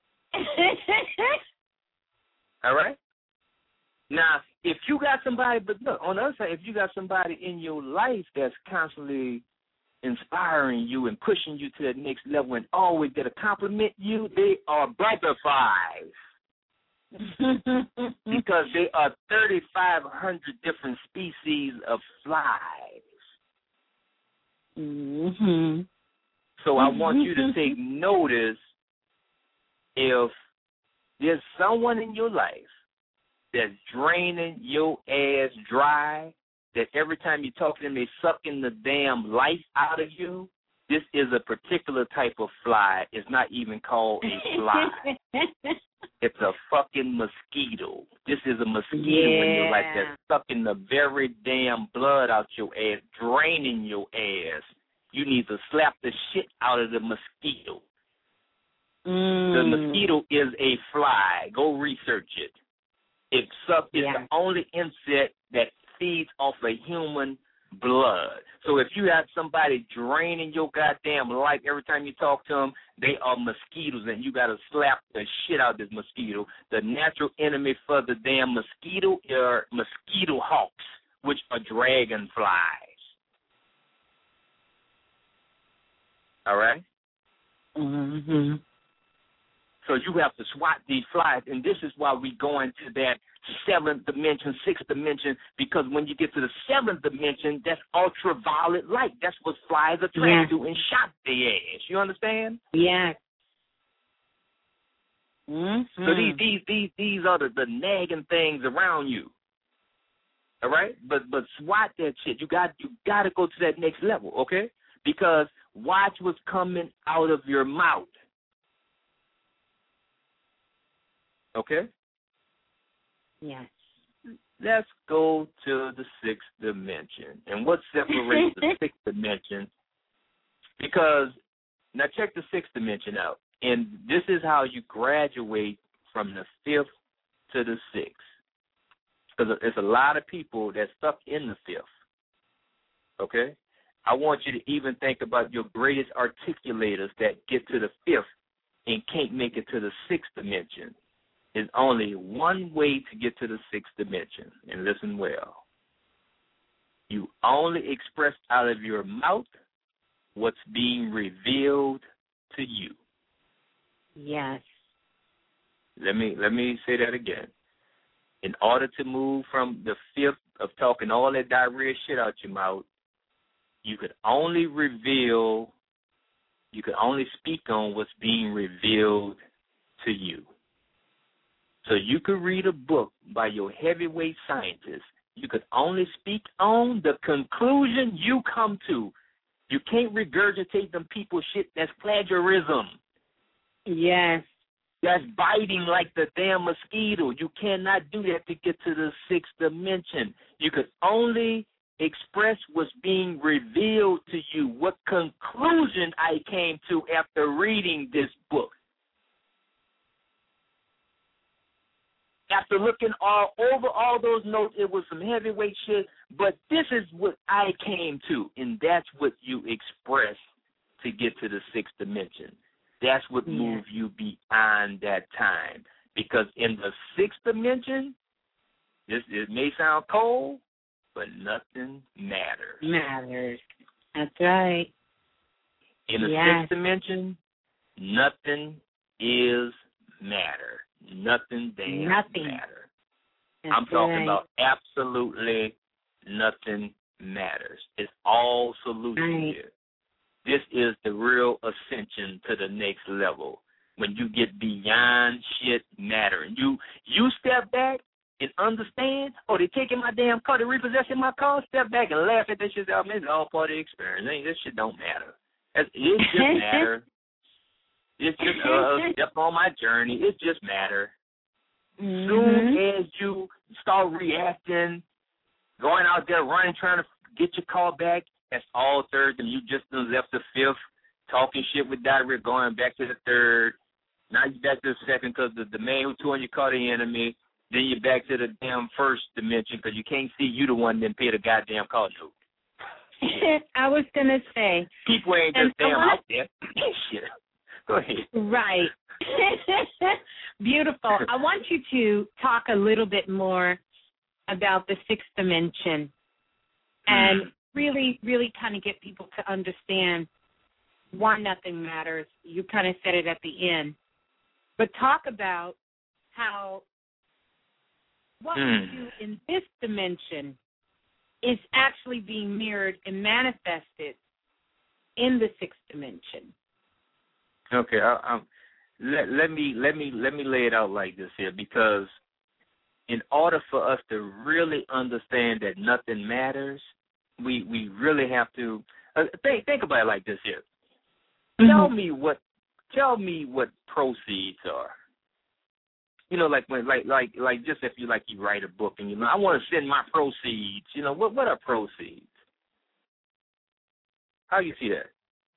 All right? Now, if you got somebody, but look, on the other side, if you got somebody in your life that's constantly inspiring you and pushing you to that next level and always get a compliment you, they are butterflies. Because there are 3,500 different species of flies. So I want you to take notice if there's someone in your life that's draining your ass dry, that every time you talk to them, they sucking the damn life out of you. This is a particular type of fly. It's not even called a fly. It's a fucking mosquito. This is a mosquito in your life that's sucking the very damn blood out your ass, draining your ass. You need to slap the shit out of the mosquito. The mosquito is a fly. Go research it. It's the only insect that feeds off of human blood. So if you have somebody draining your goddamn life every time you talk to them, they are mosquitoes, and you got to slap the shit out of this mosquito. The natural enemy for the damn mosquito are mosquito hawks, which are dragonflies. All right? So you have to swat these flies, and this is why we go into that 7th dimension, 6th dimension, because when you get to the 7th dimension, that's ultraviolet light. That's what flies are trying to do and shot the ass. You understand? Yes. So these are the nagging things around you. All right? But swat that shit. You got to go to that next level, okay? Because watch what's coming out of your mouth. Okay? Yes. Let's go to the 6th dimension. And what separates the 6th dimension? Because, now check the 6th dimension out. And this is how you graduate from the 5th to the 6th. Because there's a lot of people that's stuck in the 5th. Okay? I want you to even think about your greatest articulators that get to the 5th and can't make it to the 6th dimension. There's only one way to get to the 6th dimension, and listen well. You only express out of your mouth what's being revealed to you. Yes. Let me say that again. In order to move from the 5th of talking all that diarrhea shit out your mouth, you could only speak on what's being revealed to you. So you could read a book by your heavyweight scientist. You could only speak on the conclusion you come to. You can't regurgitate them people's shit. That's plagiarism. Yes. That's biting like the damn mosquito. You cannot do that to get to the 6th dimension. You could only express what's being revealed to you, what conclusion I came to after reading this book. After looking all over all those notes, it was some heavyweight shit, but this is what I came to, and that's what you express to get to the 6th dimension. That's what moves you beyond that time. Because in the 6th dimension, it may sound cold, but nothing matters. That's right. In the 6th dimension, nothing is matter. Nothing damn matter. That's I'm talking about absolutely nothing matters. It's all solution here. This is the real ascension to the next level. When you get beyond shit matter. And you step back and understand, oh, they taking my damn car, they repossessing my car, step back and laugh at this shit. I mean, it's all part of the experience. This shit don't matter. It just matter. It's just a step on my journey. It just matter. Soon as you start reacting, going out there running, trying to get your car back, that's all third. And you just left the fifth, talking shit with diarrhea, going back to the third. Now you're back to the second because the man who tore on your car the enemy. Then you're back to the damn first dimension because you can't see you the one that paid the goddamn car note. I was going to say. People ain't just damn out there. Shit. Go ahead. Right. Beautiful. I want you to talk a little bit more about the sixth dimension and really, really kind of get people to understand why nothing matters. You kind of said it at the end. But talk about how what we do in this dimension is actually being mirrored and manifested in the sixth dimension. Okay, let me lay it out like this here, because in order for us to really understand that nothing matters, we really have to think about it like this here. Tell me what proceeds are. You know, like when like just if you write a book and I want to send my proceeds. You know, what are proceeds? How you see that?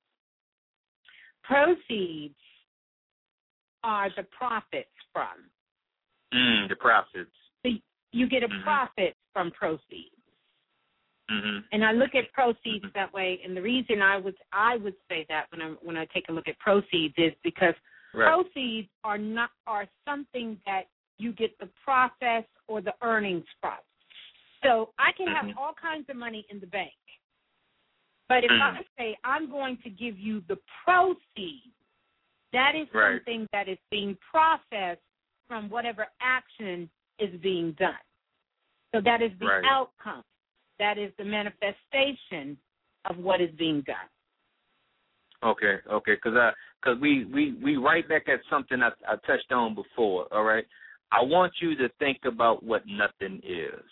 Proceeds are the profits from. The profits. So you get a profit from proceeds. And I look at proceeds that way, and the reason I would say that when I take a look at proceeds is because proceeds are something that you get the process or the earnings from. So I can have all kinds of money in the bank, but if I say I'm going to give you the proceeds, that is something that is being processed from whatever action is being done. So that is the outcome. That is the manifestation of what is being done. Okay, because we right back at something I touched on before. All right, I want you to think about what nothing is.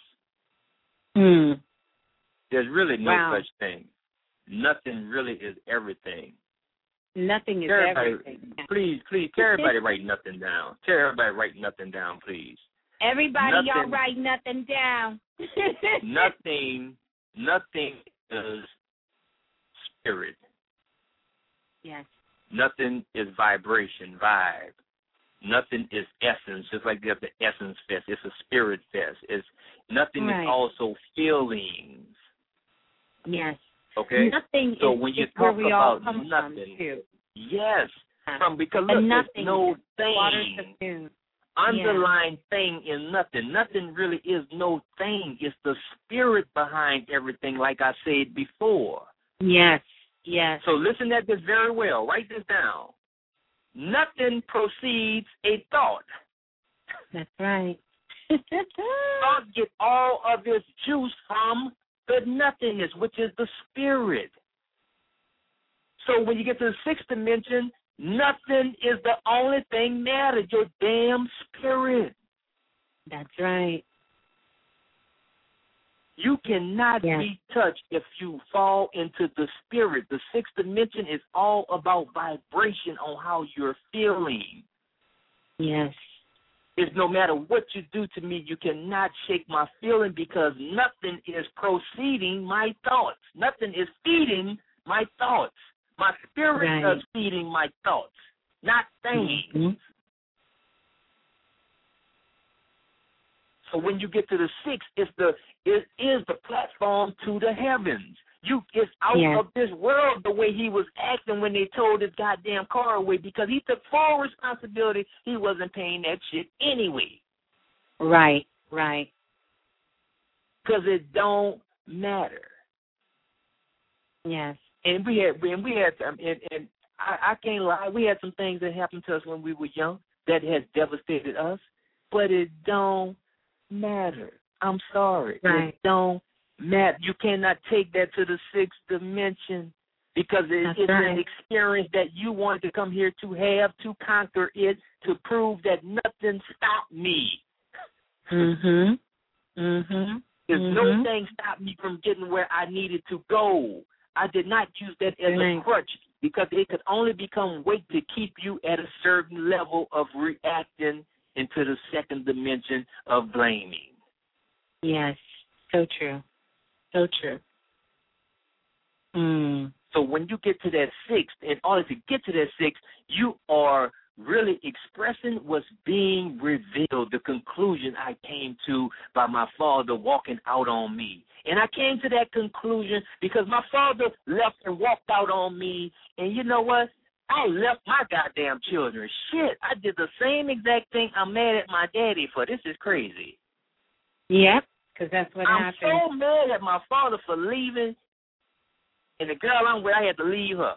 There's really no such thing. Nothing really is everything. Nothing is everything. Please, tell everybody write nothing down. Tell everybody write nothing down, please. Everybody, y'all write nothing down. Nothing is spirit. Yes. Nothing is vibration, vibe. Nothing is essence, just like the Essence Fest. It's a spirit fest. Nothing is also feelings. Yes. Okay? Nothing so is when you where talk we about all come nothing, from, too. yes, because look, there's no thing. Underlying thing in nothing. Nothing really is no thing. It's the spirit behind everything, like I said before. Yes. So listen at this very well. Write this down. Nothing proceeds a thought. That's right. Thought get all of its juice from the nothingness, which is the spirit. So when you get to the sixth dimension, nothing is the only thing matters, your damn spirit. That's right. You cannot be touched if you fall into the spirit. The sixth dimension is all about vibration on how you're feeling. Yes. It's no matter what you do to me, you cannot shake my feeling because nothing is proceeding my thoughts. Nothing is feeding my thoughts. My spirit is feeding my thoughts, not things. So when you get to the sixth, it is the platform to the heavens. It's out of this world the way he was acting when they towed his goddamn car away because he took full responsibility. He wasn't paying that shit anyway. Right. Because it don't matter. Yes. And we had, and I can't lie. We had some things that happened to us when we were young that has devastated us, but it don't matter. I'm sorry. Right. It don't matter. You cannot take that to the sixth dimension because it's an experience that you wanted to come here to have, to conquer it, to prove that nothing stopped me. Mhm. Mhm. There's no thing stopped me from getting where I needed to go. I did not use that as a crutch because it could only become weight to keep you at a certain level of reacting into the second dimension of blaming. Yes, so true. So true. So when you get to that sixth, in order to get to that sixth, you are really expressing what's being revealed, the conclusion I came to by my father walking out on me. And I came to that conclusion because my father left and walked out on me, and you know what? I left my goddamn children. Shit, I did the same exact thing I'm mad at my daddy for. This is crazy. Yep, because that's what happened. I'm so mad at my father for leaving, and the girl I'm with, I had to leave her.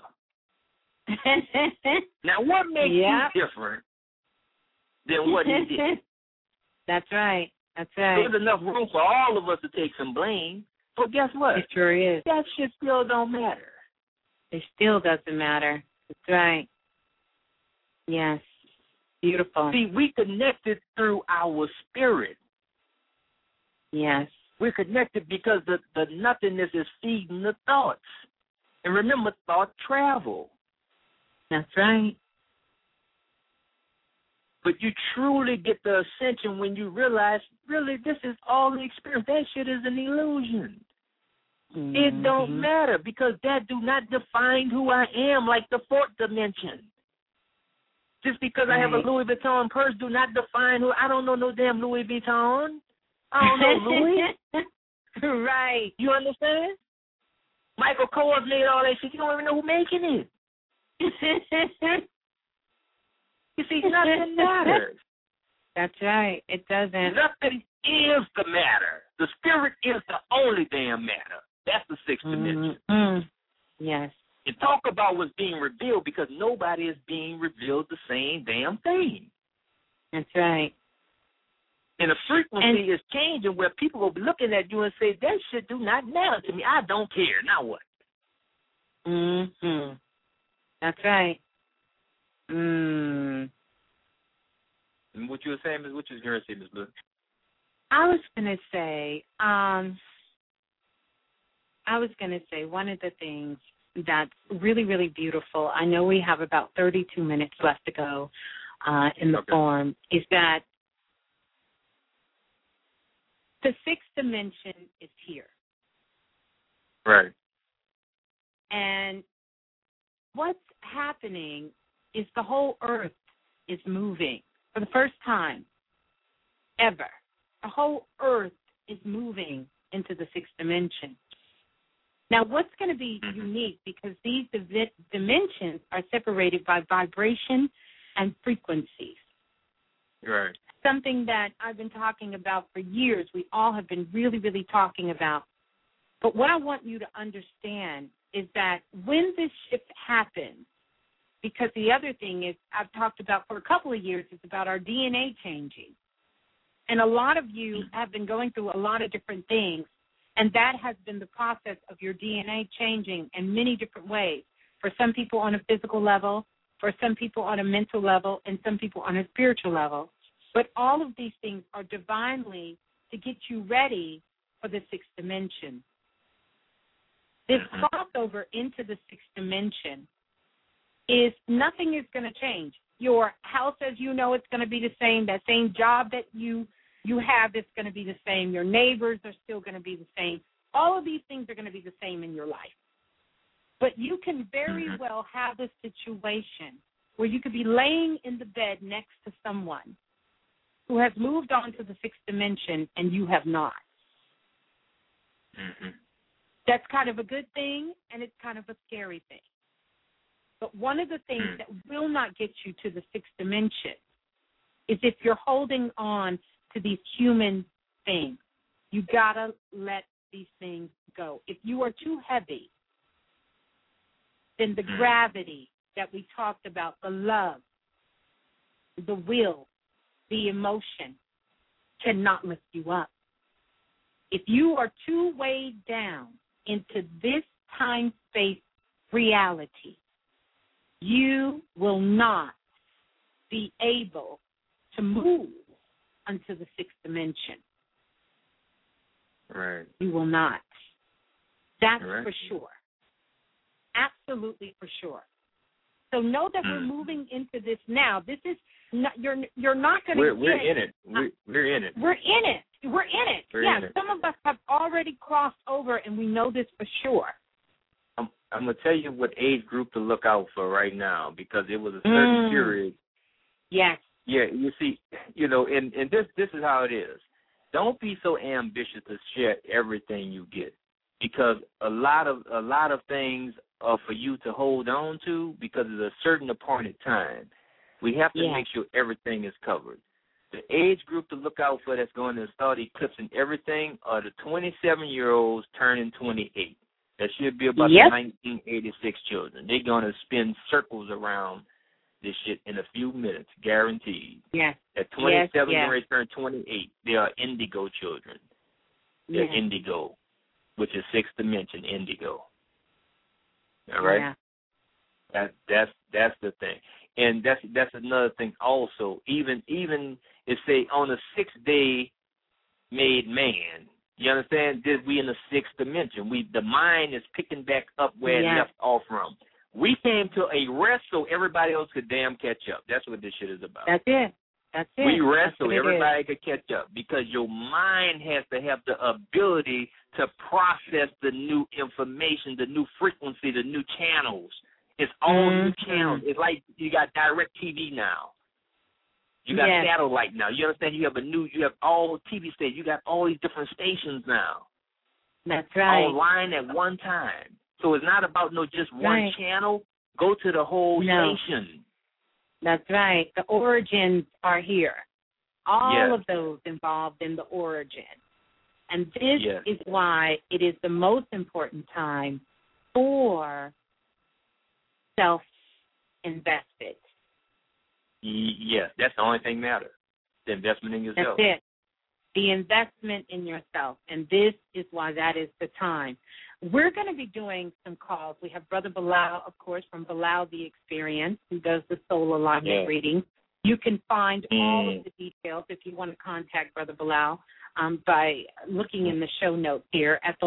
Now, what makes you different than what he did? That's right. That's right. There's enough room for all of us to take some blame. But guess what? It sure is. That shit still don't matter. It still doesn't matter. That's right. Yes. Beautiful. See, we connected through our spirit. Yes. We're connected because the nothingness is feeding the thoughts. And remember, thought travel. That's right. But you truly get the ascension when you realize, really, this is all the experience. That shit is an illusion. It don't matter because that do not define who I am like the fourth dimension. Just because I have a Louis Vuitton purse do not define who. I don't know no damn Louis Vuitton. I don't know Louis. Right. You understand? Michael Kors made all that shit. You don't even know who's making it. You see, nothing matters. That's right. It doesn't. Nothing is the matter. The spirit is the only damn matter. That's the sixth dimension. Yes. And talk about what's being revealed because nobody is being revealed the same damn thing. That's right. And the frequency is changing where people will be looking at you and say, that shit do not matter to me. I don't care. Now what? That's right. And what you were saying, Ms. What you was going to say, Ms. Blue? I was going to say one of the things that's really, really beautiful, I know we have about 32 minutes left to go in the forum, is that the sixth dimension is here. Right. And what's happening is the whole earth is moving for the first time ever. The whole earth is moving into the sixth dimension. Now, what's going to be unique, because these dimensions are separated by vibration and frequencies. Right. Something that I've been talking about for years, we all have been really, really talking about. But what I want you to understand is that when this shift happens, because the other thing is I've talked about for a couple of years, it's about our DNA changing. And a lot of you have been going through a lot of different things, and that has been the process of your DNA changing in many different ways. For some people on a physical level, for some people on a mental level, and some people on a spiritual level. But all of these things are divinely to get you ready for the sixth dimension. This crossover into the sixth dimension is nothing is going to change. Your house as you know it's going to be the same. That same job that you have is going to be the same. Your neighbors are still going to be the same. All of these things are going to be the same in your life. But you can very well have a situation where you could be laying in the bed next to someone who has moved on to the sixth dimension and you have not. That's kind of a good thing, and it's kind of a scary thing. But one of the things that will not get you to the sixth dimension is if you're holding on to these human things. You got to let these things go. If you are too heavy, then the gravity that we talked about, the love, the will, the emotion, cannot lift you up. If you are too weighed down into this time-space reality, you will not be able to move into the sixth dimension. Right. You will not. That's right. for sure. Absolutely for sure. So know that we're moving into this now. This is not, you're not going to. We're in it. We're in it. We're in it. We're in it. We're in it. Some of us have already crossed over, and we know this for sure. I'm going to tell you what age group to look out for right now, because it was a certain period. Yes. Yeah, you see, and this is how it is. Don't be so ambitious to share everything you get, because a lot of things are for you to hold on to, because at a certain appointed time. We have to make sure everything is covered. The age group to look out for that's going to start eclipsing everything are the 27-year-olds turning 28. That should be about the 1986 children. They're going to spin circles around this shit in a few minutes, guaranteed. Yes. At 27, when they turn 28, they are indigo children. They're indigo, which is sixth dimension indigo. All right? Yeah. That's the thing. And that's another thing also. Even if say on the sixth day made man, you understand? We in the sixth dimension. The mind is picking back up where it left off from. We came to a rest so everybody else could damn catch up. That's what this shit is about. That's it. We rest so everybody could catch up, because your mind has to have the ability to process the new information, the new frequency, the new channels. It's all new channels. It's like you got direct TV now. You got satellite now. You understand? You have all TV stations. You got all these different stations now. That's right. Online at one time. So it's not about just one channel. Go to the whole station. That's right. The origins are here. All of those involved in the origin. And this is why it is the most important time for self-invested. Yes, that's the only thing that matters. The investment in yourself. That's it. The investment in yourself. And this is why that is the time. We're going to be doing some calls. We have Brother Bilal, of course, from Bilal the Experience, who does the soul alignment reading. You can find all of the details if you want to contact Brother Bilal by looking in the show notes here at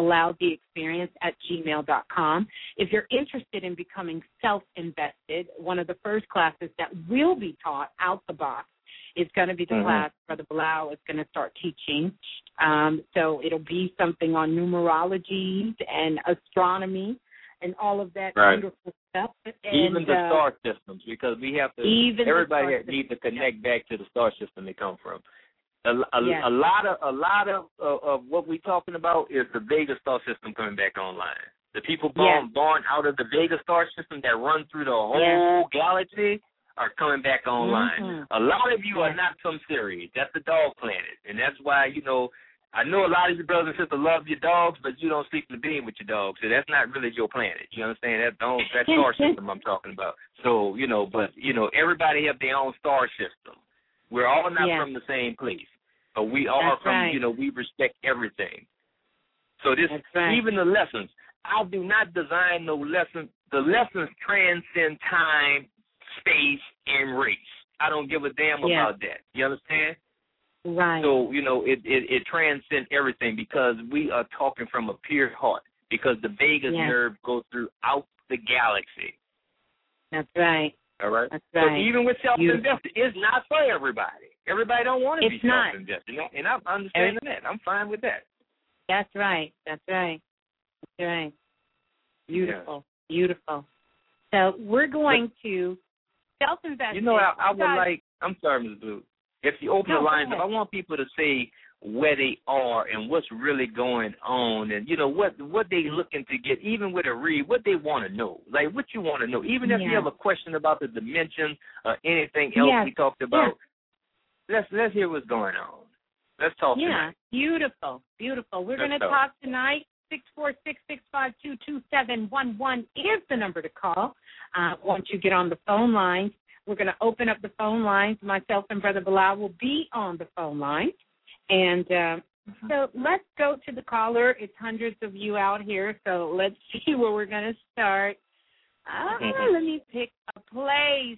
bilaltheexperience@gmail.com. If you're interested in becoming self-invested, one of the first classes that will be taught out the box is going to be the class Brother Bilal is going to start teaching. So it'll be something on numerology and astronomy and all of that beautiful stuff. And, even the star systems, because we have to. Everybody needs to connect back to the star system they come from. A lot of what we're talking about is the Vega star system coming back online. The people born out of the Vega star system that run through the whole galaxy are coming back online. A lot of you are not from Sirius. That's the dog planet. And that's why, I know a lot of your brothers and sisters love your dogs, but you don't sleep in the bed with your dogs. So that's not really your planet. You understand? That star system I'm talking about. So, but everybody have their own star system. We're all not from the same place. But we all are from, we respect everything. So even the lessons, I do not design no lessons. The lessons transcend time, space, and race. I don't give a damn about that. You understand? Right. So, it transcends everything, because we are talking from a pure heart, because the vagus nerve goes throughout the galaxy. That's right. All right? That's right. So even with self-invested, it's not for everybody. Everybody don't want to be self-invested. And I'm understanding that. I'm fine with that. That's right. That's right. That's right. Beautiful. Yeah. Beautiful. So we're going to self-invest. I would like, I'm sorry, Ms. Blue. If you open the lines, I want people to say where they are and what's really going on, and what they looking to get, even with a read, what they want to know, like what you want to know. Even if you have a question about the dimensions or anything else we talked about, let's hear what's going on. Let's talk tonight. Beautiful. We're going to talk tonight 646-652-2711 is the number to call. Once you get on the phone lines, we're going to open up the phone lines. Myself and Brother Bilal will be on the phone line. And so let's go to the caller. It's hundreds of you out here, so let's see where we're going to start. Let me pick a place.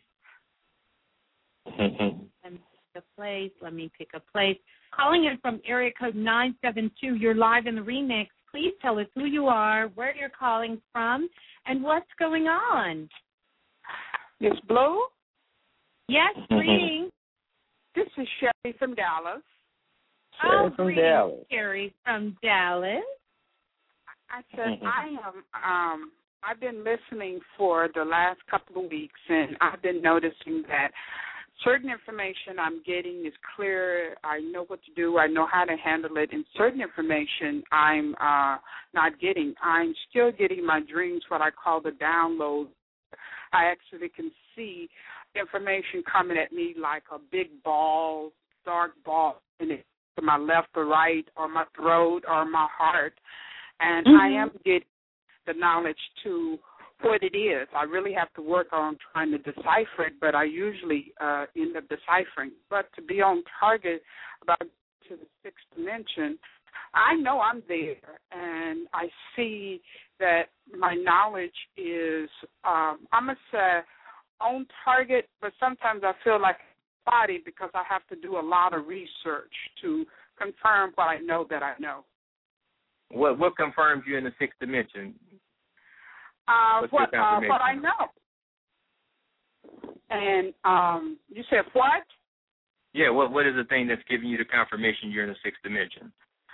Let me pick a place. Calling in from area code 972. You're live in the remix. Please tell us who you are, where you're calling from, and what's going on. Miss Blue? Yes, greetings. This is Sherry from Dallas. Sherry from Dallas. I said I've been listening for the last couple of weeks, and I've been noticing that certain information I'm getting is clear. I know what to do. I know how to handle it. And certain information I'm not getting. I'm still getting my dreams, what I call the download. I actually can see information coming at me like a big ball, dark ball, and it's to my left or right or my throat or my heart. And I am getting the knowledge to what it is. I really have to work on trying to decipher it, but I usually end up deciphering. But to be on target about to the sixth dimension, I know I'm there, and I see that my knowledge is, I'm going to say, on target, but sometimes I feel like a body because I have to do a lot of research to confirm what I know that I know. What confirms you in the sixth dimension? What I know. And you said what? Yeah, what is the thing that's giving you the confirmation you're in the sixth dimension?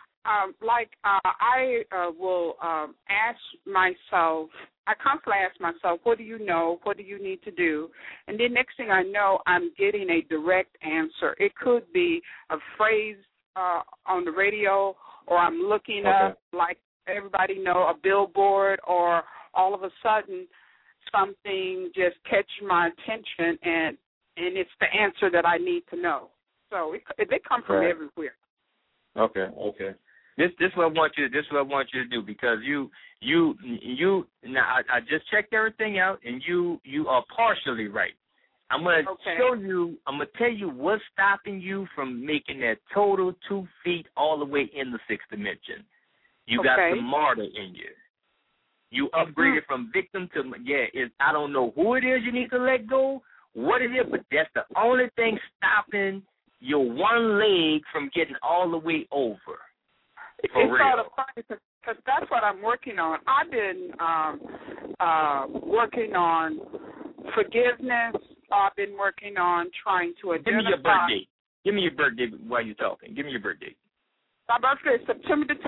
I will ask myself, I constantly ask myself, what do you know? What do you need to do? And then next thing I know, I'm getting a direct answer. It could be a phrase on the radio, or I'm looking up, like everybody know, a billboard, or all of a sudden something just catches my attention, and it's the answer that I need to know. So they come from everywhere. Okay. This is what I want you. This is what I want you to do, because you. Now I just checked everything out, and you are partially right. I'm gonna show you. I'm gonna tell you what's stopping you from making that total 2 feet all the way in the sixth dimension. You got some martyr in you. You upgraded from victim to I don't know who it is you need to let go, what it is, but that's the only thing stopping your one leg from getting all the way over. It's sort of funny because that's what I'm working on. I've been working on forgiveness. I've been working on trying to identify. Give me your birthday. Give me your birthday while you're talking. Give me your birthday. My birthday is September the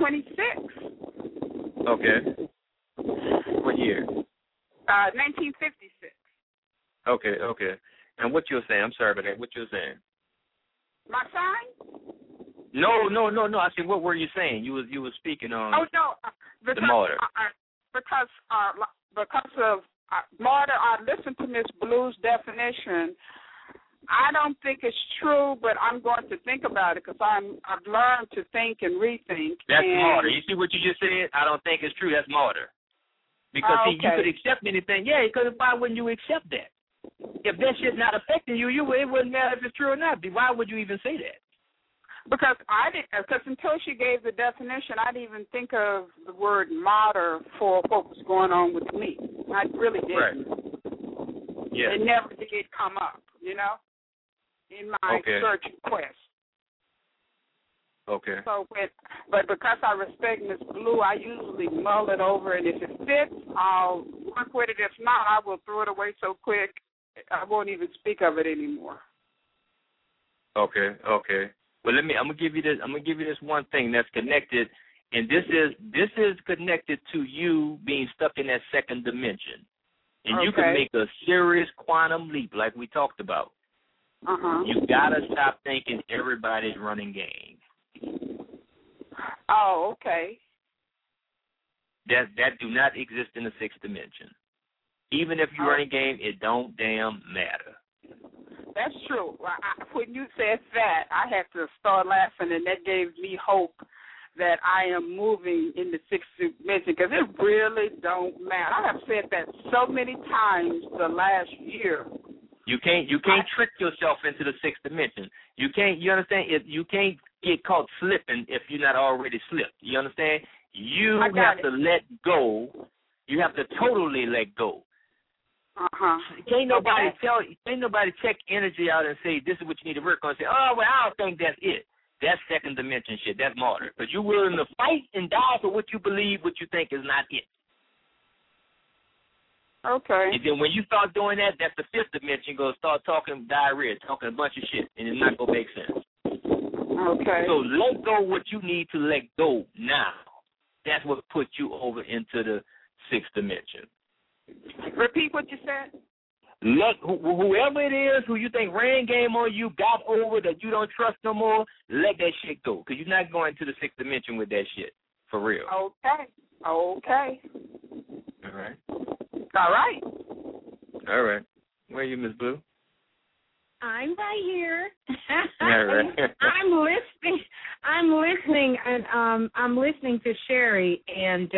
26th. Okay. What year? 1956. Okay. And what you're saying? I'm sorry about that. What you're saying? My sign? No. I said, what were you saying? You was speaking on. Oh no, the martyr. Because of martyr, I listened to Miss Blue's definition. I don't think it's true, but I'm going to think about it because I've learned to think and rethink. That's martyr. You see what you just said? I don't think it's true. That's martyr. Because see, you could accept anything. Yeah, because why wouldn't you accept that? If that shit's not affecting you, it wouldn't matter if it's true or not. Why would you even say that? Because until she gave the definition, I didn't even think of the word martyr for what was going on with me. I really didn't. Right. Yeah. It never did come up, in my search and quest. Okay. So, but because I respect Miss Blue, I usually mull it over, and if it fits, I'll work with it. If not, I will throw it away so quick I won't even speak of it anymore. Okay. Well, I'm gonna give you this one thing that's connected, and this is connected to you being stuck in that second dimension, and you can make a serious quantum leap, like we talked about. You gotta stop thinking everybody's running game. Oh, okay. That do not exist in the sixth dimension. Even if you run a game, it don't damn matter. That's true. When you said that, I had to start laughing, and that gave me hope that I am moving in the sixth dimension, because it really don't matter. I have said that so many times the last year. You can't trick yourself into the sixth dimension. You understand? You can't get caught slipping if you're not already slipped. You understand? You have to let go. You have to totally let go. Can't nobody check energy out and say this is what you need to work on. Say, oh well, I don't think that's it. That's second dimension shit. That's martyr. Because you're willing to fight and die for what you believe, what you think is not it. Okay. And then when you start doing that, that's the fifth dimension. You're going to start talking diarrhea, talking a bunch of shit, and it's not going to make sense. Okay. So let go what you need to let go now. That's what puts you over into the sixth dimension. Repeat what you said. Let whoever it is who you think ran game on you, got over, that you don't trust no more, let that shit go. Because you're not going to the sixth dimension with that shit. For real. Okay. All right. Where are you, Miss Blue? I'm right here. All right. I'm listening, and I'm listening to Sherry, and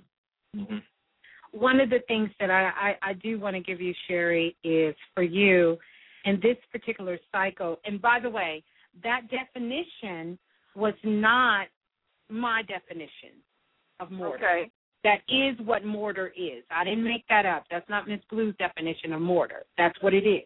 one of the things that I do want to give you, Sherry, is for you in this particular cycle. And by the way, that definition was not my definition of mortar. Okay. That is what mortar is. I didn't make that up. That's not Miss Blue's definition of mortar. That's what it is.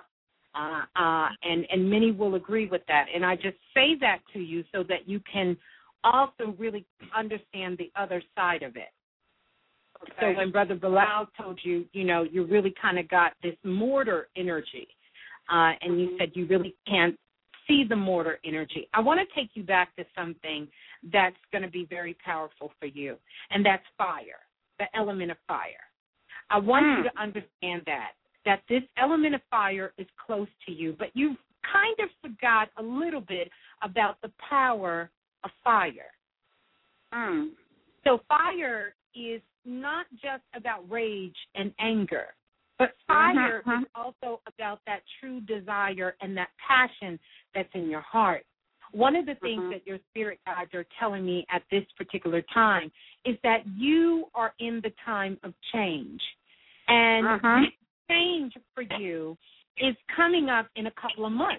And many will agree with that. And I just say that to you so that you can also really understand the other side of it. Okay. So when Brother Bilal told you, you really kind of got this mortar energy, and you said you really can't see the mortar energy, I want to take you back to something that's going to be very powerful for you, and that's fire, the element of fire. I want you to understand that this element of fire is close to you, but you kind of forgot a little bit about the power of fire. So fire is not just about rage and anger, but fire is also about that true desire and that passion that's in your heart. One of the things that your spirit guides are telling me at this particular time is that you are in the time of change. And change for you is coming up in a couple of months.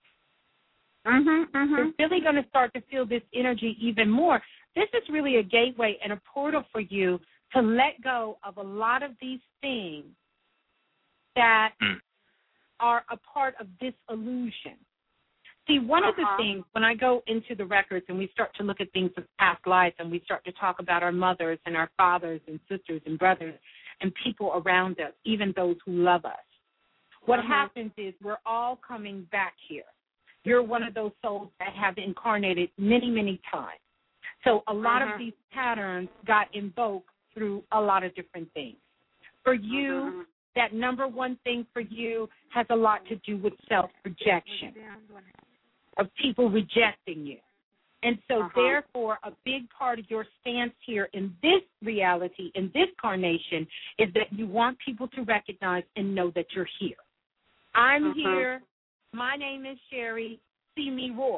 You're really going to start to feel this energy even more. This is really a gateway and a portal for you to let go of a lot of these things that are a part of this illusion. See, one of the things, when I go into the records and we start to look at things of past lives and we start to talk about our mothers and our fathers and sisters and brothers and people around us, even those who love us, what happens is we're all coming back here. You're one of those souls that have incarnated many, many times. So a lot of these patterns got invoked through a lot of different things. For you, that number one thing for you has a lot to do with self-rejection, of people rejecting you. And so, therefore, a big part of your stance here in this reality, in this carnation, is that you want people to recognize and know that you're here. I'm here. My name is Sherry. See me roar.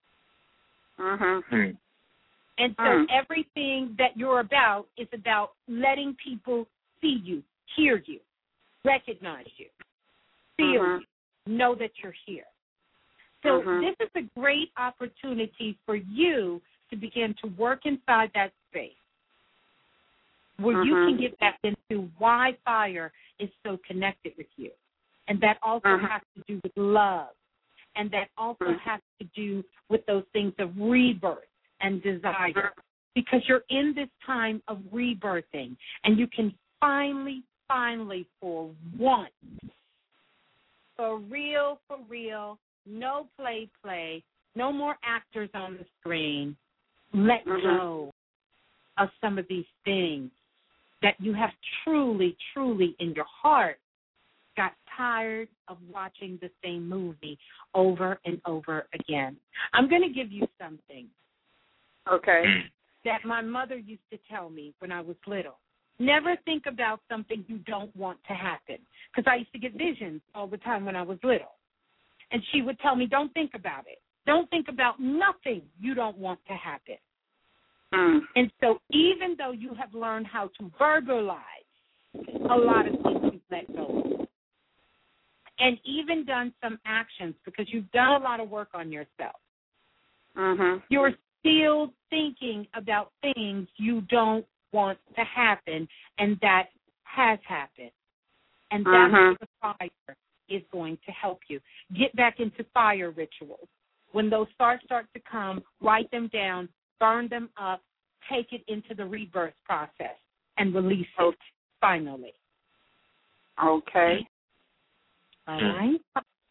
And so everything that you're about is about letting people see you, hear you, recognize you, feel you, know that you're here. So this is a great opportunity for you to begin to work inside that space where you can get back into why fire is so connected with you. And that also has to do with love. And that also has to do with those things of rebirth and desire. Because you're in this time of rebirthing. And you can finally, for once, for real, no play, no more actors on the screen, let go of some of these things that you have truly in your heart got tired of watching the same movie over and over again. I'm going to give you something. Okay. That my mother used to tell me when I was little. Never think about something you don't want to happen. Because I used to get visions all the time when I was little. And she would tell me, don't think about it. Don't think about nothing you don't want to happen. And so even though you have learned how to verbalize a lot of things you've let go of, and even done some actions because you've done a lot of work on yourself, you're still thinking about things you don't want to happen, and that has happened. And that's where the fire is going to help you. Get back into fire rituals. When those thoughts start to come, write them down, burn them up, take it into the rebirth process, and release it finally. Okay. All right.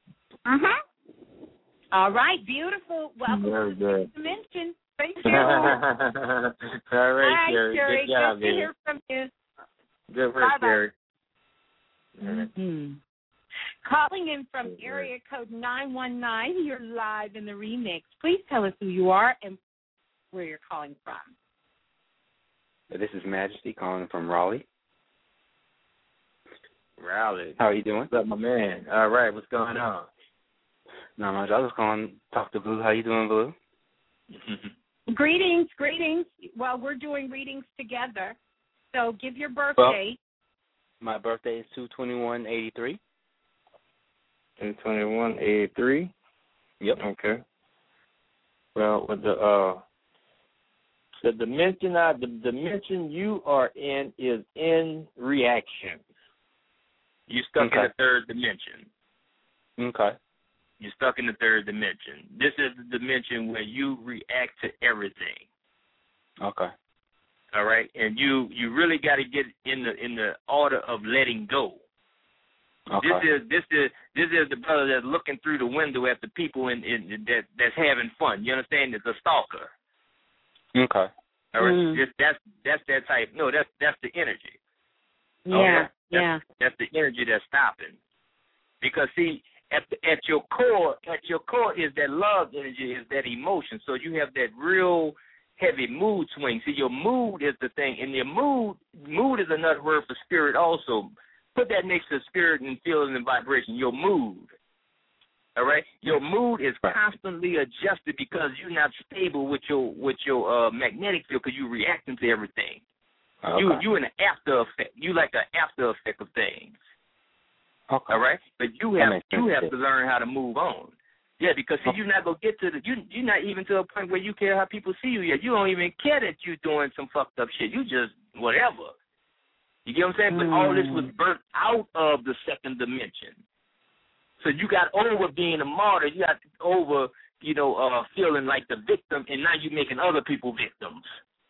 All right, beautiful. Welcome to the Sixth Dimension. Thank you. All right, Sherry. Good job, good to hear from you. Good work, Sherry. Calling in from area code 919, you're live in the remix. Please tell us who you are and where you're calling from. This is Majesty calling from Raleigh. Raleigh. How are you doing? What's up, my man? All right, what's going on? Not much. I was calling to talk to Blue. How you doing, Blue? Greetings. Well, we're doing readings together. So give your birthday. My birthday is 2/21/83. 2/21/83. Yep. Okay. Well, with the dimension you are in is in reaction. You're stuck in the third dimension. Okay. You're stuck in the third dimension. This is the dimension where you react to everything. Okay. All right, and you really got to get in the order of letting go. Okay. This is the brother that's looking through the window at the people that's having fun. You understand? It's a stalker. Okay. All right. That's that type. No, that's the energy. Yeah. That's the energy that's stopping. Because see, at your core is that love energy, is that emotion. So you have that real heavy mood swing. See, your mood is the thing, and your mood is another word for spirit also. Put that next to spirit and feeling and vibration, your mood. All right? Your mood is constantly adjusted because you're not stable with your magnetic field because you're reacting to everything. Okay. You in an after effect. You like an after effect of things. Okay. All right? But you have to learn how to move on. Yeah, because see, you're not gonna get to you're not even to a point where you care how people see you yet. You don't even care that you're doing some fucked up shit. You just whatever. You get what I'm saying? But all this was burnt out of the second dimension. So you got over being a martyr. You got over, feeling like the victim, and now you're making other people victims.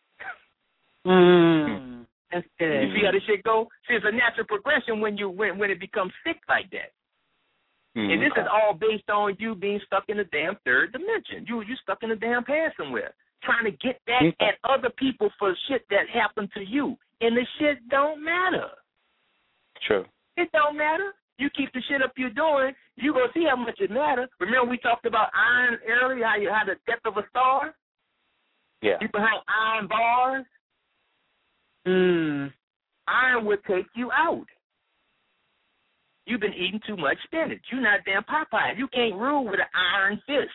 That's good. You see how this shit go? See, it's a natural progression when it becomes sick like that. And this is all based on you being stuck in the damn third dimension. You stuck in the damn past somewhere, trying to get back at other people for shit that happened to you. And the shit don't matter. True. It don't matter. You keep the shit up you're doing, you gonna see how much it matters. Remember we talked about iron earlier, how the depth of a star? Yeah. You behind iron bars. Iron would take you out. You've been eating too much spinach. You're not damn Popeye. You can't rule with an iron fist.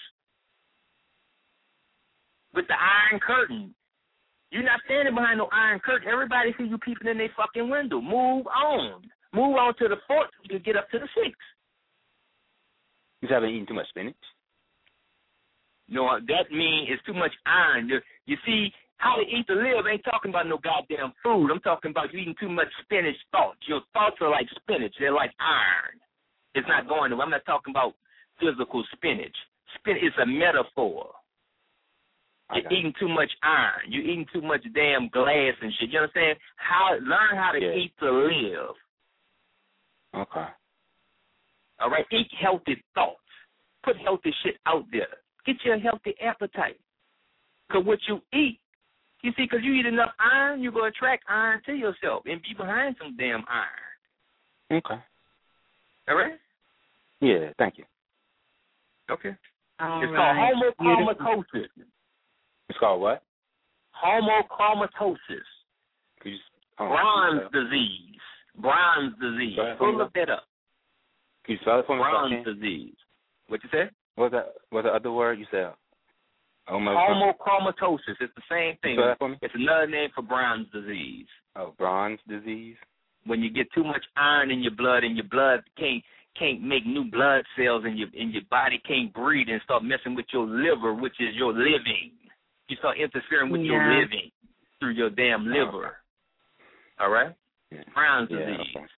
With the iron curtain. You're not standing behind no iron curtain. Everybody see you peeping in their fucking window. Move on. Move on to the fourth so you can get up to the sixth. You haven't eaten too much spinach? No, that means it's too much iron. You see, how to eat to live ain't talking about no goddamn food. I'm talking about you eating too much spinach thoughts. Your thoughts are like spinach. They're like iron. It's not going to. I'm not talking about physical spinach. Spinach is a metaphor. You're eating too much iron. You're eating too much damn glass and shit. You understand? Learn how to eat to live. Okay. All right? Eat healthy thoughts. Put healthy shit out there. Get you a healthy appetite. Because what you eat, you see, because you eat enough iron, you're going to attract iron to yourself and be behind some damn iron. Okay. All right? Yeah, thank you. Okay. It's called homochromatosis. It's called what? Homochromatosis. Bronze disease. Bronze disease. Go look that up. Can you spell it for me? Bronze disease. What you said? What's the other word you said? Homochromatosis. It's the same thing. For me? It's another name for Brown's disease. Oh, Brown's disease. When you get too much iron in your blood, and your blood can't make new blood cells, and your body can't breathe, and start messing with your liver, which is your living. You start interfering with your living through your damn liver. All right? Yeah. Brown's disease. Okay.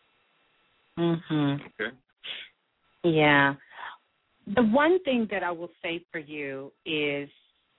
Mhm. Okay. Yeah. The one thing that I will say for you is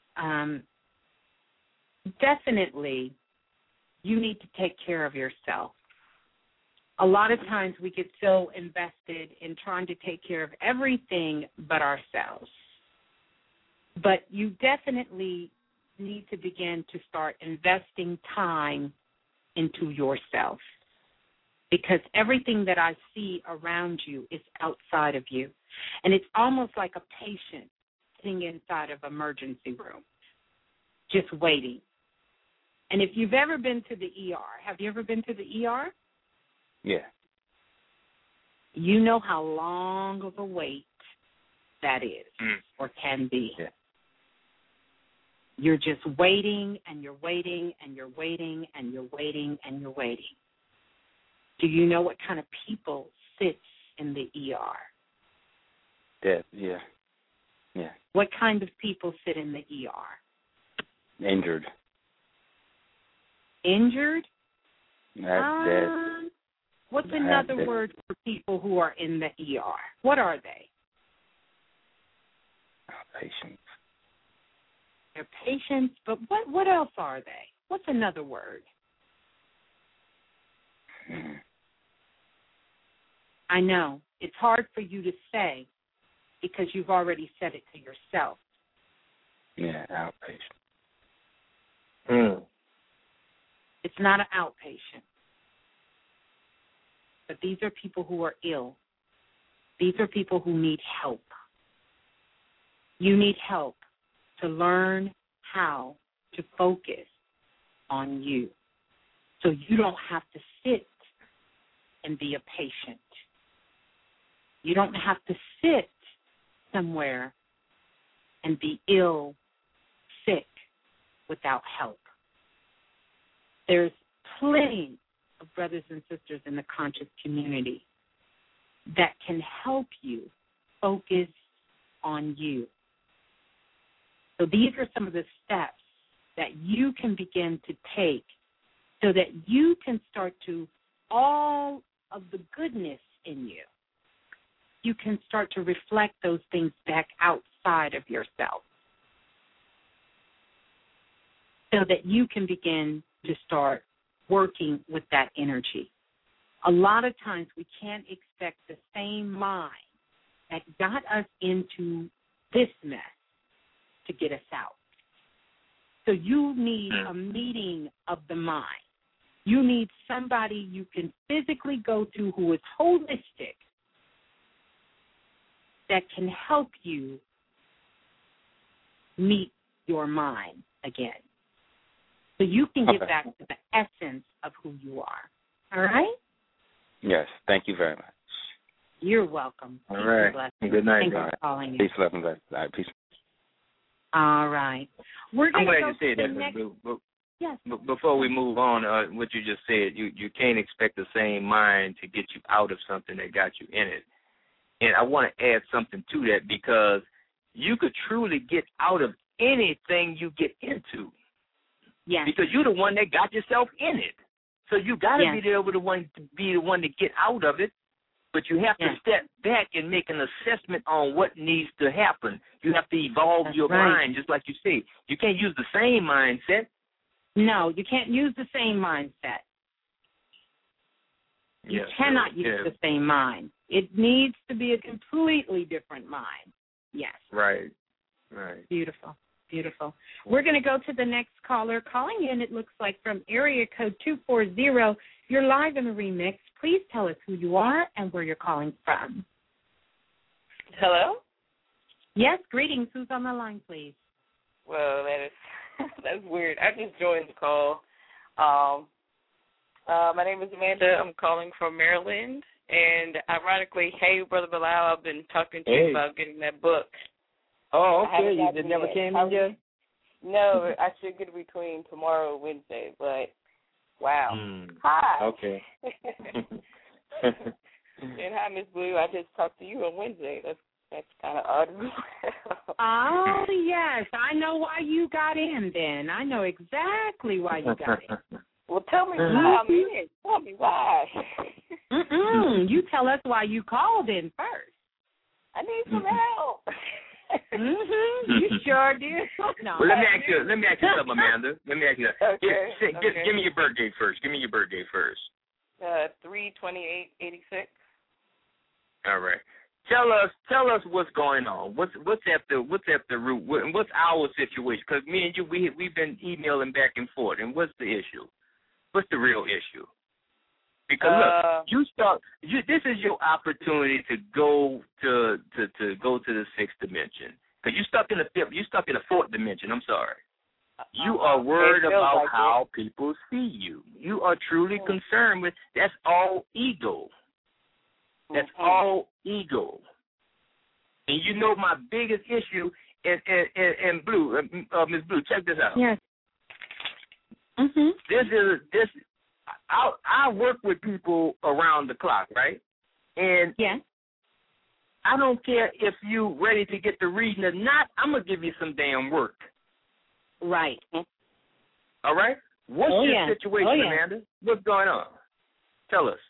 definitely you need to take care of yourself. A lot of times we get so invested in trying to take care of everything but ourselves. But you definitely need to begin to start investing time into yourself, because everything that I see around you is outside of you. And it's almost like a patient sitting inside of an emergency room, just waiting. And if you've ever been to the ER, have you ever been to the ER? Yeah. You know how long of a wait that is or can be. Yeah. You're just waiting, and you're waiting, and you're waiting, and you're waiting, and you're waiting. Do you know what kind of people sits in the ER? Yeah. What kind of people sit in the ER? Injured. Injured? That's dead. What's another word for people who are in the ER? What are they? Patients. They're patients, but what else are they? What's another word? I know. It's hard for you to say because you've already said it to yourself. Yeah, outpatient. It's not an outpatient. But these are people who are ill. These are people who need help. You need help to learn how to focus on you so you don't have to sit and be a patient. You don't have to sit somewhere and be ill, sick, without help. There's plenty of brothers and sisters in the conscious community that can help you focus on you. So these are some of the steps that you can begin to take so that you can start to, all of the goodness in you, you can start to reflect those things back outside of yourself so that you can begin to start working with that energy. A lot of times we can't expect the same mind that got us into this mess to get us out. So you need a meeting of the mind. You need somebody you can physically go to who is holistic that can help you meet your mind again. So you can get back to the essence of who you are. All right? Yes. Thank you very much. You're welcome. All right. Good night. Thanks for calling in. Peace, love, and blessings. All right, peace. All right. We're going I'm to glad go you said to the that. next. Yes. Before we move on, what you just said, you can't expect the same mind to get you out of something that got you in it. And I want to add something to that, because you could truly get out of anything you get into. Yes. Because you're the one that got yourself in it. So you got to be the one to get out of it. But you have to step back and make an assessment on what needs to happen. You have to evolve your mind, just like you say. You can't use the same mindset. No, you can't use the same mindset. You cannot use the same mind. It needs to be a completely different mind. Yes. Right. Beautiful. We're going to go to the next caller. Calling in, it looks like, from area code 240. You're live in the remix. Please tell us who you are and where you're calling from. Hello? Yes, greetings. Who's on the line, please? Well, that's weird. I just joined the call. My name is Amanda. I'm calling from Maryland. And ironically, hey, Brother Bilal, I've been talking to you about getting that book. Oh, okay. It never came in yet? No, I should get it between tomorrow and Wednesday, but wow. Hi. Okay. And hi, Miss Blue. I just talked to you on Wednesday. That's kind of odd. Oh, yes. I know why you got in then. I know exactly why you got in. Well, tell me why I'm in. Tell me why. You tell us why you called in first. I need some help. You sure did. No. Well, let me ask you something, Amanda. Let me ask you that. Okay. Give me your birthday first. 3/28/86. All right. Tell us what's going on. What's at the root? What's our situation? Because me and you, we've been emailing back and forth. And what's the issue? What's the real issue? Because look, this is your opportunity to go to the sixth dimension. Because you stuck in the fourth dimension. I'm sorry. You are worried about how people see you. You are truly concerned with. That's all ego. That's all ego. And you know my biggest issue in Blue, Ms. Blue, check this out. Yes. This. I work with people around the clock, right? And I don't care if you ready to get the reading or not. I'm gonna give you some damn work. Right. All right. What's your situation, Amanda? What's going on? Tell us.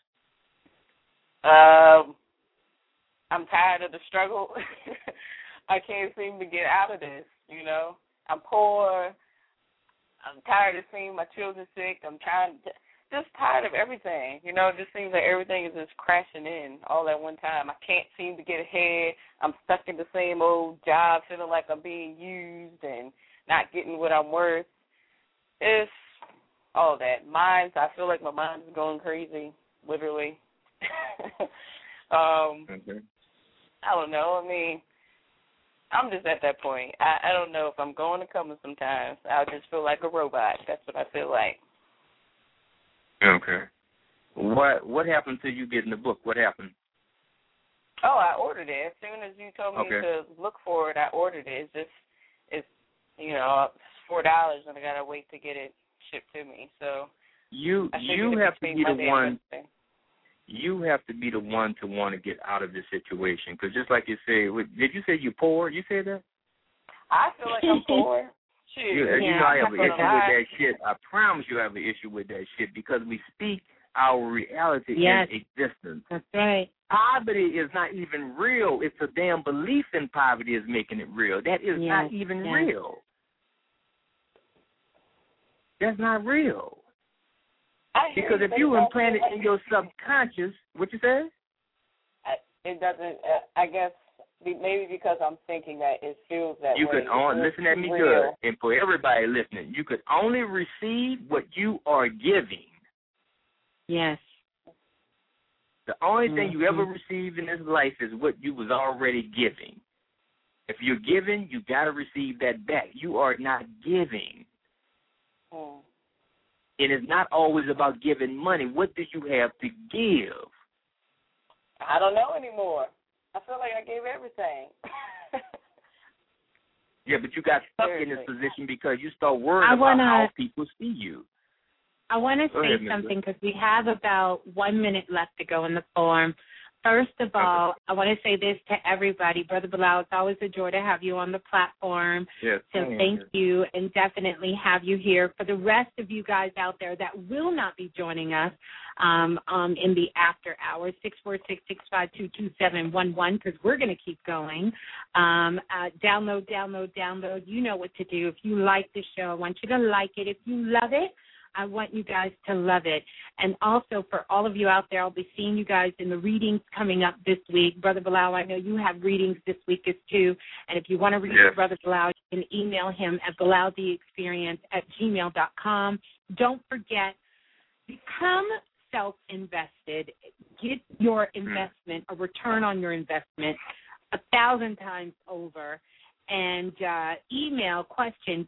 I'm tired of the struggle. I can't seem to get out of this, you know. I'm poor. I'm tired of seeing my children sick. I'm just tired of everything. You know, it just seems like everything is just crashing in all at one time. I can't seem to get ahead. I'm stuck in the same old job, feeling like I'm being used and not getting what I'm worth. It's all that. I feel like my mind is going crazy, literally. I don't know. I mean, I'm just at that point. I don't know if I'm going to come sometimes. I just feel like a robot. That's what I feel like. Okay. What happened to you getting the book? What happened? Oh, I ordered it. As soon as you told me to look for it, I ordered it. It's $4 and I gotta wait to get it shipped to me. So you have to be the one. You have to be the one to want to get out of this situation. Because just like you say, did you say you're poor? You said that? I feel like I'm poor. You know I have an issue with that shit. I promise you I have an issue with that shit because we speak our reality in existence. That's right. Poverty is not even real. It's a damn belief in poverty is making it real. That is not even real. That's not real. Because if you implant it in your subconscious, what you say? It doesn't, I guess, maybe because I'm thinking that it feels that you way. You could listen at me good, and for everybody listening, you could only receive what you are giving. Yes. The only thing you ever receive in this life is what you was already giving. If you're giving, you got to receive that back. You are not giving. And it's not always about giving money. What do you have to give? I don't know anymore. I feel like I gave everything. Yeah, but you got stuck in this position because you start worrying about how people see you. I want to say something because we have about 1 minute left to go in the form. First of all, I want to say this to everybody. Brother Bilal, it's always a joy to have you on the platform. Yes, so thank you, and definitely have you here. For the rest of you guys out there that will not be joining us in the after hours, 646-652-2711, because we're going to keep going. Download. You know what to do. If you like the show, I want you to like it. If you love it, I want you guys to love it. And also for all of you out there, I'll be seeing you guys in the readings coming up this week. Brother Bilal, I know you have readings this week as too. And if you want to read Brother Bilal, you can email him at bilaltheexperience@gmail.com. Don't forget, become self-invested. Get your investment, a return on your investment 1,000 times over. And email question,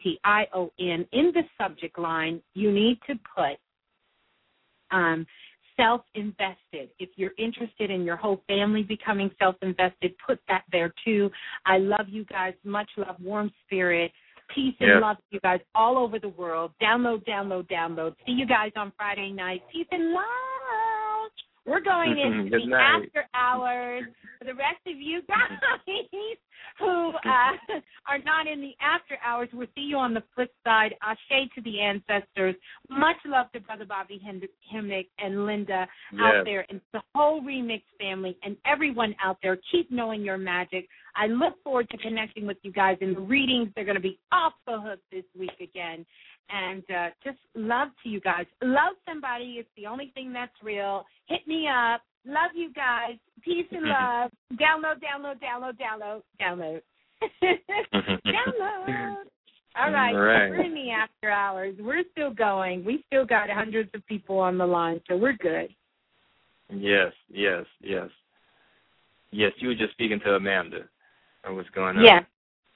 QUESTION, in the subject line. You need to put self-invested. If you're interested in your whole family becoming self-invested, put that there too. I love you guys. Much love, warm spirit. Peace and love to you guys all over the world. Download, download, download. See you guys on Friday night. Peace and love. We're going into the after hours. For the rest of you guys who are not in the after hours, we'll see you on the flip side. Ashe to the ancestors. Much love to Brother Bobby Hemnick and Linda out there and the whole Remix family and everyone out there. Keep knowing your magic. I look forward to connecting with you guys in the readings. They're going to be off the hook this week again. And just love to you guys. Love somebody. It's the only thing that's real. Hit me up. Love you guys. Peace and love. Download, download, download, download, download. Download. All right. We're in the after hours. We're still going. We still got hundreds of people on the line, so we're good. Yes. Yes, you were just speaking to Amanda. What's going on? Yeah.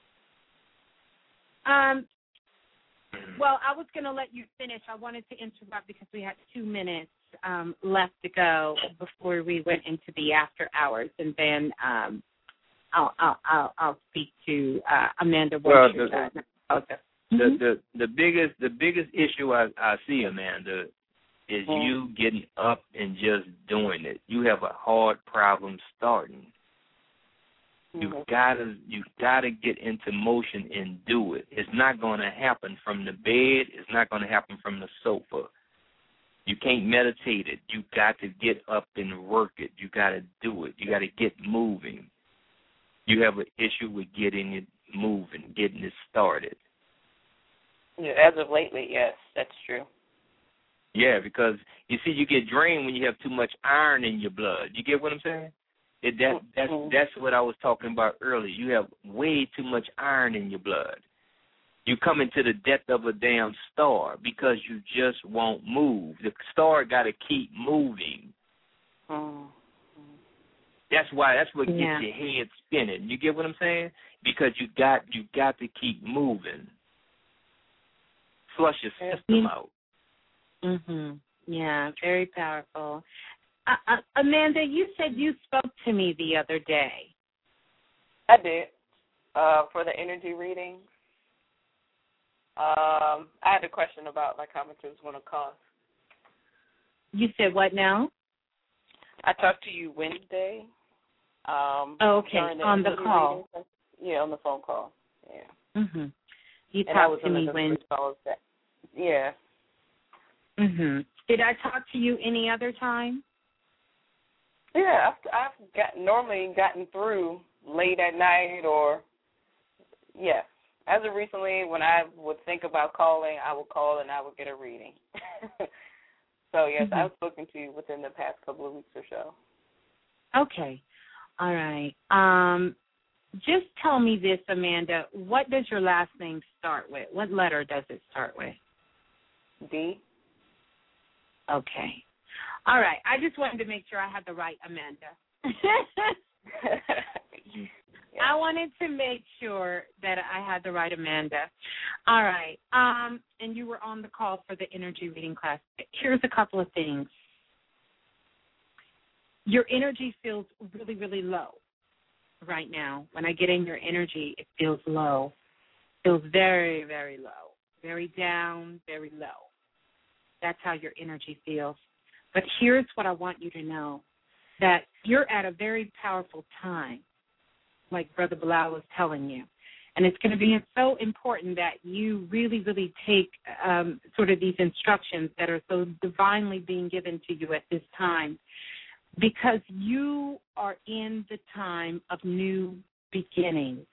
Well, I was going to let you finish. I wanted to interrupt because we had 2 minutes left to go before we went into the after hours, and then I'll speak to Amanda. Well, the biggest issue I see, Amanda, is you getting up and just doing it. You have a hard problem starting. You've gotta get into motion and do it. It's not going to happen from the bed. It's not going to happen from the sofa. You can't meditate it. You got to get up and work it. You got to do it. You got to get moving. You have an issue with getting it moving, getting it started. Yeah, as of lately, yes, that's true. Yeah, because you see, you get drained when you have too much iron in your blood. You get what I'm saying? That's what I was talking about earlier. You have way too much iron in your blood. You come into the depth of a damn star because you just won't move. The star got to keep moving. That's what gets your head spinning. You get what I'm saying? Because you got to keep moving. Flush your system out. Yeah, very powerful. Amanda, you said you spoke to me the other day. I did, for the energy reading. I had a question about like how much it was going to cost. You said what now? I talked to you Wednesday. Okay, on the call. Reading. Yeah, on the phone call. Yeah. You talked to me Wednesday. Yeah. Did I talk to you any other time? Yeah, I've normally gotten through late at night or, yes. As of recently, when I would think about calling, I would call and I would get a reading. So, yes, I've spoken to you within the past couple of weeks or so. Okay. All right. Just tell me this, Amanda. What does your last name start with? What letter does it start with? D. Okay. All right. I just wanted to make sure I had the right Amanda. I wanted to make sure that I had the right Amanda. All right. And you were on the call for the energy reading class. Here's a couple of things. Your energy feels really, really low right now. When I get in your energy, it feels low. It feels very, very low. Very down, very low. That's how your energy feels. But here's what I want you to know, that you're at a very powerful time, like Brother Bilal was telling you. And it's going to be so important that you really, really take sort of these instructions that are so divinely being given to you at this time, because you are in the time of new beginnings.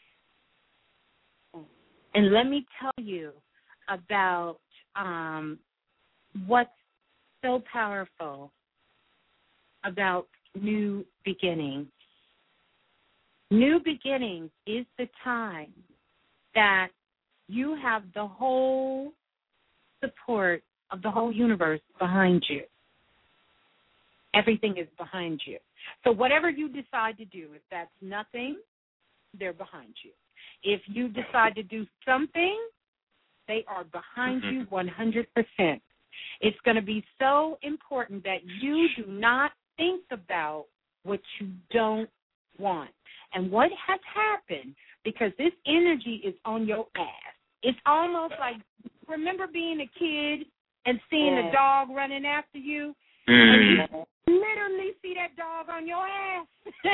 And let me tell you about what's so powerful about new beginnings. New beginnings is the time that you have the whole support of the whole universe behind you. Everything is behind you. So whatever you decide to do, if that's nothing, they're behind you. If you decide to do something, they are behind you 100%. It's going to be so important that you do not think about what you don't want. And what has happened, because this energy is on your ass, it's almost like, remember being a kid and seeing a dog running after you? And you literally see that dog on your ass.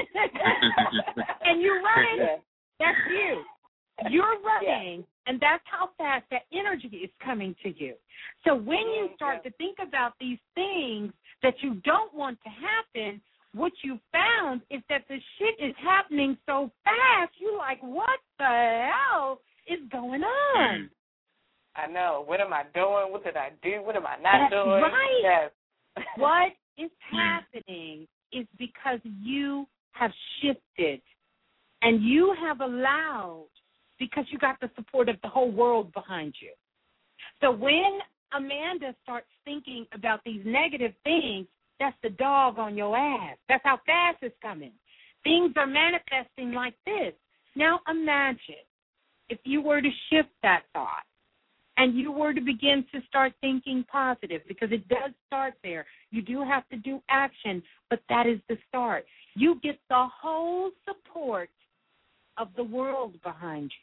And you're running. That's you. You're running, and that's how fast that energy is coming to you. So when you start to think about these things that you don't want to happen, what you found is that the shit is happening so fast, you're like, what the hell is going on? I know. What am I doing? What did I do? What am I not doing? Right. Yes. What is happening is because you have shifted, and you have allowed, because you got the support of the whole world behind you. So when Amanda starts thinking about these negative things, that's the dog on your ass. That's how fast it's coming. Things are manifesting like this. Now imagine if you were to shift that thought and you were to begin to start thinking positive, because it does start there. You do have to do action, but that is the start. You get the whole support of the world behind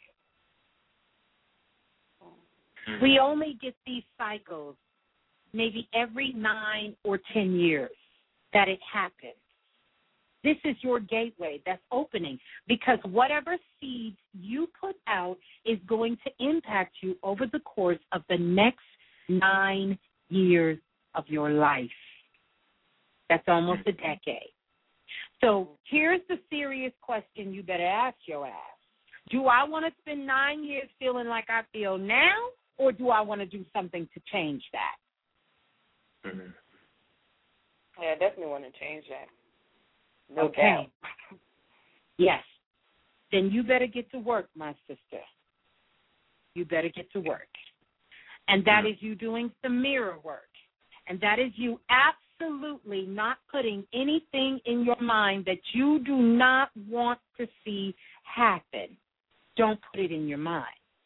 you. We only get these cycles maybe every 9 or 10 years that it happens. This is your gateway that's opening, because whatever seeds you put out is going to impact you over the course of the next 9 years of your life. That's almost a decade. So here's the serious question you better ask your ass. Do I want to spend 9 years feeling like I feel now, or do I want to do something to change that? Mm-hmm. Yeah, I definitely want to change that. No Okay. doubt. Yes. Then you better get to work, my sister. You better get to work. And that is you doing some mirror work. And that is you absolutely not putting anything in your mind that you do not want to see happen. Don't put it in your mind.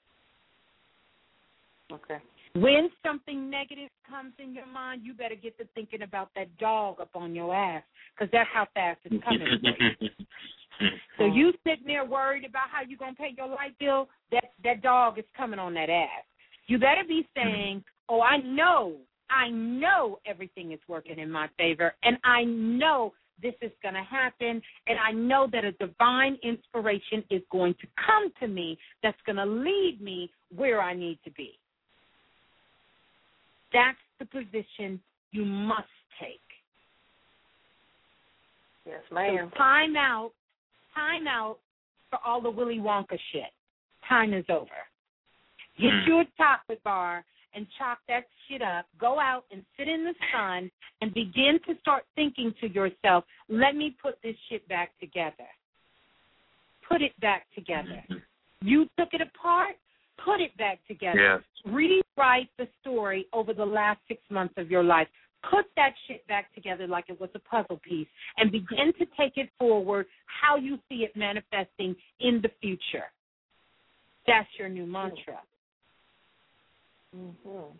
Okay. When something negative comes in your mind, you better get to thinking about that dog up on your ass, because that's how fast it's coming for you. So you sitting there worried about how you're going to pay your light bill, that dog is coming on that ass. You better be saying, oh, I know everything is working in my favor, and I know this is going to happen, and I know that a divine inspiration is going to come to me that's going to lead me where I need to be. That's the position you must take. Yes, ma'am. So time out for all the Willy Wonka shit. Time is over. Get you a chocolate bar and chop that shit up. Go out and sit in the sun and begin to start thinking to yourself, let me put this shit back together. Put it back together. You took it apart. Put it back together. Yes. Rewrite the story over the last 6 months of your life. Put that shit back together like it was a puzzle piece and begin to take it forward how you see it manifesting in the future. That's your new mantra. Mm-hmm.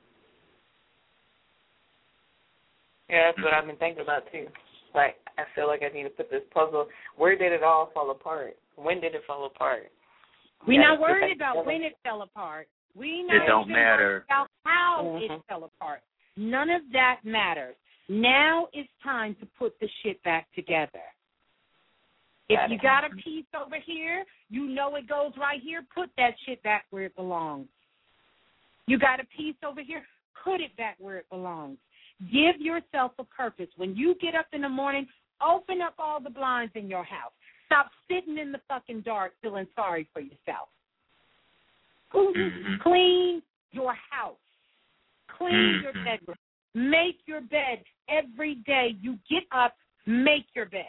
Yeah, that's what I've been thinking about, too. Like, I feel like I need to put this puzzle. Where did it all fall apart? When did it fall apart? We're not worried about when it fell apart. We're not it don't matter about how it fell apart. None of that matters. Now it's time to put the shit back together. If you got a piece over here, you know it goes right here, put that shit back where it belongs. You got a piece over here, put it back where it belongs. Give yourself a purpose. When you get up in the morning, open up all the blinds in your house. Stop sitting in the fucking dark feeling sorry for yourself. Clean your house. Clean your bedroom. Make your bed every day. You get up, make your bed.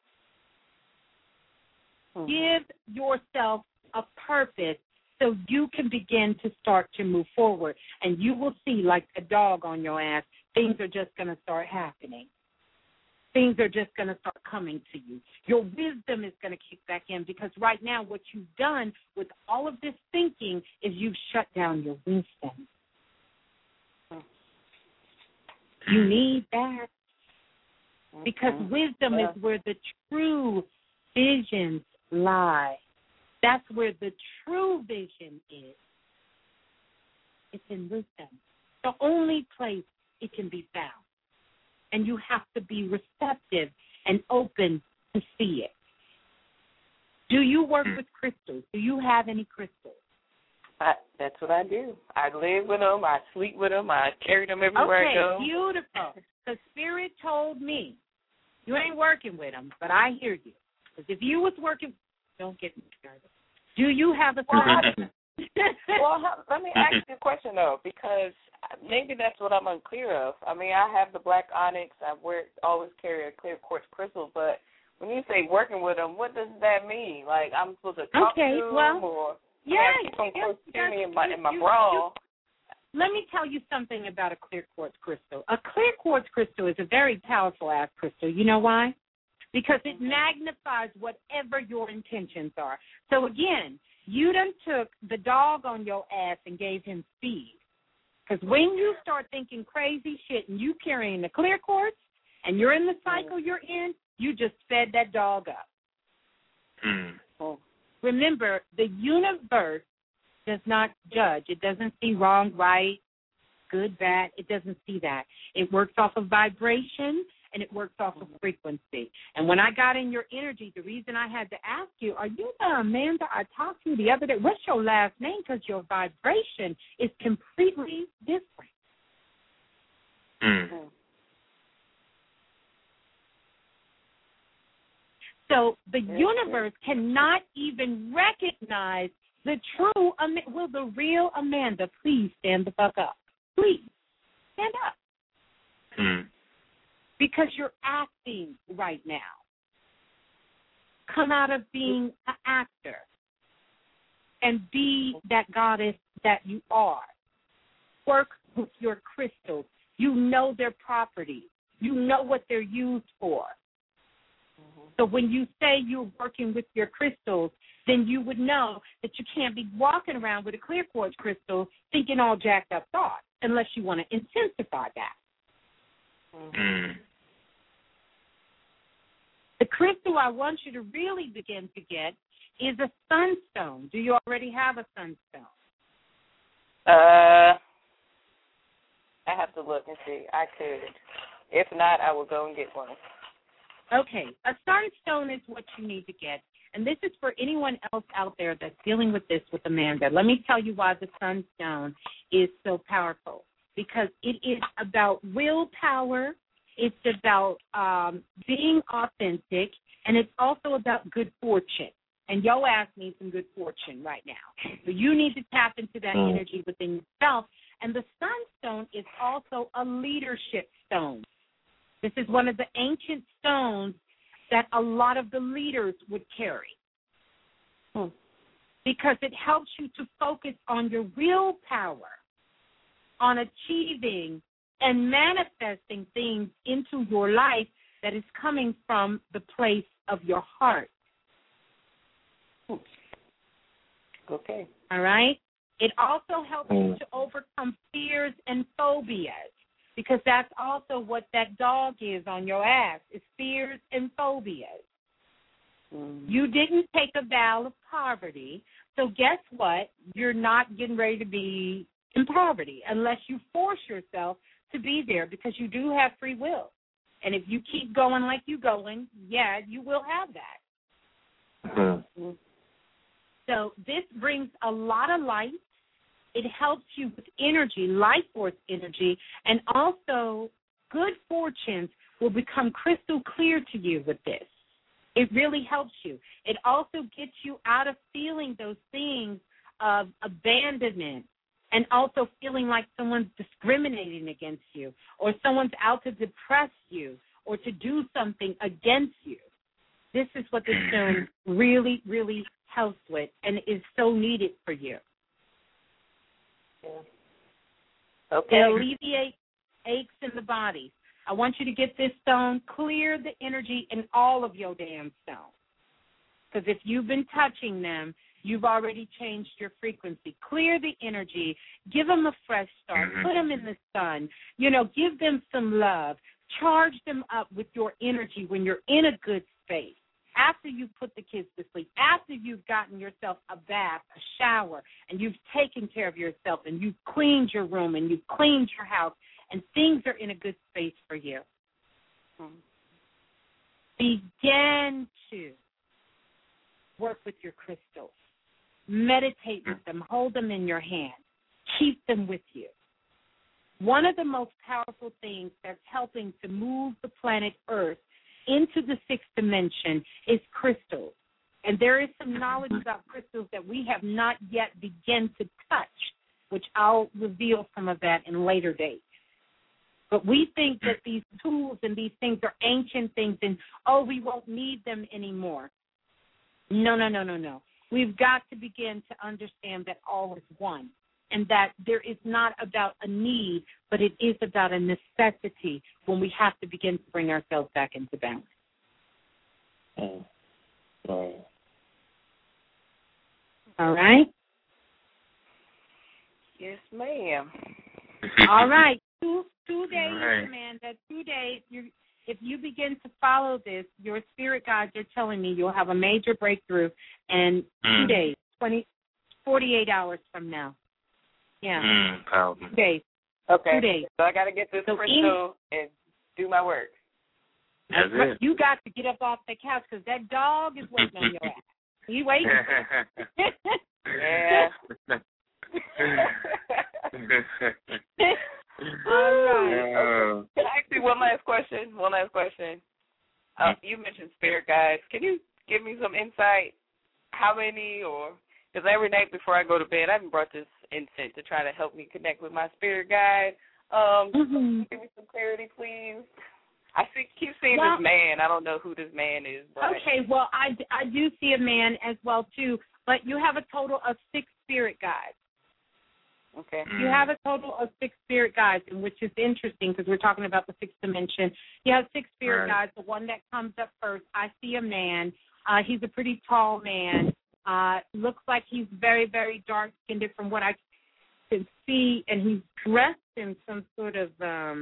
Give yourself a purpose so you can begin to start to move forward. And you will see, like a dog on your ass, things are just going to start happening. Things are just going to start coming to you. Your wisdom is going to kick back in, because right now what you've done with all of this thinking is you've shut down your wisdom. You need that. Because wisdom is where the true visions lie. That's where the true vision is. It's in wisdom. The only place it can be found. And you have to be receptive and open to see it. Do you work with crystals? Do you have any crystals? That's what I do. I live with them. I sleep with them. I carry them everywhere I go. Okay, beautiful. The Spirit told me you ain't working with them, but I hear you. Because if you was working, don't get me started. Do you have a sign? Let me ask you a question, though, because maybe that's what I'm unclear of. I mean, I have the black onyx. I always carry a clear quartz crystal, but when you say working with them, what does that mean? Like, I'm supposed to talk to them, or keep them close to me in my bra? Let me tell you something about a clear quartz crystal. A clear quartz crystal is a very powerful-ass crystal. You know why? Because it magnifies whatever your intentions are. So, again, you done took the dog on your ass and gave him speed. Because when you start thinking crazy shit and you carrying the clear quartz and you're in the cycle you're in, you just fed that dog up. Remember, the universe does not judge. It doesn't see wrong, right, good, bad. It doesn't see that. It works off of vibration, and it works off of frequency. And when I got in your energy, the reason I had to ask you, are you the Amanda I talked to the other day? What's your last name? Because your vibration is completely different. So the universe cannot even recognize the true, will the real Amanda please stand the fuck up? Please, stand up. Because you're acting right now. Come out of being an actor and be that goddess that you are. Work with your crystals. You know their properties. You know what they're used for. So when you say you're working with your crystals, then you would know that you can't be walking around with a clear quartz crystal thinking all jacked up thoughts unless you want to intensify that. The crystal I want you to really begin to get is a sunstone. Do you already have a sunstone? I have to look and see. I could. If not, I will go and get one. Okay, a sunstone is what you need to get. And this is for anyone else out there that's dealing with this with Amanda. Let me tell you why the sunstone is so powerful. Because it is about willpower, it's about being authentic, and it's also about good fortune. And your ass needs some good fortune right now. So you need to tap into that energy within yourself. And the sunstone is also a leadership stone. This is one of the ancient stones that a lot of the leaders would carry. Because it helps you to focus on your willpower, on achieving and manifesting things into your life that is coming from the place of your heart. Okay. All right? It also helps you to overcome fears and phobias, because that's also what that dog is on your ass, is fears and phobias. You didn't take a vow of poverty, so guess what? You're not getting ready to be in poverty unless you force yourself to be there, because you do have free will. And if you keep going like you're going, yeah, you will have that. So this brings a lot of light. It helps you with energy, life force energy, and also good fortunes will become crystal clear to you with this. It really helps you. It also gets you out of feeling those things of abandonment and also feeling like someone's discriminating against you or someone's out to depress you or to do something against you. This is what this stone really, really helps with and is so needed for you. Okay. It alleviates aches in the body. I want you to get this stone, clear the energy in all of your damn stones. Because if you've been touching them, You've already changed your frequency. Clear the energy. Give them a fresh start. Put them in the sun. Give them some love. Charge them up with your energy when you're in a good space. After you put the kids to sleep, after you've gotten yourself a bath, a shower, and you've taken care of yourself, and you've cleaned your room, and you've cleaned your house, and things are in a good space for you, begin to work with your crystals. Meditate with them. Hold them in your hand. Keep them with you. One of the most powerful things that's helping to move the planet Earth into the sixth dimension is crystals. And there is some knowledge about crystals that we have not yet begun to touch, which I'll reveal some of that in later dates. But we think that these tools and these things are ancient things and, we won't need them anymore. No. We've got to begin to understand that all is one, and that there is not about a need, but it is about a necessity when we have to begin to bring ourselves back into balance. All right? Yes, ma'am. All right. Two days, right. Amanda, 2 days. If you begin to follow this, your spirit guides are telling me you'll have a major breakthrough in 2 days, 48 hours from now. Yeah. 2 days. Okay. 2 days. So I got to get this crystal and do my work. That's it. You got to get up off the couch because that dog is waiting on your ass. He waiting. Yeah. All right. Can I ask you one last question? You mentioned spirit guides. Can you give me some insight? How many, because every night before I go to bed, I've brought this incense to try to help me connect with my spirit guide. Give me some clarity, please. I keep seeing this man. I don't know who this man is. But. Okay, well, I do see a man as well, too, but you have a total of 6 spirit guides. Okay. You have a total of 6 spirit guides, which is interesting because we're talking about the sixth dimension. You have 6 spirit guides. The one that comes up first, I see a man. He's a pretty tall man. Looks like he's very, very dark-skinned from what I can see, and he's dressed in some sort of,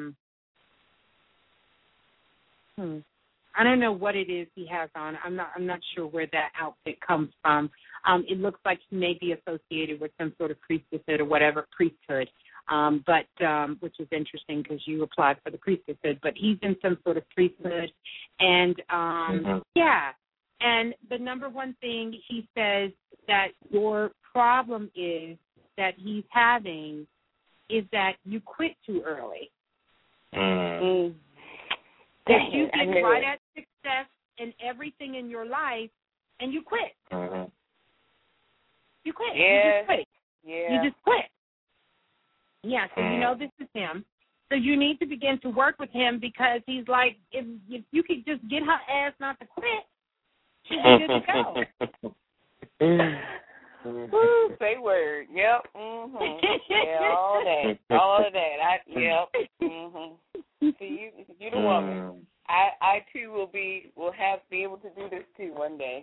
I don't know what it is he has on. I'm not sure where that outfit comes from. It looks like he may be associated with some sort of priesthood or whatever priesthood, but which is interesting because you applied for the priesthood. But he's in some sort of priesthood, and yeah. And the number one thing he says that your problem is that he's having is that you quit too early. That you get right at success in everything in your life, and you quit. You quit. Yeah. You just quit. Yeah. You just quit. Yeah, so you know this is him. So you need to begin to work with him because he's like, if you could just get her ass not to quit, she'd be good to go. Woo, say word. Yep. Yeah, all of that. Yep. See, you the woman. I too will be able to do this too one day.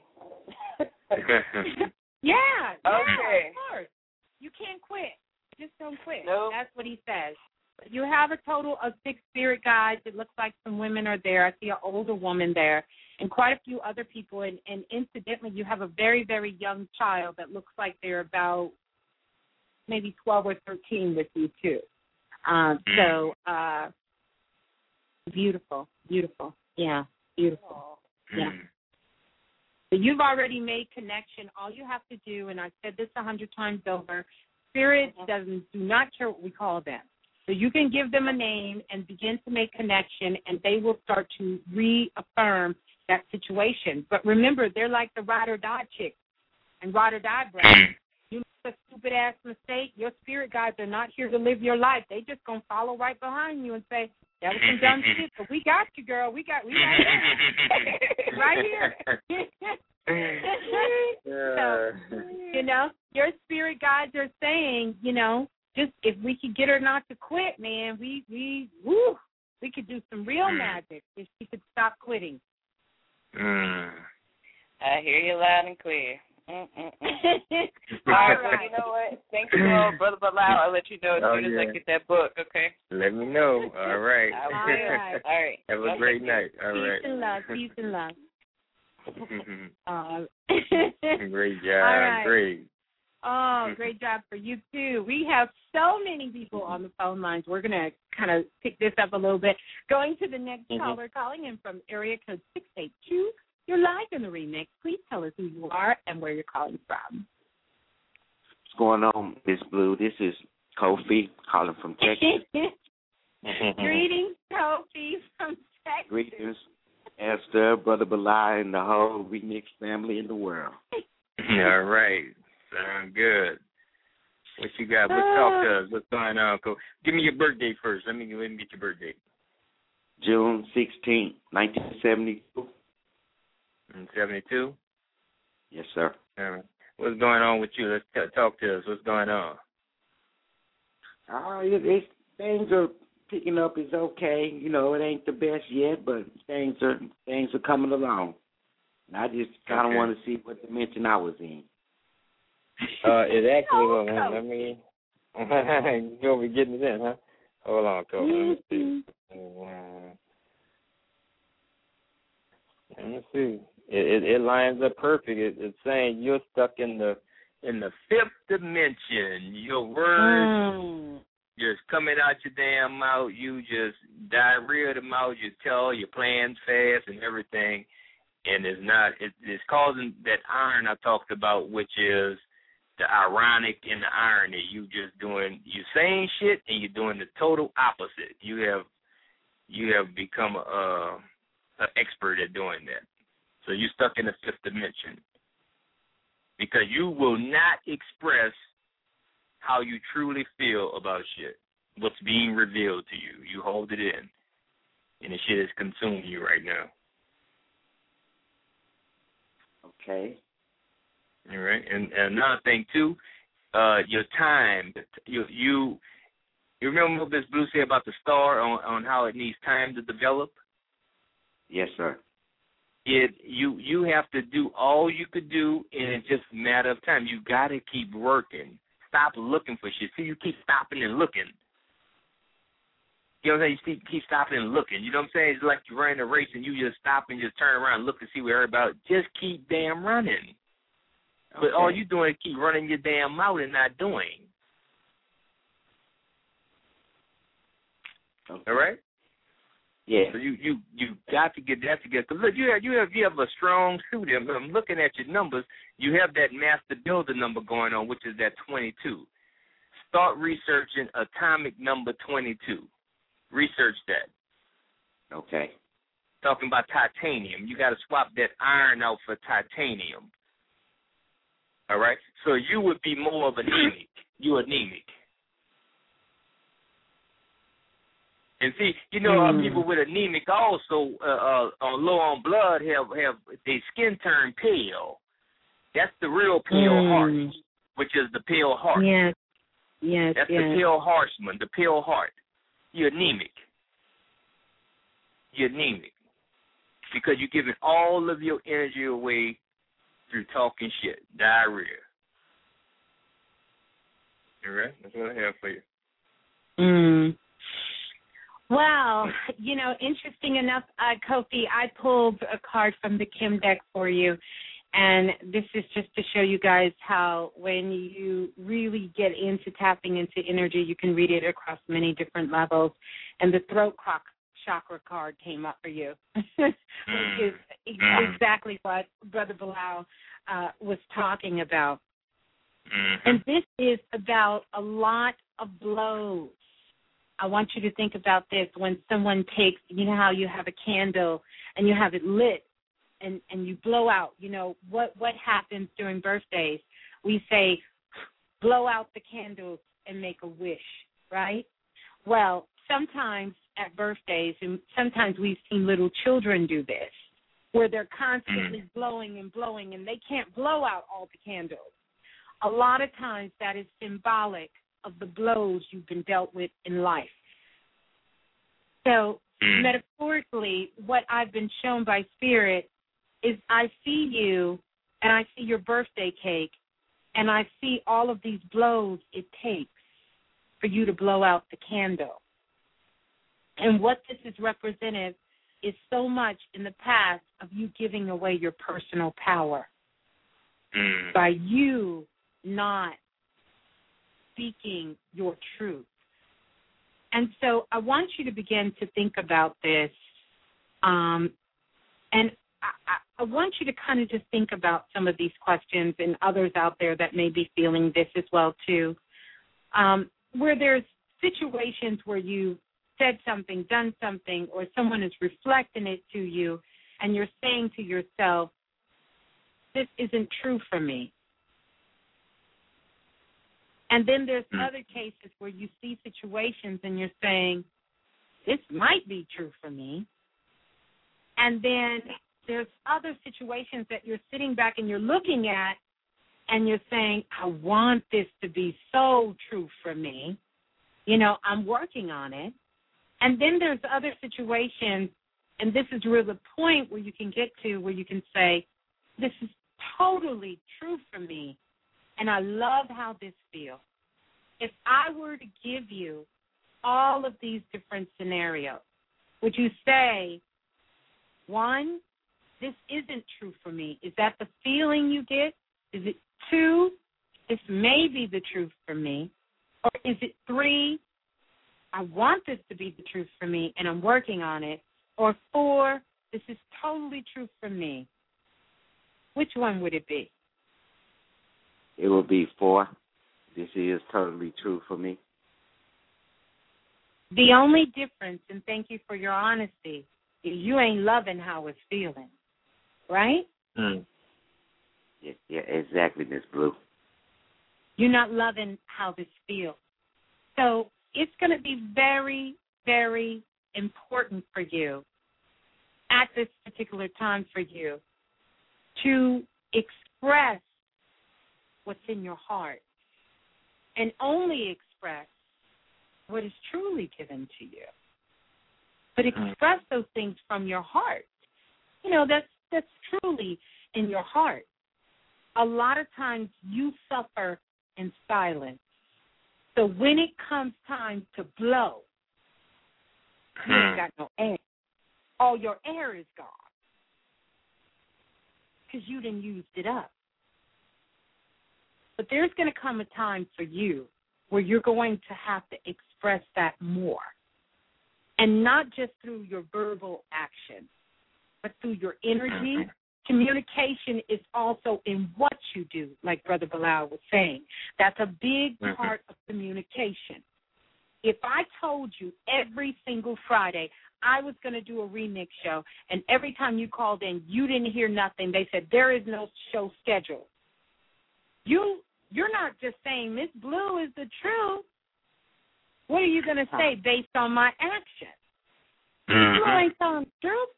Yeah. Okay. Of course. You can't quit. Just don't quit. Nope. That's what he says. You have a total of 6 spirit guides. It looks like some women are there. I see an older woman there and quite a few other people. And incidentally, you have a very, very young child that looks like they're about maybe 12 or 13 with you, too. So beautiful. Yeah, beautiful. Yeah. So you've already made connection. All you have to do, and I've said this 100 times over, spirit do not care what we call them. So you can give them a name and begin to make connection, and they will start to reaffirm that situation. But remember, they're like the ride or die chicks and ride or die brothers. You make a stupid-ass mistake, your spirit guides are not here to live your life. They just going to follow right behind you and say, that was some dumb shit, but we got you, girl. We got you. Right here. So, your spirit guides are saying, just if we could get her not to quit, man, we could do some real magic if she could stop quitting. I hear you loud and clear. All right, well, you know what? Thank you, Brother Bilal. I'll let you know as soon as I get that book, okay? Let me know. All right. All right. Have a great night. All right. Peace and love. Great job. All right. Great. Oh, great job for you, too. We have so many people on the phone lines. We're going to kind of pick this up a little bit. Going to the next caller, calling in from area code 682. You're live in the remix. Please tell us who you are and where you're calling from. What's going on, Miss Blue? This is Kofi calling from Texas. Greetings, Kofi from Texas. Greetings, Esther, Brother Bilal, and the whole remix family in the world. All right. Sound good. What you got? Talk to us. What's going on? Give me your birthday first. Let me get your birthday. June 16, 1972. 72? Yes, sir. What's going on with you? Let's talk to us. What's going on? Things are picking up. It's okay. You know, it ain't the best yet, but things are coming along. And I just kind of want to see what dimension I was in. It actually, let me, you'll be getting it in, huh? Hold on, Kobe. Let me see. It lines up perfect. It's saying you're stuck in the fifth dimension. Your words just coming out your damn mouth. You just diarrhea the mouth. You tell your plans fast and everything, and it's causing that iron I talked about, which is the ironic and the irony. You saying shit and you're doing the total opposite. You have become an expert at doing that. So you're stuck in the fifth dimension because you will not express how you truly feel about shit. What's being revealed to you, you hold it in, and the shit is consuming you right now. Okay. All right, and another thing too, your time. You remember what Miss Blue said about the star on how it needs time to develop? Yes, sir. You have to do all you could do, and it's just a matter of time. You got to keep working. Stop looking for shit. See, you keep stopping and looking. You know what I'm saying? You keep stopping and looking. You know what I'm saying? It's like you're running a race and you just stop and just turn around and look and see where everybody. Just keep damn running. But all you doing is keep running your damn mouth and not doing. Okay. All right? Yeah. So you got to get that together. Because look, you have a strong suit. I'm looking at your numbers. You have that master builder number going on, which is that 22. Start researching atomic number 22. Research that. Okay. Talking about titanium. You got to swap that iron out for titanium. All right? So you would be more of anemic. You're anemic. And see, you know, people with anemic also low on blood have their skin turn pale. That's the real pale heart, which is the pale heart. Yes. That's the pale horseman, the pale heart. You're anemic. You're anemic because you're giving all of your energy away through talking shit, diarrhea. All right? That's what I have for you. Well, you know, interesting enough, Kofi, I pulled a card from the Kim deck for you, and this is just to show you guys how when you really get into tapping into energy, you can read it across many different levels, and the throat chakra card came up for you, which is exactly what Brother Bilal was talking about. And this is about a lot of blows. I want you to think about this when someone takes, you know how you have a candle and you have it lit and you blow out, you know, what happens during birthdays? We say, blow out the candles and make a wish, right? Well, sometimes at birthdays, and sometimes we've seen little children do this, where they're constantly blowing and blowing and they can't blow out all the candles. A lot of times that is symbolic of the blows you've been dealt with in life. So metaphorically, what I've been shown by Spirit is I see you and I see your birthday cake, and I see all of these blows it takes for you to blow out the candle. And what this is representative is so much in the past of you giving away your personal power by you not speaking your truth. And so I want you to begin to think about this, and I want you to kind of just think about some of these questions and others out there that may be feeling this as well too, where there's situations where you said something, done something, or someone is reflecting it to you, and you're saying to yourself, this isn't true for me. And then there's other cases where you see situations and you're saying, this might be true for me. And then there's other situations that you're sitting back and you're looking at and you're saying, I want this to be so true for me. You know, I'm working on it. And then there's other situations, and this is really the point where you can get to where you can say, this is totally true for me, and I love how this feels. If I were to give you all of these different scenarios, would you say, one, this isn't true for me? Is that the feeling you get? Is it two, this may be the truth for me? Or is it three, I want this to be the truth for me and I'm working on it? Or four, this is totally true for me? Which one would it be? It would be four. This is totally true for me. The only difference, and thank you for your honesty, is you ain't loving how it's feeling, right? Yeah, exactly, Miss Blue. You're not loving how this feels. So it's going to be very, very important for you at this particular time for you to express what's in your heart and only express what is truly given to you. But express those things from your heart. You know, that's truly in your heart. A lot of times you suffer in silence. So when it comes time to blow, you ain't got no air. All your air is gone because you done used it up. But there's going to come a time for you where you're going to have to express that more. And not just through your verbal action, but through your energy. Communication is also in what you do, like Brother Bilal was saying. That's a big part of communication. If I told you every single Friday I was going to do a remix show, and every time you called in, you didn't hear nothing, they said there is no show scheduled. You're not just saying Miss Blue is the truth. What are you going to say based on my action? You ain't telling the truth.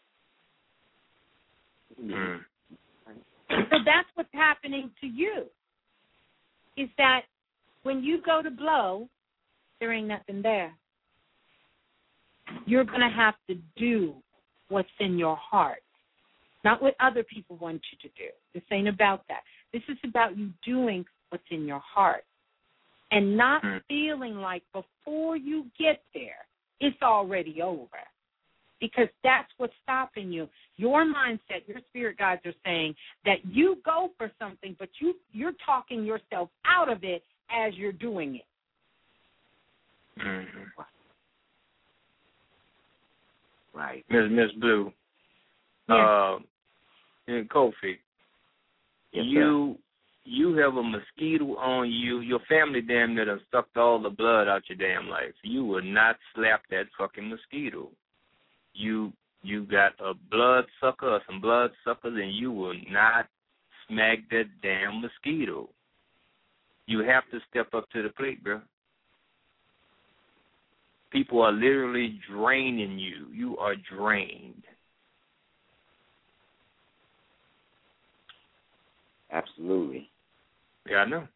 So that's what's happening to you, is that when you go to blow, there ain't nothing there. You're going to have to do what's in your heart, not what other people want you to do. This ain't about that. This is about you doing what's in your heart and not feeling like before you get there, it's already over, because that's what's stopping you. Your mindset, your spirit guides are saying that you go for something, but you're talking yourself out of it as you're doing it. Right. Miss Blue, and Kofi, yes, you have a mosquito on you. Your family damn near done sucked all the blood out your damn life. You will not slap that fucking mosquito. You got a blood sucker or some blood suckers, and you will not smack that damn mosquito. You have to step up to the plate, bro. People are literally draining you. You are drained. Absolutely. Yeah, I know.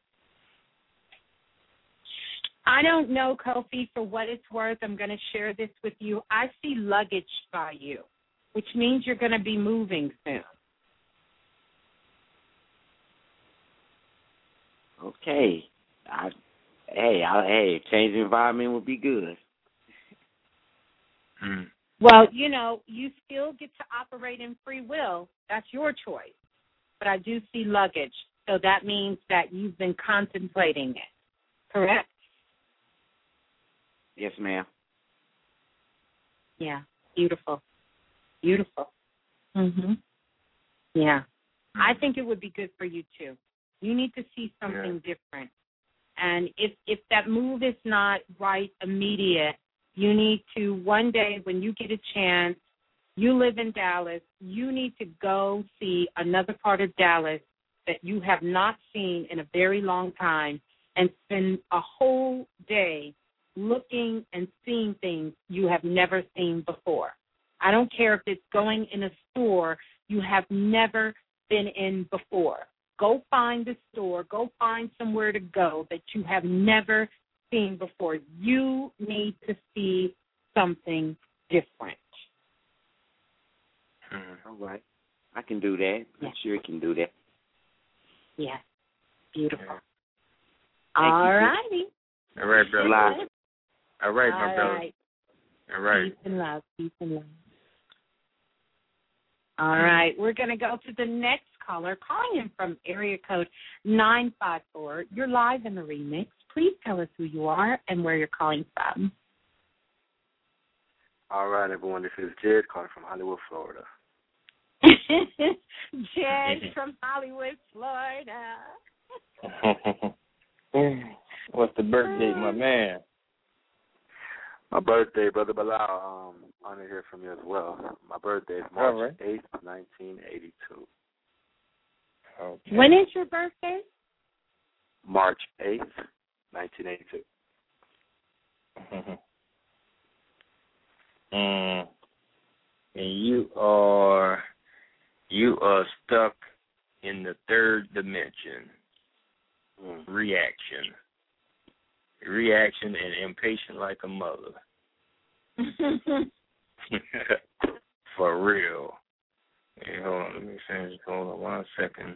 I don't know, Kofi, for what it's worth. I'm going to share this with you. I see luggage by you, which means you're going to be moving soon. Okay. Change the environment would be good. Well, you still get to operate in free will. That's your choice. But I do see luggage, so that means that you've been contemplating it, correct? Yes, ma'am. Yeah, beautiful. Yeah. I think it would be good for you, too. You need to see something different. And if that move is not right immediate, you need to, one day when you get a chance, you live in Dallas, you need to go see another part of Dallas that you have not seen in a very long time and spend a whole day looking and seeing things you have never seen before. I don't care if it's going in a store you have never been in before. Go find the store. Go find somewhere to go that you have never seen before. You need to see something different. All right. I can do that. Yeah. I'm sure I can do that. Yeah. Beautiful. All righty. All right, brother. All right, my brother. Right. All right. Peace and love. Peace and love. All right. We're going to go to the next caller, calling in from area code 954. You're live in the remix. Please tell us who you are and where you're calling from. All right, everyone. This is Jed calling from Hollywood, Florida. Jed from Hollywood, Florida. What's the birthday, my man? My birthday, Brother Bilal. Honor to hear from you as well. My birthday is March 8th, 1982. Okay. When is your birthday? March 8th, 1982. And you are stuck in the third dimension. Reaction and impatient like a mother. For real. Hey, hold on, let me finish. Hold on 1 second.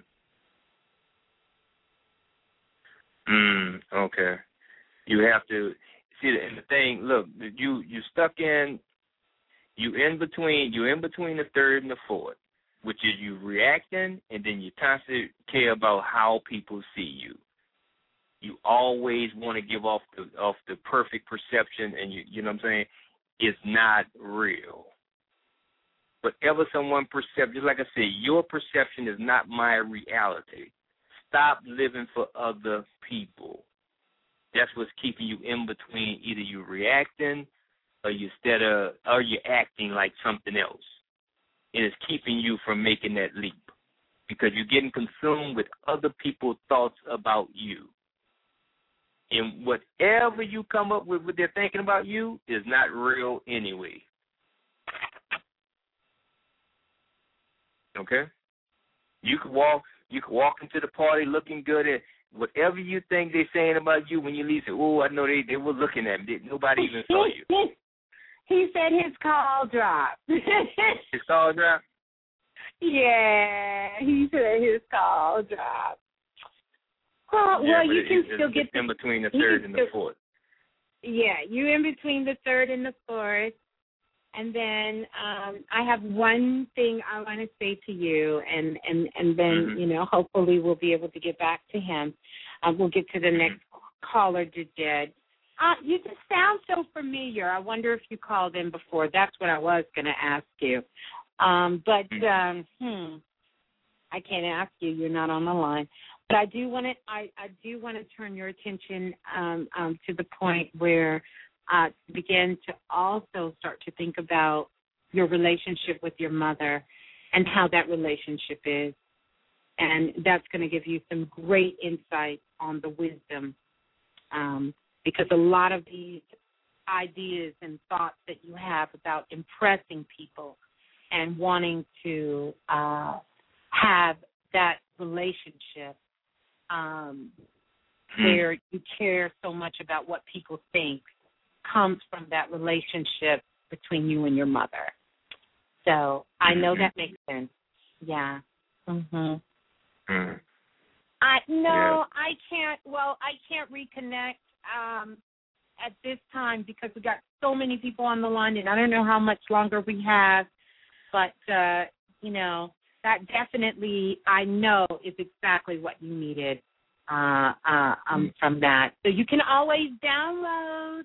Okay. You have to see the thing. Look, you in between the third and the fourth, which is you reacting, and then you constantly care about how people see you. You always want to give off the perfect perception, and you know what I'm saying? It's not real. Whatever someone perceives, just like I said, your perception is not my reality. Stop living for other people. That's what's keeping you in between. Either you reacting or you're acting like something else. And it's keeping you from making that leap because you're getting consumed with other people's thoughts about you. And whatever you come up with what they're thinking about you is not real anyway. Okay? You could walk into the party looking good, and whatever you think they're saying about you when you leave, say, oh, I know they were looking at me. Nobody even saw you. He said his call dropped. His call dropped? Yeah, he said his call dropped. Well, you can still get in between the third and the fourth. Yeah, you're in between the third and the fourth. And then I have one thing I want to say to you, and then, hopefully we'll be able to get back to him. We'll get to the next caller, Jed. You just sound so familiar. I wonder if you called in before. That's what I was going to ask you. I can't ask you. You're not on the line. But I do want to turn your attention to the point where begin to also start to think about your relationship with your mother and how that relationship is. And that's going to give you some great insight on the wisdom because a lot of these ideas and thoughts that you have about impressing people and wanting to have that relationship where you care so much about what people think comes from that relationship between you and your mother. So I know that makes sense. Yeah. I I can't reconnect at this time because we got so many people on the line, and I don't know how much longer we have. But that definitely I know is exactly what you needed from that. So you can always download.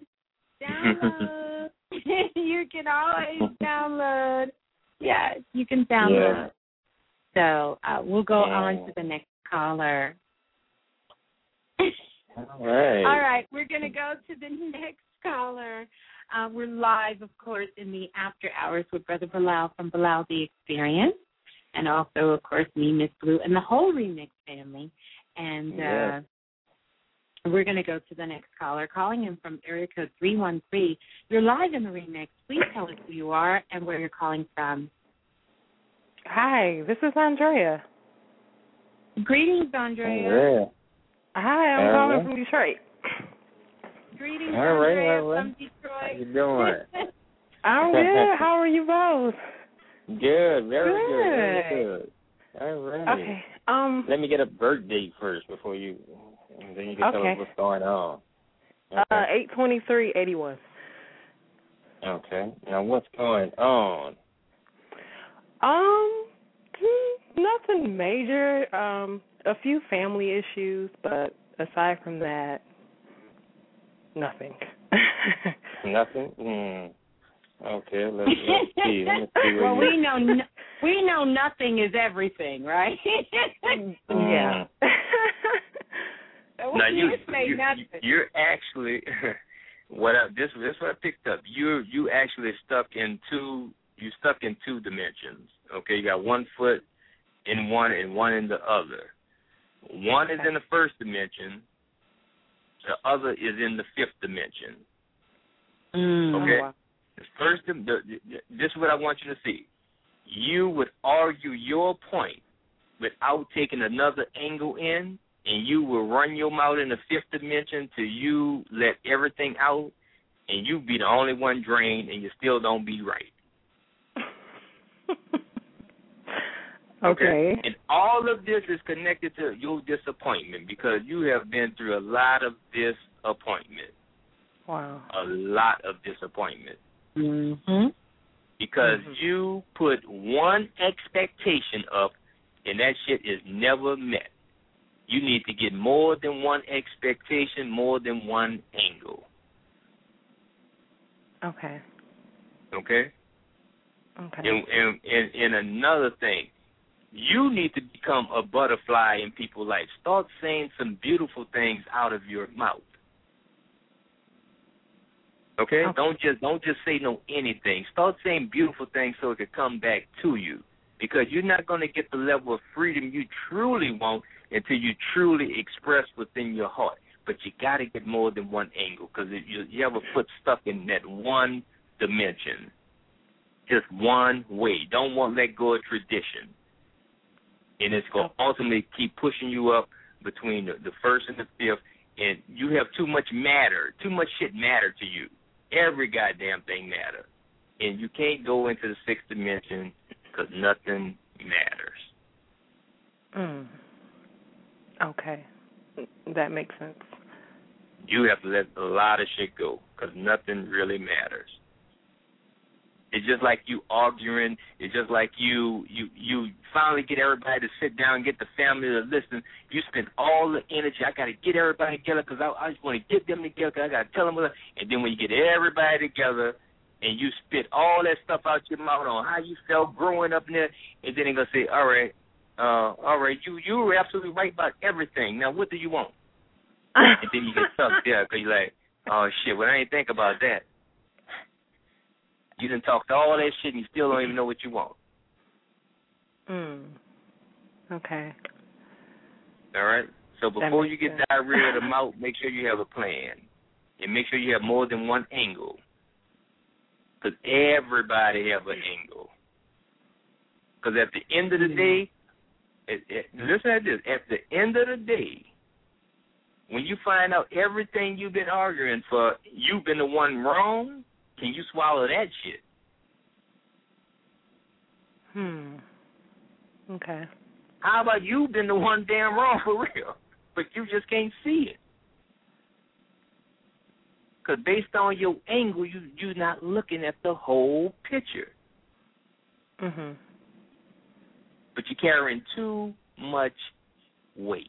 You can always download. Yes, you can download. Yeah. So we'll go on to the next caller. All right. All right, we're going to go to the next caller. We're live, of course, in the after hours with Brother Bilal from Bilal the Experience, and also, of course, me, Miss Blue, and the whole Remix family. And we're going to go to the next caller, calling in from area code 313. You're live in the Remix. Please tell us who you are and where you're calling from. Hi, this is Andrea. Greetings, Andrea. Hi, I'm calling from Detroit. Greetings, Andrea from Detroit. How you doing? I'm good. How are you both? Good, very good. All right. Okay. Let me get a birth date first before you, and then you can tell us what's going on. Okay. 8/23/81. Okay. Now what's going on? Nothing major. A few family issues, but aside from that, nothing. Nothing? Okay, let's see. Well, we know nothing is everything, right? Yeah. Now you're actually this is what I picked up. You actually stuck in two dimensions. Okay, you got 1 foot in one and one in the other. One is in the first dimension. The other is in the fifth dimension. Okay? Oh, wow. This is what I want you to see. You would argue your point without taking another angle in, and you will run your mouth in the fifth dimension till you let everything out, and you be the only one drained, and you still don't be right. Okay. And all of this is connected to your disappointment because you have been through a lot of disappointment. Wow. A lot of disappointment. Mm-hmm. Because you put one expectation up and that shit is never met. You need to get more than one expectation, more than one angle. Okay. Okay? Okay. And another thing, you need to become a butterfly in people's life. Start saying some beautiful things out of your mouth. Okay? Don't just say no anything. Start saying beautiful things so it can come back to you. Because you're not going to get the level of freedom you truly want until you truly express within your heart. But you got to get more than one angle because you have a foot stuck in that one dimension. Just one way. Don't want to let go of tradition. And it's going to ultimately keep pushing you up between the first and the fifth. And you have too much matter. Too much shit matter to you. Every goddamn thing matter. And you can't go into the sixth dimension because nothing matters. Okay. That makes sense. You have to let a lot of shit go because nothing really matters. It's just like you arguing. It's just like you finally get everybody to sit down and get the family to listen. You spend all the energy. I got to get everybody together because I just want to get them together because I got to tell them. And then when you get everybody together and you spit all that stuff out your mouth on how you felt growing up in there, and then they're going to say, all right, you were absolutely right about everything. Now, what do you want? And then you get stuck there because you're like, oh, shit, well, I ain't think about that. You done talked all that shit and you still don't even know what you want. Okay. All right? So before you get diarrhea of the mouth, make sure you have a plan. And make sure you have more than one angle. Because everybody have an angle. Because at the end of the day, listen at this. At the end of the day, when you find out everything you've been arguing for, you've been the one wrong, can you swallow that shit? Okay. How about you been the one damn wrong for real? but you just can't see it. Because based on your angle, you're not looking at the whole picture. Mhm. But you're carrying too much weight.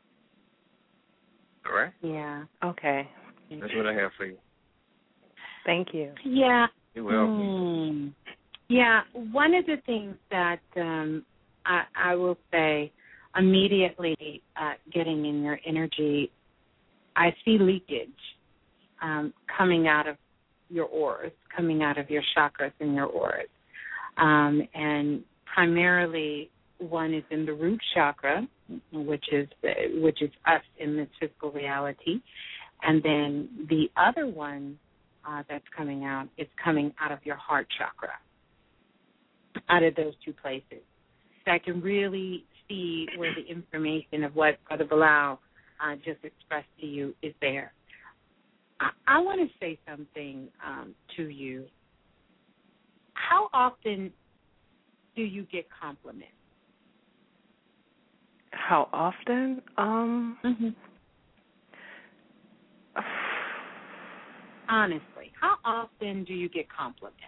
All right? Yeah. Okay. That's what I have for you. Thank you. Yeah. You're welcome. Yeah. One of the things that I will say immediately getting in your energy, I see leakage coming out of your auras, coming out of your chakras and your auras. And primarily one is in the root chakra, which is us in this physical reality. And then the other one that's coming out is coming out of your heart chakra, out of those two places. So I can really see where the information of what Brother Bilal just expressed to you is there. I want to say something to you. How often do you get compliments? How often? Honestly, how often do you get compliments?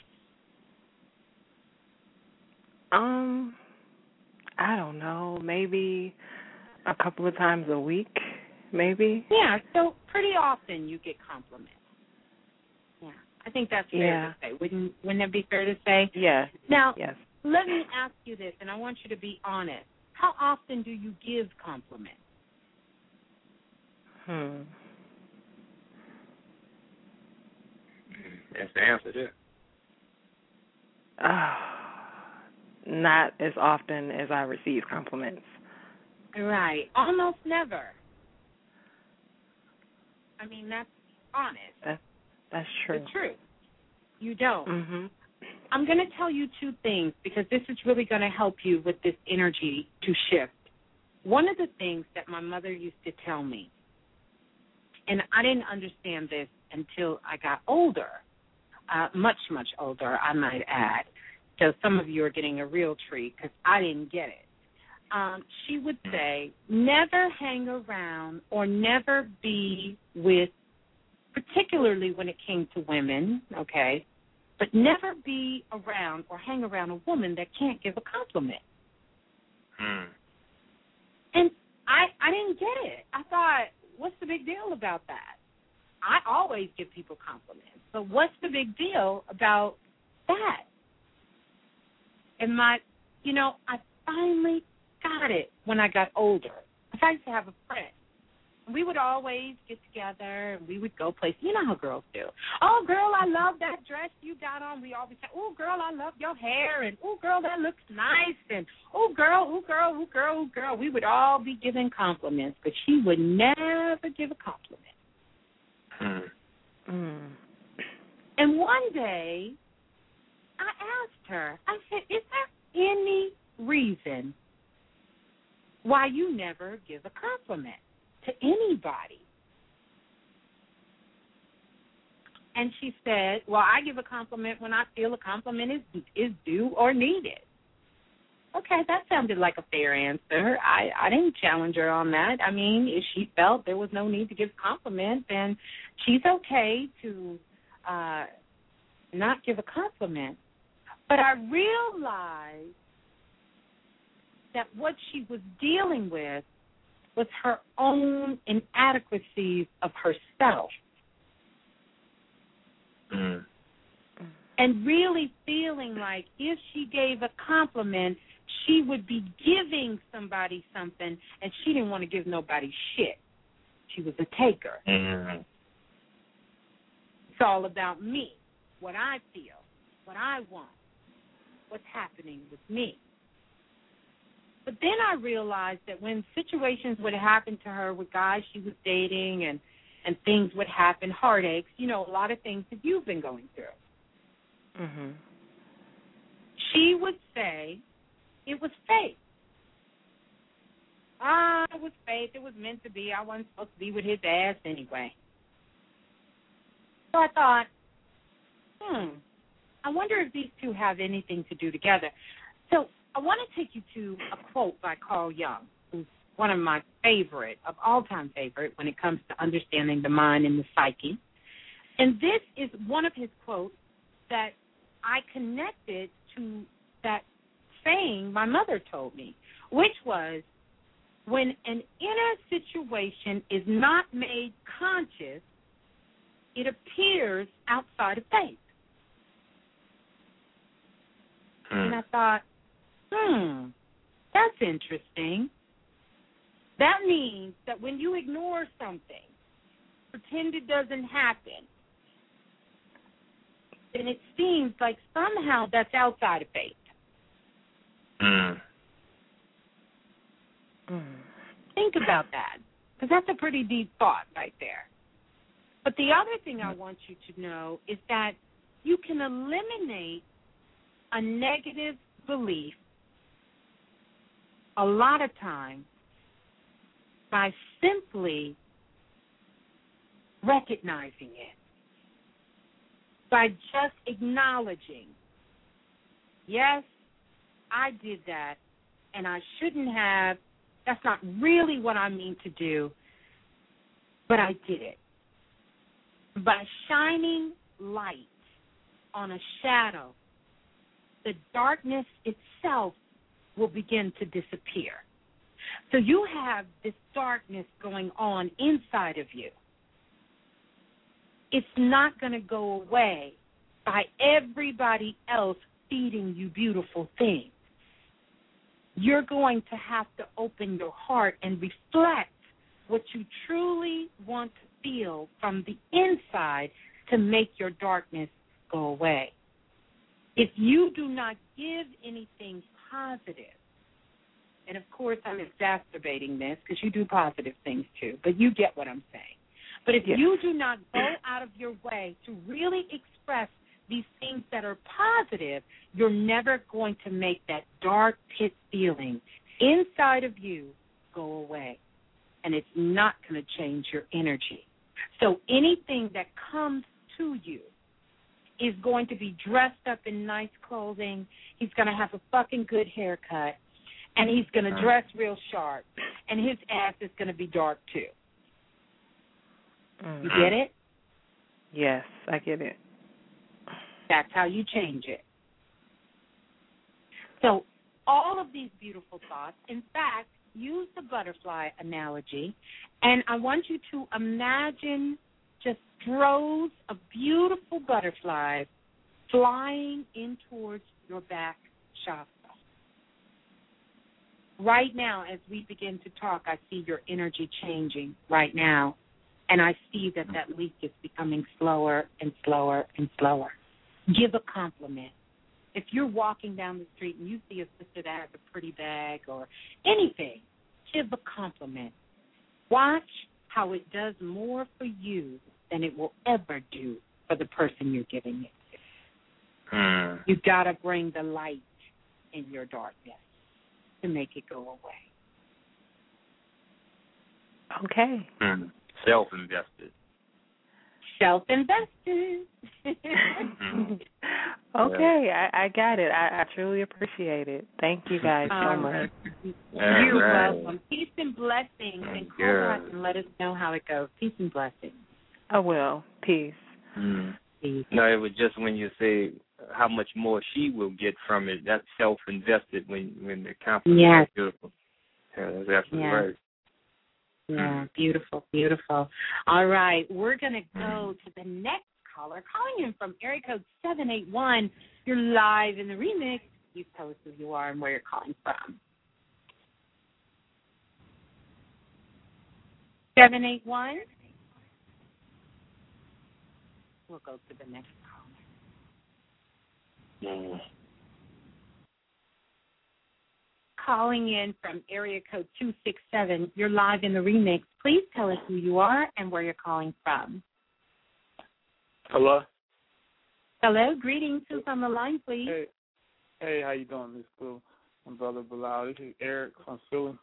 I don't know. Maybe a couple of times a week, maybe. Yeah, so pretty often you get compliments. Yeah, I think that's fair to say. Wouldn't that be fair to say? Yeah. Now, yes. Let me ask you this, and I want you to be honest. How often do you give compliments? That's the answer there. Not as often as I receive compliments. Right. Almost never. I mean, that's honest. That's true. The truth. You don't. Mhm. I'm going to tell you two things because this is really going to help you with this energy to shift. One of the things that my mother used to tell me, and I didn't understand this until I got older, much, much older, I might add. So some of you are getting a real treat because I didn't get it. She would say, never hang around or never be with, particularly when it came to women, okay, but never be around or hang around a woman that can't give a compliment. And I didn't get it. I thought, what's the big deal about that? I always give people compliments. So what's the big deal about that? And I finally got it when I got older. I used to have a friend. We would always get together and we would go places. You know how girls do. Oh, girl, I love that dress you got on. We always say, oh, girl, I love your hair. And, oh, girl, that looks nice. And, oh, girl, oh, girl, oh, girl, oh, girl. We would all be giving compliments, but she would never give a compliment. And one day I asked her, I said, is there any reason why you never give a compliment to anybody? And she said, well, I give a compliment when I feel a compliment is due or needed. Okay, that sounded like a fair answer. I didn't challenge her on that. I mean, if she felt there was no need to give a compliment, then she's okay to not give a compliment. But I realized that what she was dealing with was her own inadequacies of herself. And really feeling like if she gave a compliment, she would be giving somebody something, and she didn't want to give nobody shit. She was a taker. It's all about me, what I feel, what I want, what's happening with me. But then I realized that when situations would happen to her with guys she was dating and things would happen, heartaches, a lot of things that you've been going through. She would say it was fate. It was fate. It was meant to be. I wasn't supposed to be with his ass anyway. So I thought, I wonder if these two have anything to do together. So I want to take you to a quote by Carl Jung, who's one of my favorite, of all-time favorite, when it comes to understanding the mind and the psyche. And this is one of his quotes that I connected to that saying my mother told me, which was, when an inner situation is not made conscious, it appears outside of faith. And I thought, that's interesting. That means that when you ignore something, pretend it doesn't happen, then it seems like somehow that's outside of faith. Think about that, because that's a pretty deep thought right there. But the other thing I want you to know is that you can eliminate a negative belief a lot of times by simply recognizing it, by just acknowledging, yes, I did that, and I shouldn't have. That's not really what I mean to do, but I did it. By shining light on a shadow, the darkness itself will begin to disappear. So you have this darkness going on inside of you. It's not going to go away by everybody else feeding you beautiful things. You're going to have to open your heart and reflect what you truly want to feel from the inside to make your darkness go away. If you do not give anything positive, and of course I'm exacerbating this because you do positive things too, but you get what I'm saying. But if you do not go out of your way to really express these things that are positive, you're never going to make that dark pit feeling inside of you go away. And it's not going to change your energy. So anything that comes to you is going to be dressed up in nice clothing. He's going to have a fucking good haircut. And he's going to dress real sharp. And his ass is going to be dark, too. You get it? Yes, I get it. That's how you change it. So all of these beautiful thoughts, in fact, use the butterfly analogy, and I want you to imagine just droves of beautiful butterflies flying in towards your back chakra. Right now, as we begin to talk, I see your energy changing right now, and I see that leak is becoming slower and slower and slower. Give a compliment. If you're walking down the street and you see a sister that has a pretty bag or anything, give a compliment. Watch how it does more for you than it will ever do for the person you're giving it to. You've got to bring the light in your darkness to make it go away. Okay. Self-invested. Self-invested. Okay, I got it. I truly appreciate it. Thank you guys so much. You're welcome. Peace and blessings. And call back and let us know how it goes. Peace and blessings. I will. Peace. Peace. No, it was just when you say how much more she will get from it. That's self-invested when the compliment is beautiful. Yeah, that's absolutely right. Yeah, beautiful, beautiful. All right, we're going to go to the next caller, calling in from area code 781. You're live in the remix. You tell us who you are and where you're calling from. 781. We'll go to the next caller. Calling in from area code 267. You're live in the remix. Please tell us who you are and where you're calling from. Hello. Hello. Greetings. Who's on the line, please? Hey, how you doing, Miss Blue? I'm Brother Bilal. This is Eric from Philly.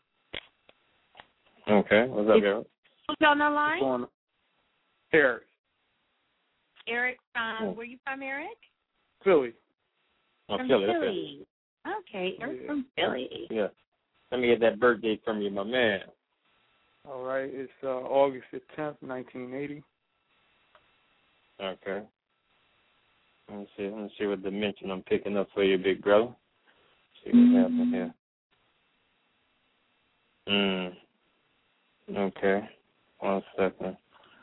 Okay. What's up, Eric? Who's on the line? Eric. Eric from, where you from, Eric? Philly. Oh, from Philly. Philly. Okay, Eric from Philly. Yeah. Let me get that birth date from you, my man. All right, it's August the 10th, 1980. Okay. Let me see what dimension I'm picking up for you, big brother. See what's happening here. Okay. 1 second.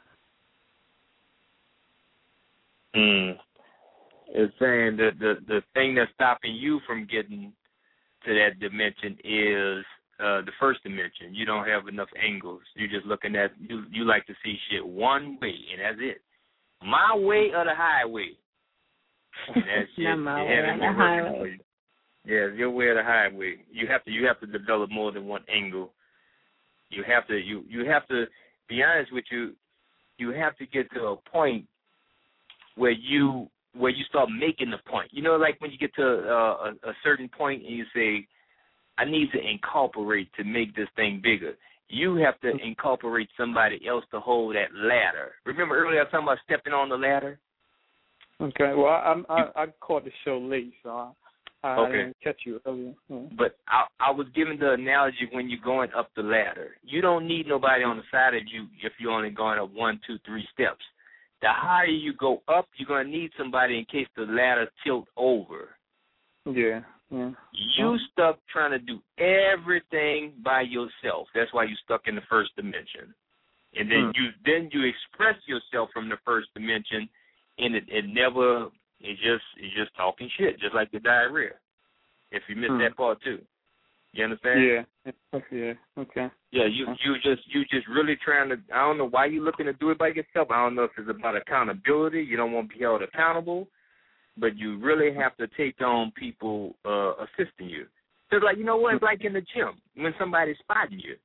It's saying that the thing that's stopping you from getting to that dimension is the first dimension. You don't have enough angles. You're just looking at, you like to see shit one way, and that's it. My way or the highway. And that shit, Not my way or the highway. Yeah, your way or the highway. You have to develop more than one angle. You have to be honest with you. You have to get to a point where you start making the point. You know, like when you get to a certain point and you say, I need to incorporate to make this thing bigger. You have to incorporate somebody else to hold that ladder. Remember earlier I was talking about stepping on the ladder? Okay, well, I caught the show late, so I didn't catch you earlier. Yeah. But I was giving the analogy when you're going up the ladder. You don't need nobody on the side of you if you're only going up 1, 2, 3 steps. The higher you go up, you're going to need somebody in case the ladder tilts over. Yeah. You stuck trying to do everything by yourself. That's why you're stuck in the first dimension. And then you express yourself from the first dimension, and it's just talking shit, just like the diarrhea. If you miss that part too. You understand? Yeah. Okay. Yeah, you just really trying to. I don't know why you're looking to do it by yourself. I don't know if it's about accountability. You don't want to be held accountable, but you really have to take on people assisting you. Just like, you know what? It's like in the gym when somebody's spotting you.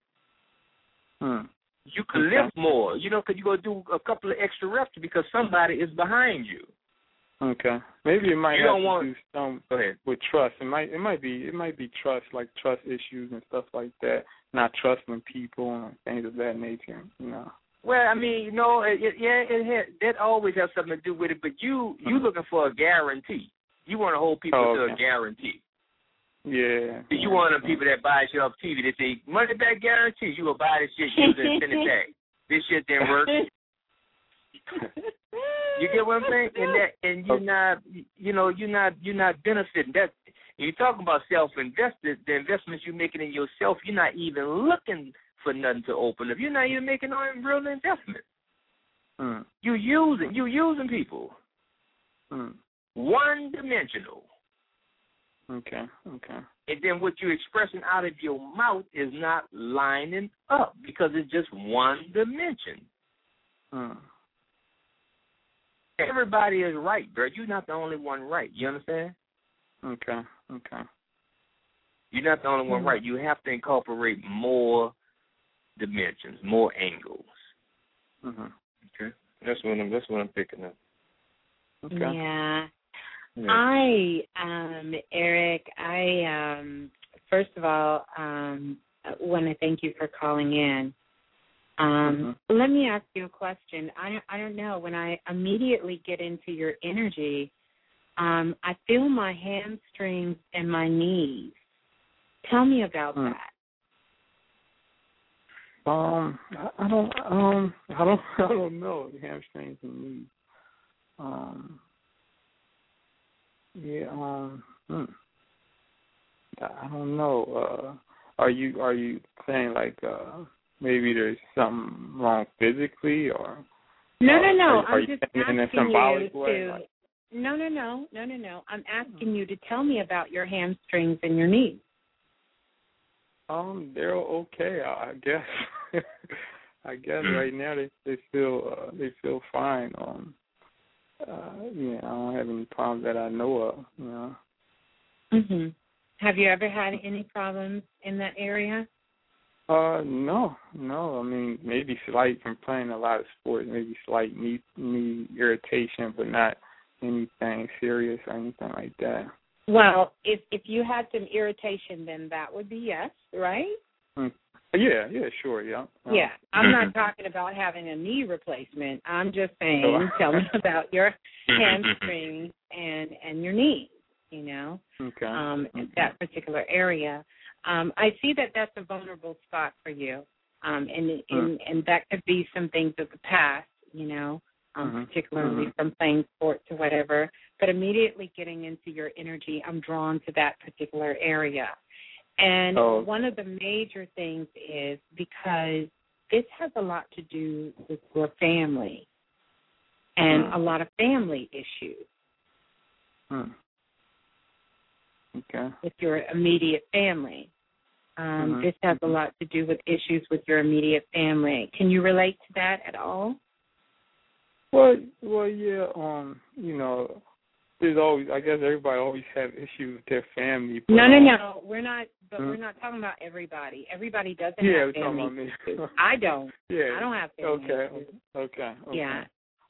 You can lift more, because you go do a couple of extra reps because somebody is behind you. Okay. Maybe it might have to do some Go ahead. with trust. It might be trust, like trust issues and stuff like that. Not trusting people and things of that nature. Well, I mean, that always has something to do with it. But you looking for a guarantee. You want to hold people to a guarantee. Yeah. You want them people that buy shit off TV. They say money back guarantee. You will buy this shit, use it, and send it back. This shit didn't work. You get what I'm saying? And you're not benefiting. That you talk about self-invested, the investments you're making in yourself. You're not even looking for nothing to open up. You're not even making no real investment. You using people. One-dimensional. Okay. And then what you're expressing out of your mouth is not lining up because it's just one dimension. Everybody is right, bro. You're not the only one right. You understand? Okay. You're not the only one right. You have to incorporate more dimensions, more angles. Okay. That's what I'm picking up. Okay. Yeah. Eric, first of all, want to thank you for calling in. Let me ask you a question. I don't know. When I immediately get into your energy, I feel my hamstrings and my knees. Tell me about that. I don't know. Hamstrings and knees. I don't know. Are you saying like maybe there's something wrong physically, or no? Are I'm you just saying in a asking symbolic you way? to. No. I'm asking you to tell me about your hamstrings and your knees. They're okay, I guess. I guess right now they feel fine. I don't have any problems that I know of. Have you ever had any problems in that area? No. I mean, maybe slight from playing a lot of sports, maybe slight knee irritation, but not anything serious or anything like that. Well, if you had some irritation, then that would be yes, right? Yeah, sure, yeah. Yeah, I'm not talking about having a knee replacement. I'm just saying, tell me about your hamstrings and your knees, Okay. that particular area. I see that that's a vulnerable spot for you, and that could be some things of the past, particularly from playing sports or whatever. But immediately getting into your energy, I'm drawn to that particular area. And one of the major things is because this has a lot to do with your family and a lot of family issues. Okay. With your immediate family. This has a lot to do with issues with your immediate family. Can you relate to that at all? Well, yeah. There's always, I guess, everybody always have issues with their family. But, no. We're not. But we're not talking about everybody. Everybody doesn't have family issues. I don't. Yeah. I don't have family issues. Okay. Yeah.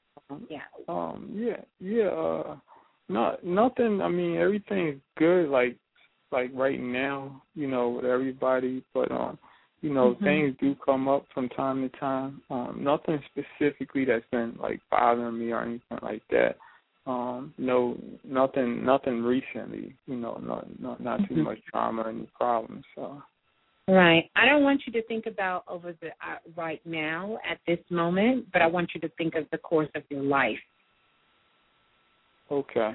Nothing. I mean, everything's good. Like right now, with everybody. But things do come up from time to time. Nothing specifically that's been like bothering me or anything like that. No, nothing recently. Not too much trauma or any problems. So. Right. I don't want you to think about over the right now at this moment, but I want you to think of the course of your life. Okay.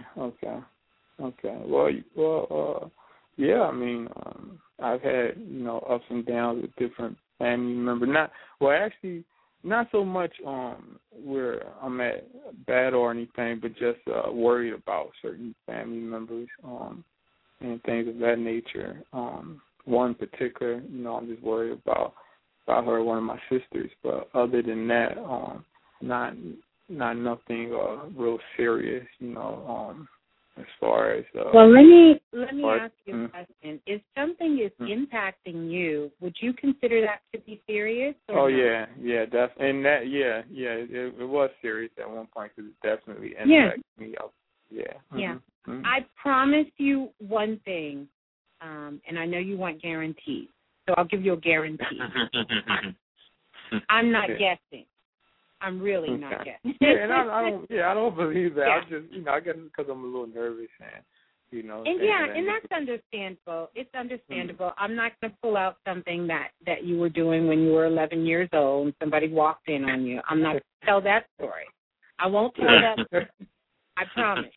Well, yeah. I mean, I've had ups and downs with different family members. Not so much where I'm at bad or anything, but just worried about certain family members and things of that nature. One particular, I'm just worried about her, one of my sisters. But other than that, not nothing real serious, as far as. Well, let me ask you a question. If something is impacting you, would you consider that to be serious? Or not? yeah, definitely. And that, it was serious at one point because it definitely impacted me. Yeah. I promise you one thing, and I know you want guarantees, so I'll give you a guarantee. I'm not guessing. I'm really not guessing. And I don't believe that. I just, I guess it's because I'm a little nervous and. And that's understandable. It's understandable. I'm not going to pull out something that you were doing when you were 11 years old and somebody walked in on you. I'm not going to tell that story. I won't tell that story. I promise.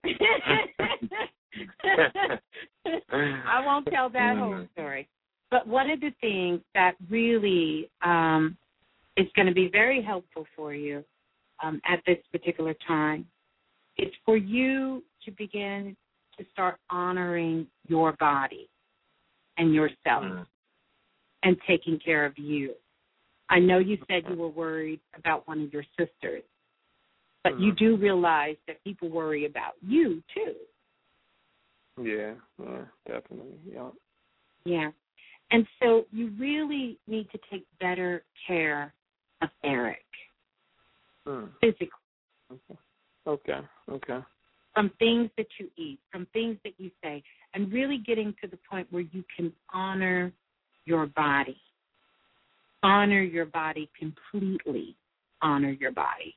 I won't tell that whole story. But one of the things that really is going to be very helpful for you at this particular time is for you to begin to start honoring your body and yourself and taking care of you. I know you said you were worried about one of your sisters, but you do realize that people worry about you, too. Yeah, definitely, Yeah. And so you really need to take better care of Eric, physically. Okay. From things that you eat, from things that you say, and really getting to the point where you can honor your body. Honor your body completely. Honor your body.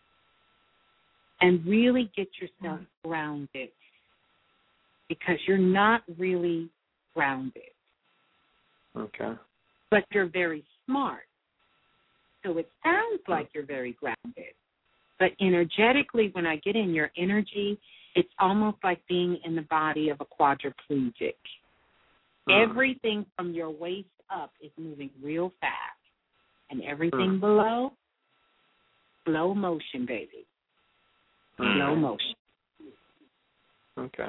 And really get yourself grounded, because you're not really grounded. Okay. But you're very smart. So it sounds like you're very grounded. But energetically, when I get in your energy, it's almost like being in the body of a quadriplegic. Everything from your waist up is moving real fast. And everything below, slow motion, baby. Slow motion. Okay.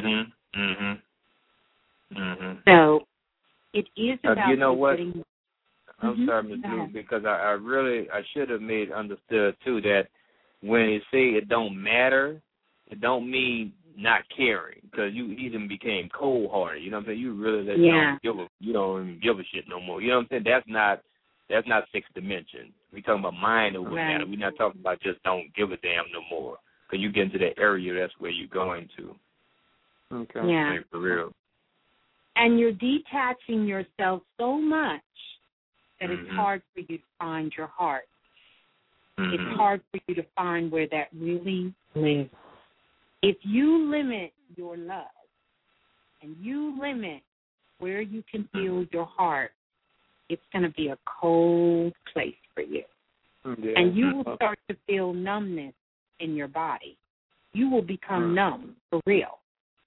So it is about you know what? getting... I'm sorry, Ms. Blue, because I should have made understood too that when you say it don't matter, it don't mean not caring, because you even became cold hearted. You know what I'm saying? You really don't give a shit no more. You know what I'm saying? That's not sixth dimension. We talking about mind over matter. We're not talking about just don't give a damn no more. Because you get into that area, that's where you're going to. Okay. Yeah. For real. And you're detaching yourself so much that it's hard for you to find your heart. It's hard for you to find where that really lives. If you limit your love and you limit where you can feel your heart, it's going to be a cold place for you. Yeah. And you will start to feel numbness in your body. You will become numb for real.